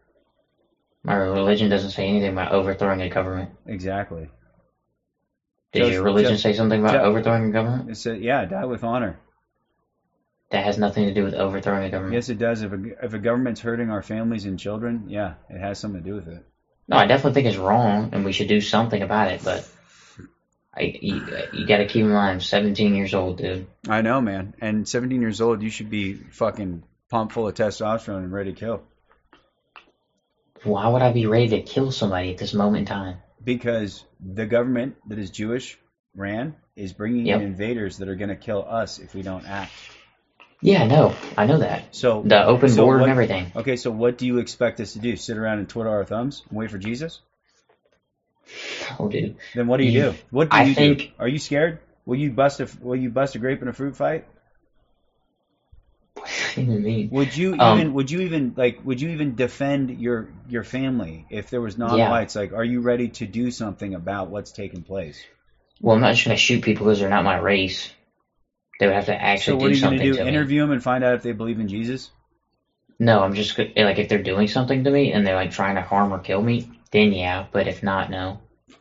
S16: My religion doesn't say anything about overthrowing a government.
S1: Exactly.
S16: Did
S1: Just-
S16: your religion
S1: just-
S16: say something about
S1: just-
S16: overthrowing a government?
S1: It said, yeah, die with honor.
S16: That has nothing to do with overthrowing a government.
S1: Yes, it does. If a, if a government's hurting our families and children, yeah, it has something to do with it.
S16: No, I definitely think it's wrong, and we should do something about it. But I, you, you got to keep in mind, I'm seventeen years old, dude.
S1: I know, man. And seventeen years old, you should be fucking pumped full of testosterone and ready to kill.
S16: Why would I be ready to kill somebody at this moment in time?
S1: Because the government that is Jewish ran is bringing
S16: Yep.
S1: in invaders that are going to kill us if we don't act.
S16: Yeah, I know. I know that.
S1: So
S16: The open
S1: so
S16: border
S1: what-
S16: and everything.
S1: Okay, so what do you expect us to do? Sit around and twiddle our thumbs and wait for Jesus?
S16: Oh, dude.
S1: Then what do you,
S16: You-
S1: do? What do
S16: I
S1: you
S16: think-
S1: do? Are you scared? Will you bust a Will you bust a grape in a fruit fight?
S16: What do you mean?
S1: Would you
S16: Um,
S1: even Would you even like Would you even defend your your family if there was non-whites? Like, are you ready to do something about what's taking place?
S16: Well, I'm not just gonna shoot people because they're not my race. They would have to
S1: So
S16: actually
S1: what are
S16: do
S1: you going
S16: something
S1: to do?
S16: to me.
S1: Interview them and find out if they believe in Jesus?
S16: No, I'm just go- like if they're doing something to me and they're like trying to harm or kill me, then yeah. But if not, no.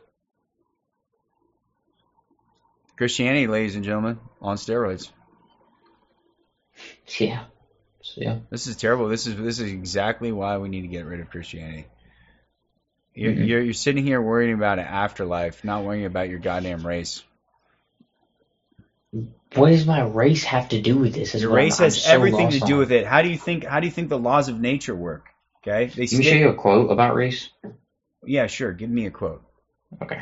S1: Christianity, ladies and gentlemen, on steroids.
S16: Yeah. So, yeah.
S1: This is terrible. This is this is exactly why we need to get rid of Christianity. You're,
S16: Mhm.
S1: you're, you're sitting here worrying about an afterlife, not worrying about your goddamn race.
S16: What does my race have to do with this? Is
S1: Your
S16: what I'm-
S1: race
S16: I'm
S1: has
S16: so
S1: everything to
S16: lost
S1: do
S16: on.
S1: with it. How do you think? How do you think the laws of nature work? Okay, they
S16: Let me show you a quote about race.
S1: Yeah, sure. Give me a quote.
S16: Okay.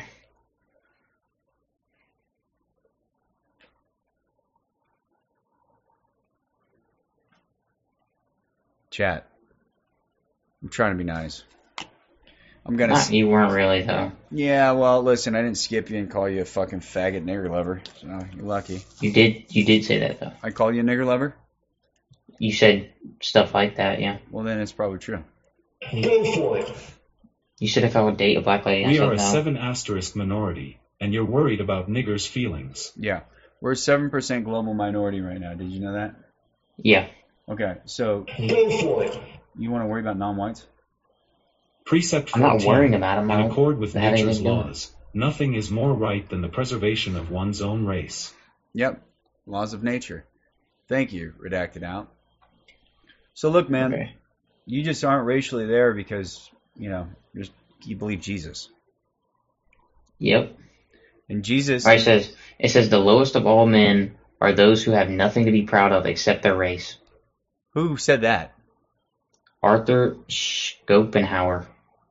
S1: Chat. I'm trying to be nice. I'm gonna.
S16: Not,
S1: s-
S16: you weren't really though.
S1: Yeah, well, listen, I didn't skip you and call you a fucking faggot nigger lover. So you're lucky.
S16: You did. You did say that though.
S1: I call you a nigger lover?
S16: You said stuff like that. Yeah.
S1: Well, then it's probably true.
S3: Go for it.
S16: You said if I would date a black lady, I
S5: We
S16: said
S5: are a
S16: no.
S5: seven asterisk minority, and you're worried about niggers' feelings.
S1: Yeah. We're a seven percent global minority right now. Did you know that?
S16: Yeah.
S1: Okay, so
S3: Go for it.
S1: you want to worry about non-whites?
S5: Precept
S16: I'm not
S5: fourteen.
S16: worrying about 'em, I
S5: In
S16: don't
S5: accord with
S16: have anything
S5: nature's
S16: to do with it.
S5: laws, nothing is more right than the preservation of one's own race.
S1: Yep. Laws of nature. Thank you, redacted out. So look, man,
S16: Okay.
S1: you just aren't racially there because, you know, just you believe Jesus.
S16: Yep.
S1: And Jesus.
S16: All right, it says it says the lowest of all men are those who have nothing to be proud of except their race.
S1: Who said that?
S16: Arthur Schopenhauer.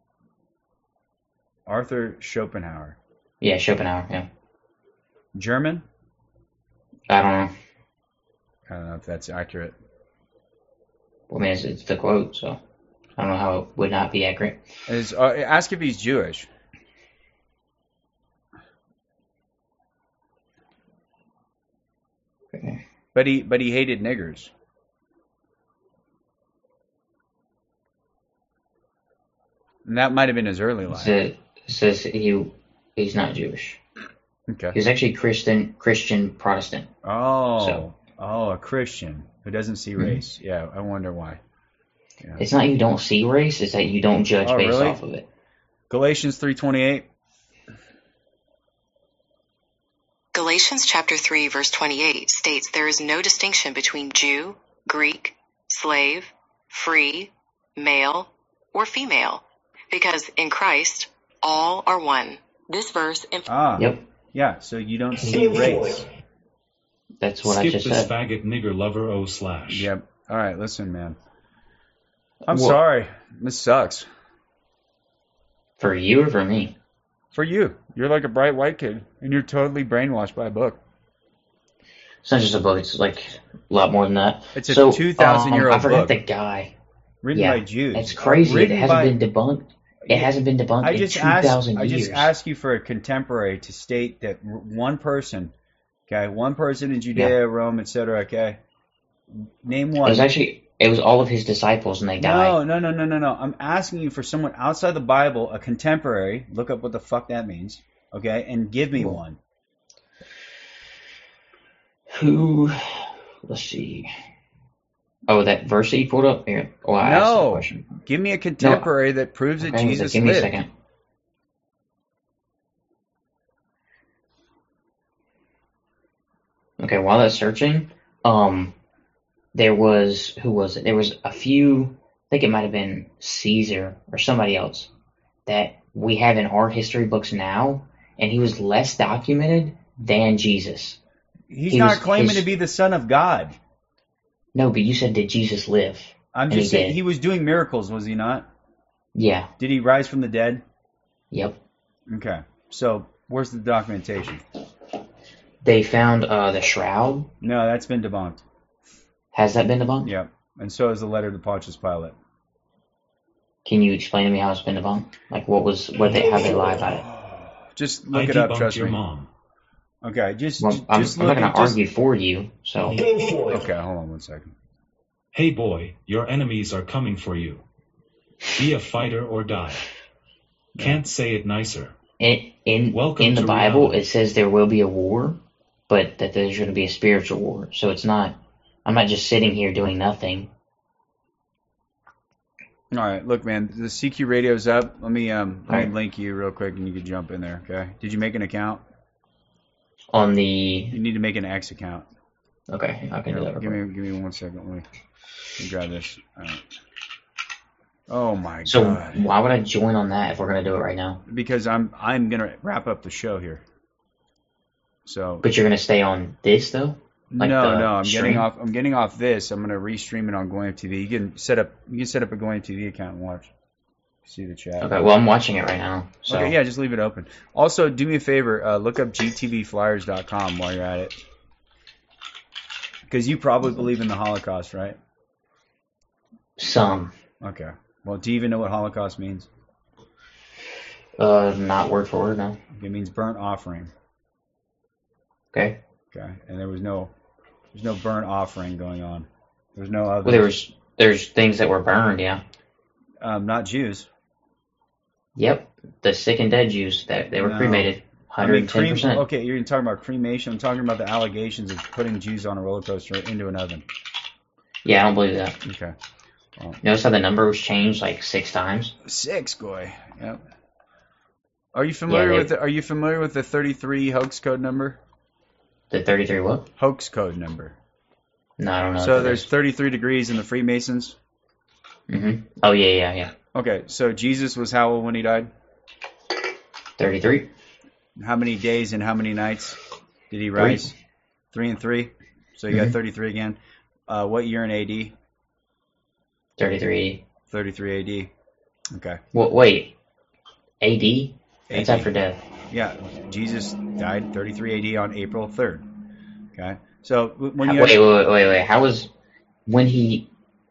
S1: Arthur Schopenhauer.
S16: Yeah, Schopenhauer. Yeah.
S1: German?
S16: I don't know.
S1: I don't know if that's accurate.
S16: Well, I mean, it's, it's the quote, so I don't know how it would not be accurate.
S1: Is, uh, ask if he's Jewish.
S16: Okay.
S1: But he but he hated niggers. And that might have been his early
S16: It
S1: life.
S16: says, it says he he's not Jewish.
S1: Okay.
S16: He was actually Christian Christian Protestant.
S1: Oh,
S16: So-
S1: oh, a Christian who doesn't see
S16: Mhm.
S1: race. Yeah, I wonder why. Yeah.
S16: It's not you don't see race; it's that you don't judge
S1: Oh,
S16: based
S1: really?
S16: off of it.
S1: Galatians three twenty-eight.
S18: Galatians chapter three verse twenty-eight states there is no distinction between Jew, Greek, slave, free, male, or female, because in Christ all are one. This verse em-
S1: Ah.
S16: Yep,
S1: Yeah, so you don't see
S3: Go for
S1: race.
S3: it.
S16: that's what
S5: Skip
S16: I just
S5: this
S16: said.
S5: faggot nigger lover o slash.
S1: Yep. All right, listen, man. I'm
S16: Well-
S1: sorry. This sucks.
S16: For you or for me?
S1: For you. You're like a bright white kid, and you're totally brainwashed by a book.
S16: It's not just a book; it's like a lot more than that.
S1: It's a
S16: So,
S1: two thousand year
S16: um, I
S1: old
S16: forgot
S1: book.
S16: the guy.
S1: Written
S16: Yeah,
S1: by Jews.
S16: It's crazy. It
S1: Written
S16: hasn't
S1: by-
S16: been debunked. It hasn't been debunked
S1: I
S16: in
S1: just
S16: two
S1: asked.
S16: thousand
S1: I
S16: years.
S1: just asked you for a contemporary to state that r- one person, okay, one person in Judea, Rome, et cetera. Okay, name
S16: It
S1: one.
S16: was actually it was all of his disciples, and they died.
S1: No, no, no, no, no, no. I'm asking you for someone outside the Bible, a contemporary. Look up what the fuck that means, okay, and give me one.
S16: Who? Let's see. Oh, that verse that you pulled up here. Oh, I asked the
S1: No,
S16: question.
S1: give me a contemporary that proves that
S16: Okay,
S1: Jesus
S16: give me a
S1: lived.
S16: second. Okay, while that's searching, um, there was who was it? There was a few. I think it might have been Caesar or somebody else that we have in our history books now, and he was less documented than Jesus.
S1: He's
S16: He
S1: not
S16: was-
S1: claiming
S16: his-
S1: to be the Son of God.
S16: No, but you said did Jesus live?
S1: I'm
S16: And
S1: just
S16: he
S1: saying
S16: did.
S1: he was doing miracles, was he not?
S16: Yeah.
S1: Did he rise from the dead?
S16: Yep.
S1: Okay. So where's the documentation?
S16: They found uh, the shroud.
S1: No, that's been debunked.
S16: Has that been debunked?
S1: Yep. And so is the letter to Pontius Pilate.
S16: Can you explain to me how it's been debunked? Like, what was, what they, how they lie about it?
S1: Just look
S5: I
S1: it up.
S5: debunked
S1: Trust
S5: your
S1: me.
S5: mom.
S1: Okay, just
S16: Well, I'm,
S1: just
S16: I'm
S1: look
S16: not
S1: at
S16: going to
S1: just.
S16: argue for you, so.
S3: Go for it.
S1: Okay, hold on one second.
S5: Hey boy, your enemies are coming for you. Be a fighter or die. Can't say it nicer.
S16: In in,
S5: Welcome
S16: in the
S5: to
S16: Bible,
S5: reality.
S16: it says there will be a war, but that there's going to be a spiritual war. So it's not. I'm not just sitting here doing nothing.
S1: All right, look, man, the C Q radio's up. Let me um let
S16: All
S1: me
S16: right.
S1: link you real quick, and you can jump in there. Okay? Did you make an account?
S16: On the.
S1: You need to make an X account.
S16: Okay, I can do that.
S1: Give
S16: real
S1: me give me one second. Let me, let me grab this. All right. Oh my
S16: So
S1: god!
S16: why would I join on that if we're going to do it right now?
S1: Because I'm I'm gonna wrap up the show here. So.
S16: But you're going to stay on this though? Like
S1: no,
S16: the
S1: no, I'm
S16: stream?
S1: getting off. I'm getting off this. I'm gonna restream it on Goyim T V. You can set up. You can set up a Goyim T V account and watch. See the chat.
S16: Okay, well I'm watching it right now. So.
S1: Okay, yeah, just leave it open. Also, do me a favor. Uh, look up G T V flyers dot com while you're at it, because you probably believe in the Holocaust, right?
S16: Some.
S1: Okay. Well, do you even know what Holocaust means?
S16: Uh, not word for word, no.
S1: It means burnt offering.
S16: Okay.
S1: Okay, and there was no, there's no burnt offering going on. There's no other.
S16: Well, there was there's things that were burned, yeah.
S1: Um, not Jews.
S16: Yep, the sick and dead Jews that they were
S1: No.
S16: cremated, one
S1: I
S16: hundred
S1: mean,
S16: and ten
S1: crem-
S16: percent.
S1: okay, you're talking about cremation. I'm talking about the allegations of putting Jews on a roller coaster into an oven.
S16: Yeah, I don't believe that.
S1: Okay. Well,
S16: Notice how the number was changed like six times.
S1: six, goy. Yep. Are you familiar
S16: Yeah, they-
S1: with the, Are you familiar with the thirty-three hoax code number?
S16: The thirty-three what?
S1: Hoax code number.
S16: No, I don't know.
S1: So
S16: what that
S1: there's
S16: is.
S1: thirty-three degrees in the Freemasons.
S16: Mhm. Oh yeah, yeah, yeah.
S1: Okay, so Jesus was how old when he died?
S16: thirty-three.
S1: How many days and how many nights did he rise? Three and three. So you got
S16: Mhm.
S1: thirty-three again. Uh, what year in A D?
S16: thirty-three.
S1: thirty-three A D. Okay.
S16: Well, wait. A D? That's
S1: A D.
S16: after death.
S1: Yeah, Jesus died thirty-three A D on April third. Okay. So w- when
S16: How-
S1: you
S16: wait, wait, wait, wait. How was when he?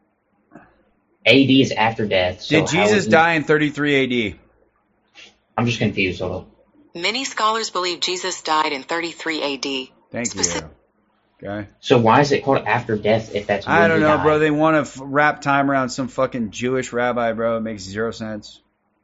S16: A D is after death. So
S1: did
S16: how
S1: Jesus
S16: was he-
S1: die in thirty-three A D?
S16: I'm just confused. Hold on.
S18: Many scholars believe Jesus died in thirty-three A D.
S1: Thank you. Okay.
S16: So why is it called after death if that's when
S1: I don't
S16: he
S1: know,
S16: died?
S1: bro. They want to f- wrap time around some fucking Jewish rabbi, bro. It makes zero sense.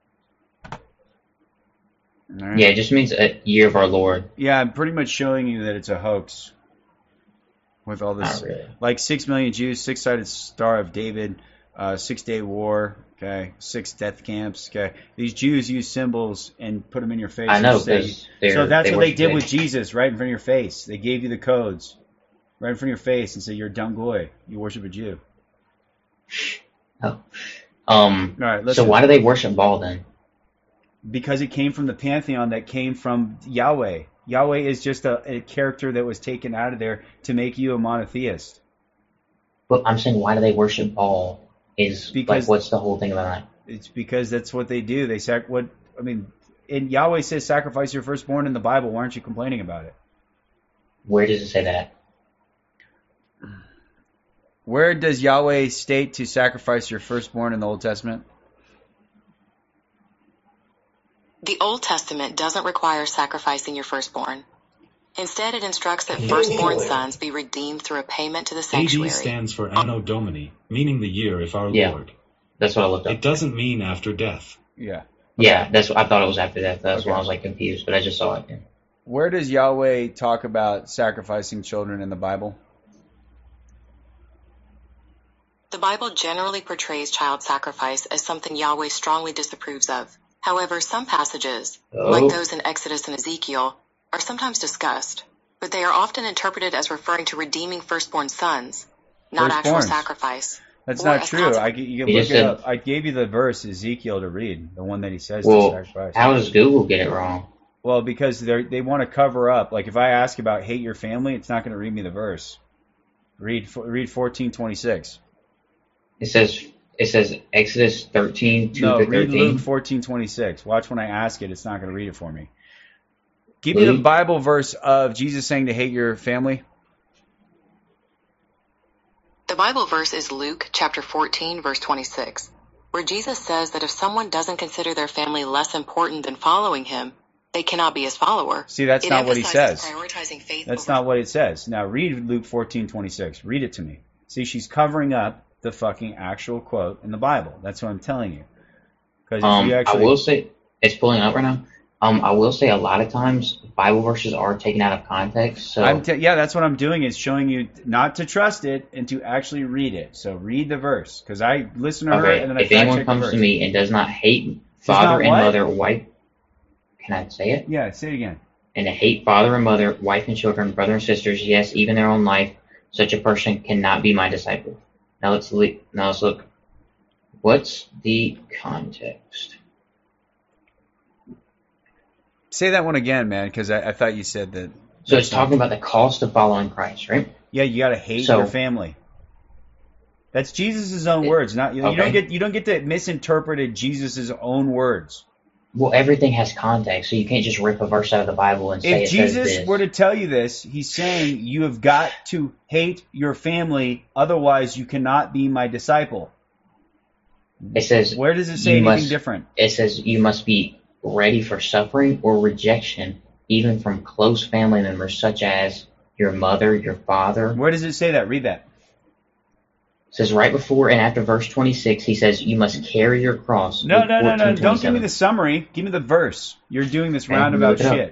S1: All right.
S16: Yeah, it just means a year of our Lord.
S1: Yeah, I'm pretty much showing you that it's a hoax. With all this,
S16: Not really.
S1: like six million Jews, six-sided Star of David, uh, six-day war, okay, six death camps, okay. These Jews use symbols and put them in your face.
S16: I know,
S1: and say-
S16: 'cause they're-
S1: so that's
S16: they
S1: what they
S16: worship
S1: did
S16: it.
S1: with Jesus, right in front of your face. They gave you the codes, right in front of your face, and said, "You're a dumb goy. You worship a Jew."
S16: Oh. Um.
S1: All right,
S16: so
S1: listen.
S16: why do they worship Baal then?
S1: Because it came from the pantheon that came from Yahweh. Yahweh is just a, a character that was taken out of there to make you a monotheist.
S16: But I'm saying, why do they worship Baal? Is
S1: Because-
S16: like, what's the whole thing about that?
S1: It's because that's what they do. They sac what I mean. And Yahweh says, "Sacrifice your firstborn" in the Bible. Why aren't you complaining about it?
S16: Where does it say that?
S1: Where does Yahweh state to sacrifice your firstborn in the Old Testament?
S18: The Old Testament doesn't require sacrificing your firstborn. Instead, it instructs that firstborn sons be redeemed through a payment to the
S5: A D
S18: sanctuary.
S5: stands for Anno Domini, meaning the year of our
S16: Yeah.
S5: Lord.
S16: That's what I looked up.
S5: It doesn't mean after death.
S1: Yeah.
S16: Yeah, that's what I thought it was after that. That's
S1: Okay.
S16: why I was like confused, but I just saw it. Yeah.
S1: Where does Yahweh talk about sacrificing children in the Bible?
S18: The Bible generally portrays child sacrifice as something Yahweh strongly disapproves of. However, some passages,
S16: Oh.
S18: like those in Exodus and Ezekiel, are sometimes discussed, but they are often interpreted as referring to redeeming firstborn sons, not actual
S1: Firstborns.
S18: sacrifice.
S1: That's
S18: Or
S1: not
S18: as
S1: true.
S18: consequence-
S1: I, g- you can
S16: He
S1: look
S16: just
S1: it
S16: said-
S1: up. I gave you the verse Ezekiel to read, the one that he says
S16: Well,
S1: to sacrifice.
S16: how does Google get it wrong?
S1: Well, because they they want to cover up. Like if I ask about hate your family, it's not going to read me the verse. Read f- read fourteen twenty six.
S16: It says it says Exodus thirteen two
S1: No,
S16: to
S1: read
S16: thirteen.
S1: Luke fourteen twenty six. Watch when I ask it, it's not going to read it for me. Give me the
S16: Luke?
S1: Bible verse of Jesus saying to hate your family.
S18: The Bible verse is Luke chapter fourteen, verse twenty-six, where Jesus says that if someone doesn't consider their family less important than following him, they cannot be his follower.
S1: See, that's
S18: It
S1: not what he
S18: emphasizes
S1: says.
S18: prioritizing faith
S1: That's
S18: over-
S1: not what it says. Now read Luke fourteen twenty-six. Read it to me. See, she's covering up the fucking actual quote in the Bible. That's what I'm telling you. Because if
S16: Um,
S1: you actually,
S16: I will say it's pulling up right now. Um, I will say a lot of times Bible verses are taken out of context. So
S1: I'm t- yeah, that's what I'm doing is showing you not to trust it and to actually read it. So read the verse because I listen to her
S16: okay,
S1: and then I
S16: if
S1: fact
S16: anyone
S1: check the
S16: comes
S1: verse.
S16: to me and does not hate
S1: not
S16: father and
S1: what?
S16: mother, wife, can I say it?
S1: Yeah, say it again.
S16: And to hate father and mother, wife and children, brother and sisters, yes, even their own life, such a person cannot be my disciple. Now let's le- now let's look. What's the context?
S1: Say that one again, man, because I, I thought you said that.
S16: So it's talking about the cost of following Christ, right?
S1: Yeah, you got to hate
S16: So-
S1: your family. That's Jesus' own words. Not you, you
S16: Okay.
S1: don't get you don't get to misinterpret Jesus' own words.
S16: Well, everything has context, so you can't just rip a verse out of the Bible and say
S1: If
S16: it says
S1: Jesus
S16: this.
S1: were to tell you this, he's saying you have got to hate your family, otherwise you cannot be my disciple.
S16: It says
S1: Where does it say
S16: you
S1: anything
S16: must-
S1: different?
S16: It says you must be ready for suffering or rejection, even from close family members such as your mother, your father.
S1: Where does it say that? Read that.
S16: It says right before and after verse twenty-six, he says you must carry your cross.
S1: No,
S16: Luke
S1: no, no, no.
S16: fourteen
S1: Don't give me
S16: twenty-seven.
S1: the summary. Give me the verse. You're doing this
S16: Okay,
S1: roundabout
S16: look it up.
S1: shit.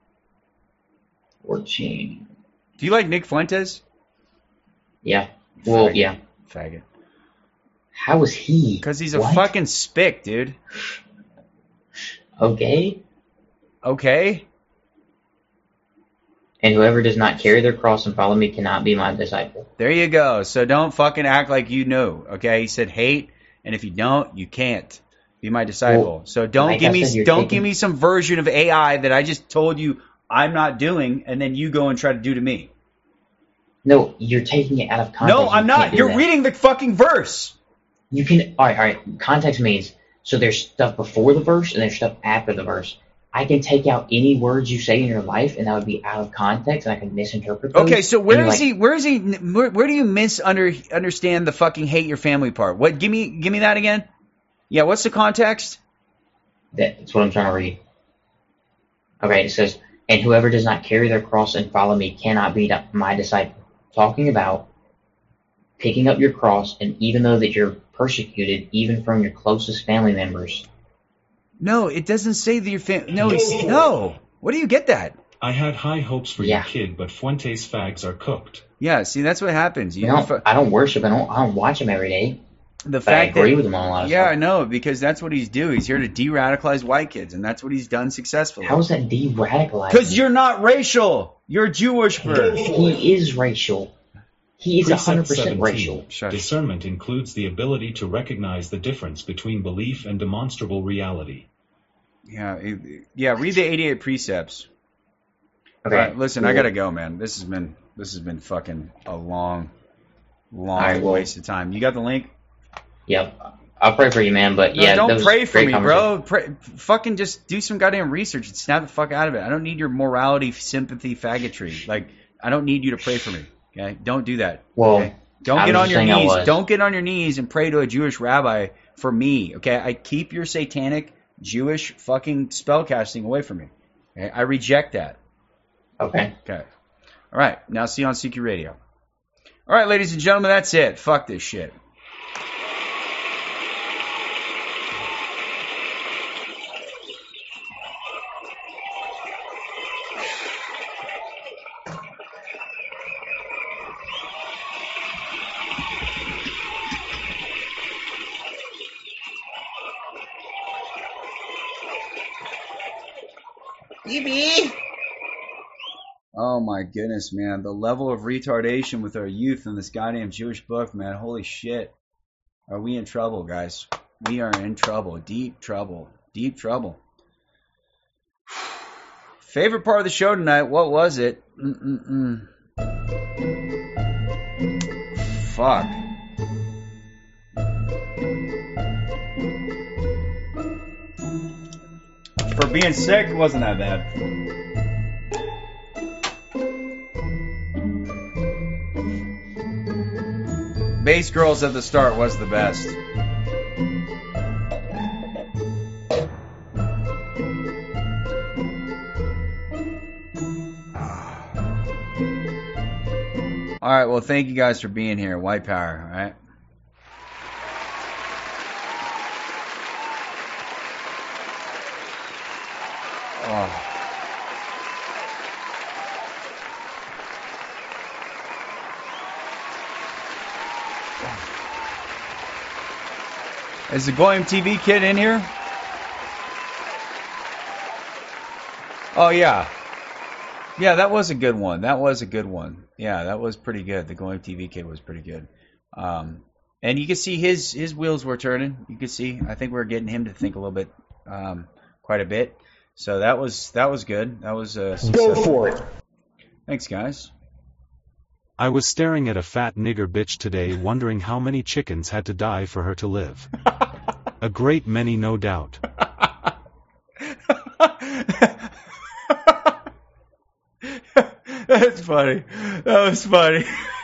S16: fourteen.
S1: Do you like Nick Fuentes?
S16: Yeah. Well,
S1: Faggot.
S16: yeah.
S1: Faggot.
S16: How is he?
S1: Because he's a
S16: What?
S1: fucking spick, dude.
S16: Okay.
S1: Okay?
S16: And whoever does not carry their cross and follow me cannot be my disciple.
S1: There you go. So don't fucking act like you know, okay? He said hate, and if you don't, you can't be my disciple.
S16: Well,
S1: so don't
S16: like
S1: give
S16: I
S1: me
S16: said, you're
S1: don't
S16: taking-
S1: give me some version of A I that I just told you I'm not doing, and then you go and try to do to me.
S16: No, you're taking it out of context.
S1: No,
S16: You
S1: I'm
S16: can't
S1: not.
S16: do
S1: You're
S16: that.
S1: reading the fucking verse.
S16: You can. All right, all right. Context means so there's stuff before the verse and there's stuff after the verse. I can take out any words you say in your life, and that would be out of context, and I can misinterpret those.
S1: Okay, so
S16: And
S1: where
S16: you're
S1: is
S16: like,
S1: he? Where is he? Where, where do you misunder understand the fucking hate your family part? What? Give me, give me that again. Yeah, what's the context?
S16: That's what I'm trying to read. Okay, it says, and whoever does not carry their cross and follow me cannot be my disciple. Talking about picking up your cross, and even though that you're persecuted, even from your closest family members.
S1: No, it doesn't say that your family. No, he's, no. Where do you get that?
S5: I had high hopes for
S16: Yeah.
S5: your kid, but Fuentes fags are cooked.
S1: Yeah, see, that's what happens. You
S16: You
S1: know,
S16: know, I don't worship. I don't. I don't watch him every day.
S1: the
S16: But I
S1: fact
S16: agree
S1: that
S16: with him on a lot of
S1: yeah,
S16: stuff.
S1: I know because that's what he's doing. He's here to de-radicalize white kids, and that's what he's done successfully.
S16: How is that de-radicalized?
S1: Because you're not racial. You're Jewish. For
S16: He is racial. He is one
S5: Precept
S16: hundred percent
S5: seventeen.
S16: racial.
S5: Discernment includes the ability to recognize the difference between belief and demonstrable reality.
S1: yeah, it- yeah. Read the eighty-eight precepts.
S16: Okay.
S1: All right, listen, I
S16: Cool.
S1: gotta go, man. This has been this has been fucking a long, long
S16: All right, well-
S1: waste of time. You got the link?
S16: Yep. I'll pray for you, man. But
S1: No,
S16: yeah, that
S1: don't
S16: was
S1: pray for
S16: great
S1: me,
S16: conversation.
S1: bro. Pray, fucking just do some goddamn research and snap the fuck out of it. I don't need your morality, sympathy, faggotry. Like, I don't need you to pray for me. Okay, don't do that.
S16: Well,
S1: okay? Don't
S16: I
S1: get
S16: was
S1: on
S16: just
S1: your
S16: saying I
S1: knees.
S16: was.
S1: Don't get on your knees and pray to a Jewish rabbi for me. Okay, I keep your satanic Jewish fucking spellcasting away from me. Okay, I reject that.
S16: Okay.
S1: Okay. All right. Now see you on C Q Radio. All right, ladies and gentlemen, that's it. Fuck this shit.
S8: B B.
S1: Oh my goodness, man. The level of retardation with our youth in this goddamn Jewish book, man. Holy shit. Are we in trouble, guys? We are in trouble. Deep trouble. Deep trouble. Favorite part of the show tonight, what was it? Mm-mm-mm. Fuck. For being sick, wasn't that bad. Bass Girls at the start was the best. All right, well, thank you guys for being here. White power, all right? Oh. Is the Goyim T V kid in here? Oh, yeah. Yeah, that was a good one. That was a good one. Yeah, that was pretty good. The Goyim T V kid was pretty good. Um, and you can see his, his wheels were turning. You can see, I think we we're getting him to think a little bit, um, quite a bit. So that was that was good. That was uh,
S3: Go for it.
S1: Thanks, guys.
S5: I was staring at a fat nigger bitch today wondering how many chickens had to die for her to live. A great many, no doubt.
S1: That's funny. That was funny.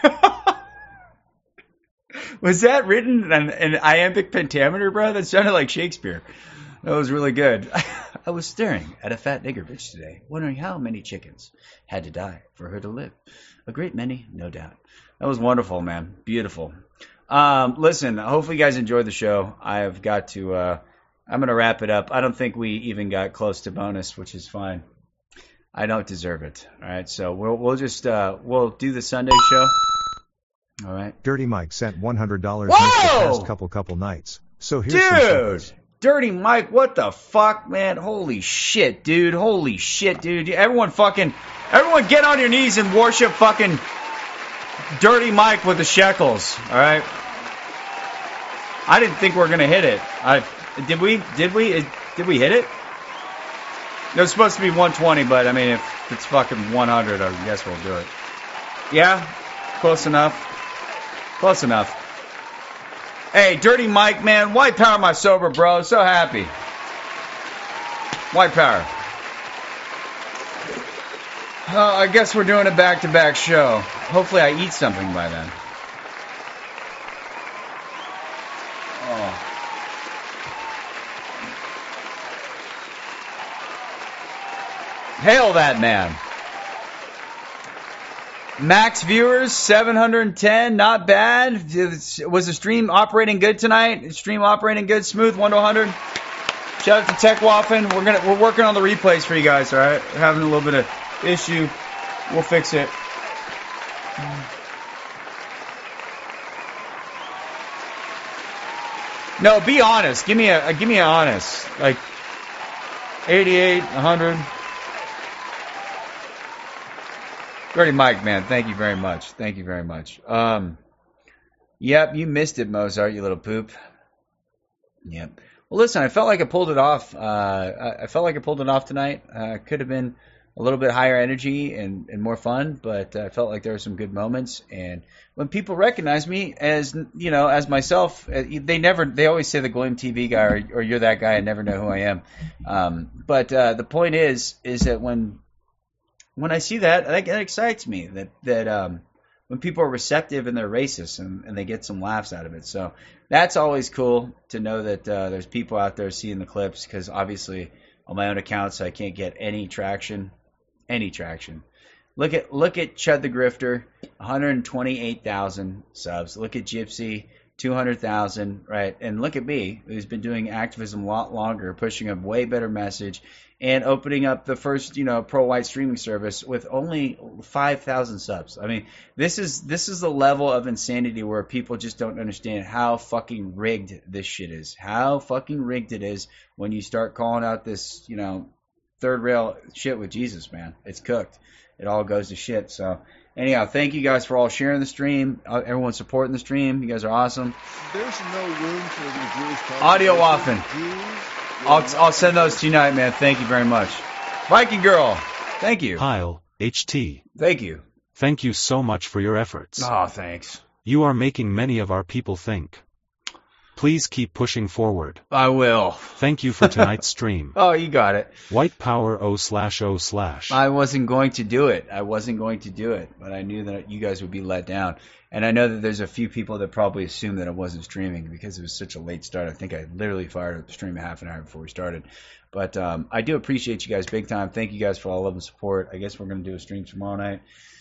S1: Was that written in an iambic pentameter, bro? That sounded like Shakespeare. That was really good. I was staring at a fat nigger bitch today, wondering how many chickens had to die for her to live. A great many, no doubt. That was wonderful, man. Beautiful. Um, listen, hopefully you guys enjoyed the show. I've got to, uh, I'm going to wrap it up. I don't think we even got close to bonus, which is fine. I don't deserve it. All right, so we'll we'll just uh, we'll do the Sunday show. All right.
S2: Dirty Mike sent one hundred dollars
S1: Whoa!
S2: missed the past couple couple nights. So here's some
S1: Dude,
S2: shekels.
S1: Dirty Mike, what the fuck, man? Holy shit, dude. Holy shit, dude. Everyone fucking, everyone get on your knees and worship fucking Dirty Mike with the shekels, all right? I didn't think we were going to hit it. I Did we? Did we? Did we hit it? It was supposed to be one twenty, but I mean, if it's fucking one hundred, I guess we'll do it. Yeah? Close enough. Close enough. Hey, Dirty Mike, man. White power my sober, bro. So happy. White power. Uh, I guess we're doing a back-to-back show. Hopefully I eat something by then. Oh. Hail that man. Max viewers, seven hundred ten, not bad. Was the stream operating good tonight? Stream operating good, smooth, one to one hundred. Shout out to Tech Waffen. We're gonna we're working on the replays for you guys, all right? We're having a little bit of issue. We'll fix it. No, be honest. Give me a give me an honest. Like eighty-eight, one hundred. Dirty Mike, man, thank you very much. Thank you very much. Um, yep, you missed it, Mozart, you little poop. Yep. Well, listen, I felt like I pulled it off. Uh, I, I felt like I pulled it off tonight. Uh, could have been a little bit higher energy and, and more fun, but I felt like there were some good moments. And when people recognize me as, you know, as myself, they never, they always say the Goyim T V guy or, or you're that guy. I never know who I am. Um, but uh, the point is, is that when When I see that, that, that excites me. That that um, when people are receptive and they're racist and, and they get some laughs out of it. So that's always cool to know that uh, there's people out there seeing the clips, because obviously on my own accounts I can't get any traction, any traction. Look at look at Chud the Grifter, one hundred twenty-eight thousand subs. Look at Gypsy, two hundred thousand, right? And look at me, who's been doing activism a lot longer, pushing a way better message, and opening up the first, you know, pro-white streaming service with only five thousand subs. I mean, this is this is the level of insanity where people just don't understand how fucking rigged this shit is. How fucking rigged it is when you start calling out this, you know, third rail shit with Jesus, man. It's cooked. It all goes to shit. So anyhow, thank you guys for all sharing the stream. Uh, everyone supporting the stream. You guys are awesome.
S20: There's no room for the Jewish
S1: Audio often. I'll I'll send those to you tonight, man. Thank you very much. Viking Girl, thank you.
S5: Heil, H T.
S1: Thank you.
S5: Thank you so much for your efforts.
S1: Oh, thanks.
S5: You are making many of our people think. Please keep pushing forward.
S1: I will.
S5: Thank you for tonight's stream.
S1: Oh, you got it.
S5: White power O slash O slash.
S1: I wasn't going to do it. I wasn't going to do it, but I knew that you guys would be let down. And I know that there's a few people that probably assumed that I wasn't streaming because it was such a late start. I think I literally fired up the stream a half an hour before we started. But um, I do appreciate you guys big time. Thank you guys for all love and support. I guess we're going to do a stream tomorrow night.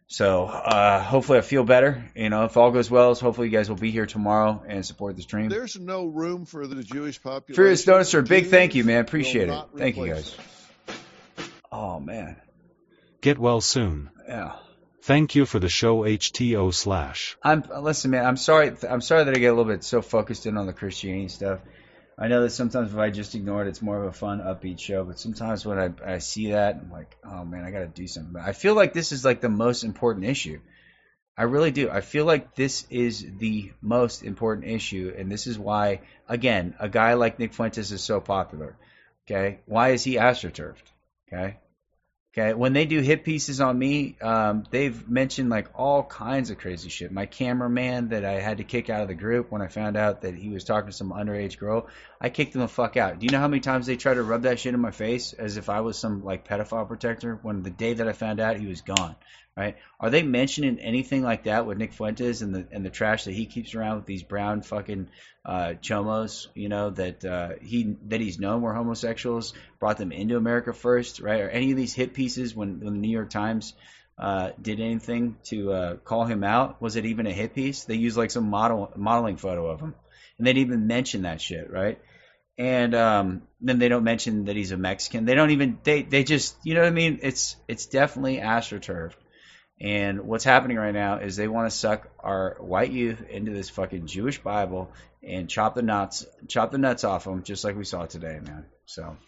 S1: So uh, hopefully I feel better. You know, if all goes well, so hopefully you guys will be here tomorrow and support the stream.
S20: There's no room for the Jewish population.
S1: Furious Noticer, big thank you, man. Appreciate
S20: will
S1: it.
S20: not
S1: Thank you,
S20: replace
S1: guys. Oh, man.
S5: Get well soon.
S1: Yeah.
S5: Thank you for the show, H T O slash.
S1: I'm listen, man. I'm sorry. I'm sorry that I get a little bit so focused in on the Christianity stuff. I know that sometimes if I just ignore it, it's more of a fun, upbeat show. But sometimes when I, I see that, I'm like, oh man, I got to do something. I feel like this is like the most important issue. I really do. I feel like this is the most important issue, and this is why, again, a guy like Nick Fuentes is so popular. Okay, why is he astroturfed? Okay. Okay, when they do hit pieces on me, um, they've mentioned like all kinds of crazy shit. My cameraman that I had to kick out of the group when I found out that he was talking to some underage girl, I kicked him the fuck out. Do you know how many times they tried to rub that shit in my face as if I was some like pedophile protector? When the day that I found out, he was gone. Right? Are they mentioning anything like that with Nick Fuentes and the and the trash that he keeps around with these brown fucking uh, chomos? You know that uh, he that he's known were homosexuals, brought them into America first, right? Or any of these hit pieces when, when the New York Times uh, did anything to uh, call him out? Was it even a hit piece? They used like some model modeling photo of him, and they didn't even mention that shit, right? And um, then they don't mention that he's a Mexican. They don't even they they just you know what I mean? It's it's definitely astroturfed. And what's happening right now is they want to suck our white youth into this fucking Jewish Bible and chop the nuts, chop the nuts off them, just like we saw today, man. So,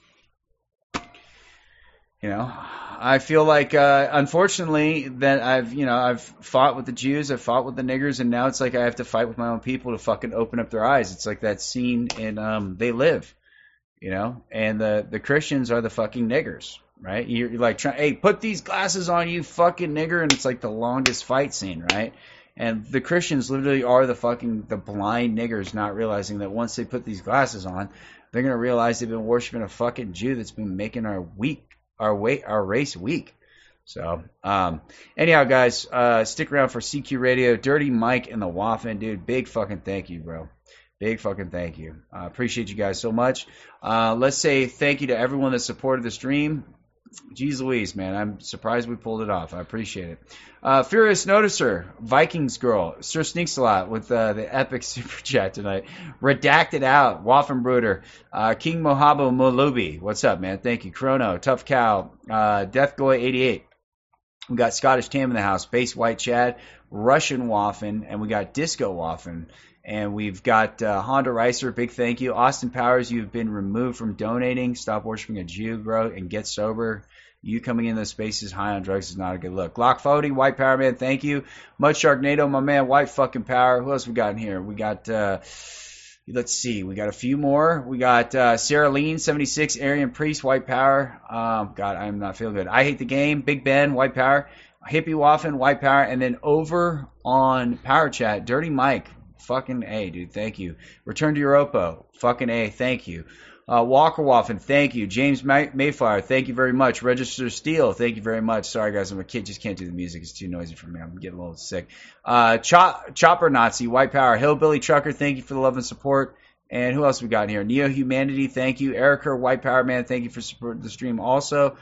S1: you know, I feel like, uh, unfortunately, that I've, you know, I've fought with the Jews, I've fought with the niggers, and now it's like I have to fight with my own people to fucking open up their eyes. It's like that scene in um, They Live, you know, and the the Christians are the fucking niggers. Right? You're, you're like, trying, hey, put these glasses on, you fucking nigger, and it's like the longest fight scene, right? And the Christians literally are the fucking the blind niggers, not realizing that once they put these glasses on, they're gonna realize they've been worshiping a fucking Jew that's been making our weak, our weight, our race weak. So, um, anyhow, guys, uh, stick around for C Q Radio, Dirty Mike, and the Waffen, dude. Big fucking thank you, bro. Big fucking thank you. I uh, appreciate you guys so much. Uh, let's say thank you to everyone that supported the stream. Jeez Louise, man. I'm surprised we pulled it off. I appreciate it. Uh, Furious Noticer, Vikings Girl, Sir Sneaks a Lot with uh, the epic super chat tonight. Redacted Out, Waffenbruder, uh, King Mohabo Molubi. What's up, man? Thank you. Chrono, Tough Cow, uh, Death Goy eighty-eight. We got Scottish Tam in the house, Base White Chad, Russian Waffen, and we got Disco Waffen. And we've got uh, Honda Ricer, big thank you. Austin Powers, you've been removed from donating. Stop worshiping a Jew, bro, and get sober. You coming in those spaces high on drugs is not a good look. Glock Fody, White Power Man, thank you. Mud Sharknado, my man, White fucking Power. Who else we got in here? We got, uh, let's see, we got a few more. We got uh, Sarah Lean, seventy-six, Aryan Priest, White Power. Um, God, I'm not feeling good. I Hate the Game, Big Ben, White Power. Hippie Waffen, White Power. And then over on Power Chat, Dirty Mike. Fucking A, dude. Thank you. Return to Europa. Fucking A. Thank you. Uh, Walker Waffen. Thank you. James May- Mayflower. Thank you very much. Register Steel. Thank you very much. Sorry, guys. I'm a kid. Just can't do the music. It's too noisy for me. I'm getting a little sick. Uh, Chop- Chopper Nazi. White Power. Hillbilly Trucker. Thank you for the love and support. And who else we got in here? Neo Humanity. Thank you. Erica. White Power Man. Thank you for supporting the stream also.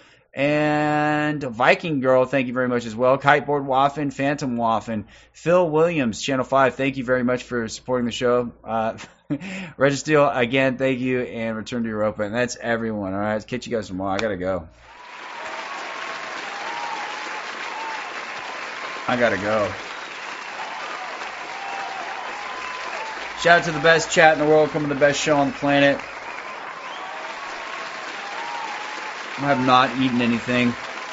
S1: And Viking Girl, thank you very much as well. Kiteboard Waffen, Phantom Waffen, Phil Williams, Channel five, thank you very much for supporting the show. Uh, Registeel, again, thank you, and Return to Europa. And that's everyone, all right? I'll catch you guys tomorrow. I got to go. I got to go. Shout out to the best chat in the world, coming to the best show on the planet. I have not eaten anything.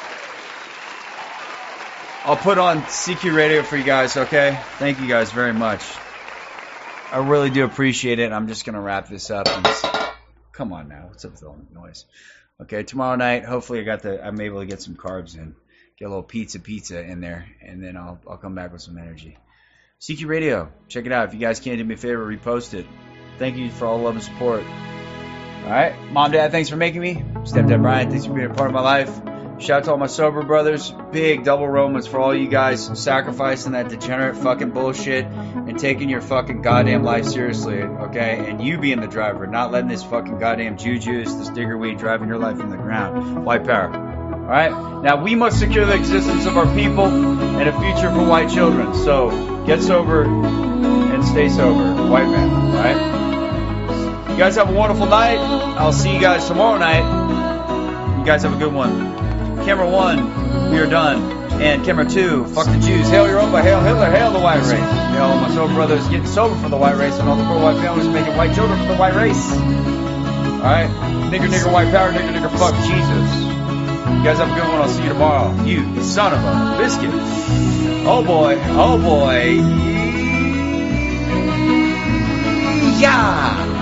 S1: I'll put on C Q Radio for you guys, okay? Thank you guys very much. I really do appreciate it. I'm just going to wrap this up. And just, come on now. What's up with all the noise? Okay, tomorrow night, hopefully I got the, I'm able to get some carbs in. Get a little pizza pizza in there, and then I'll I'll come back with some energy. C Q Radio, check it out. If you guys can do me a favor, repost it. Thank you for all the love and support. All right, Mom, Dad, thanks for making me. Stepdad Brian, thanks for being a part of my life. Shout out to all my sober brothers. Big double Romans for all you guys sacrificing that degenerate fucking bullshit and taking your fucking goddamn life seriously, okay? And you being the driver, not letting this fucking goddamn juju's, this diggerweed driving your life in the ground. White power. All right? Now, we must secure the existence of our people. and a future for white children. So get sober and stay sober, white man. All right. You guys have a wonderful night. I'll see you guys tomorrow night. You guys have a good one. Camera one, we are done. And camera two, fuck the Jews. Hail Europa, hail Hitler, hail the white race. Hail all my sober brothers getting sober for the white race, and all the poor white families making white children for the white race. Alright? Nigger, nigger, white power, nigger, nigger, fuck Jesus. You guys have a good one. I'll see you tomorrow. You son of a biscuit. Oh boy, oh boy. Yeah!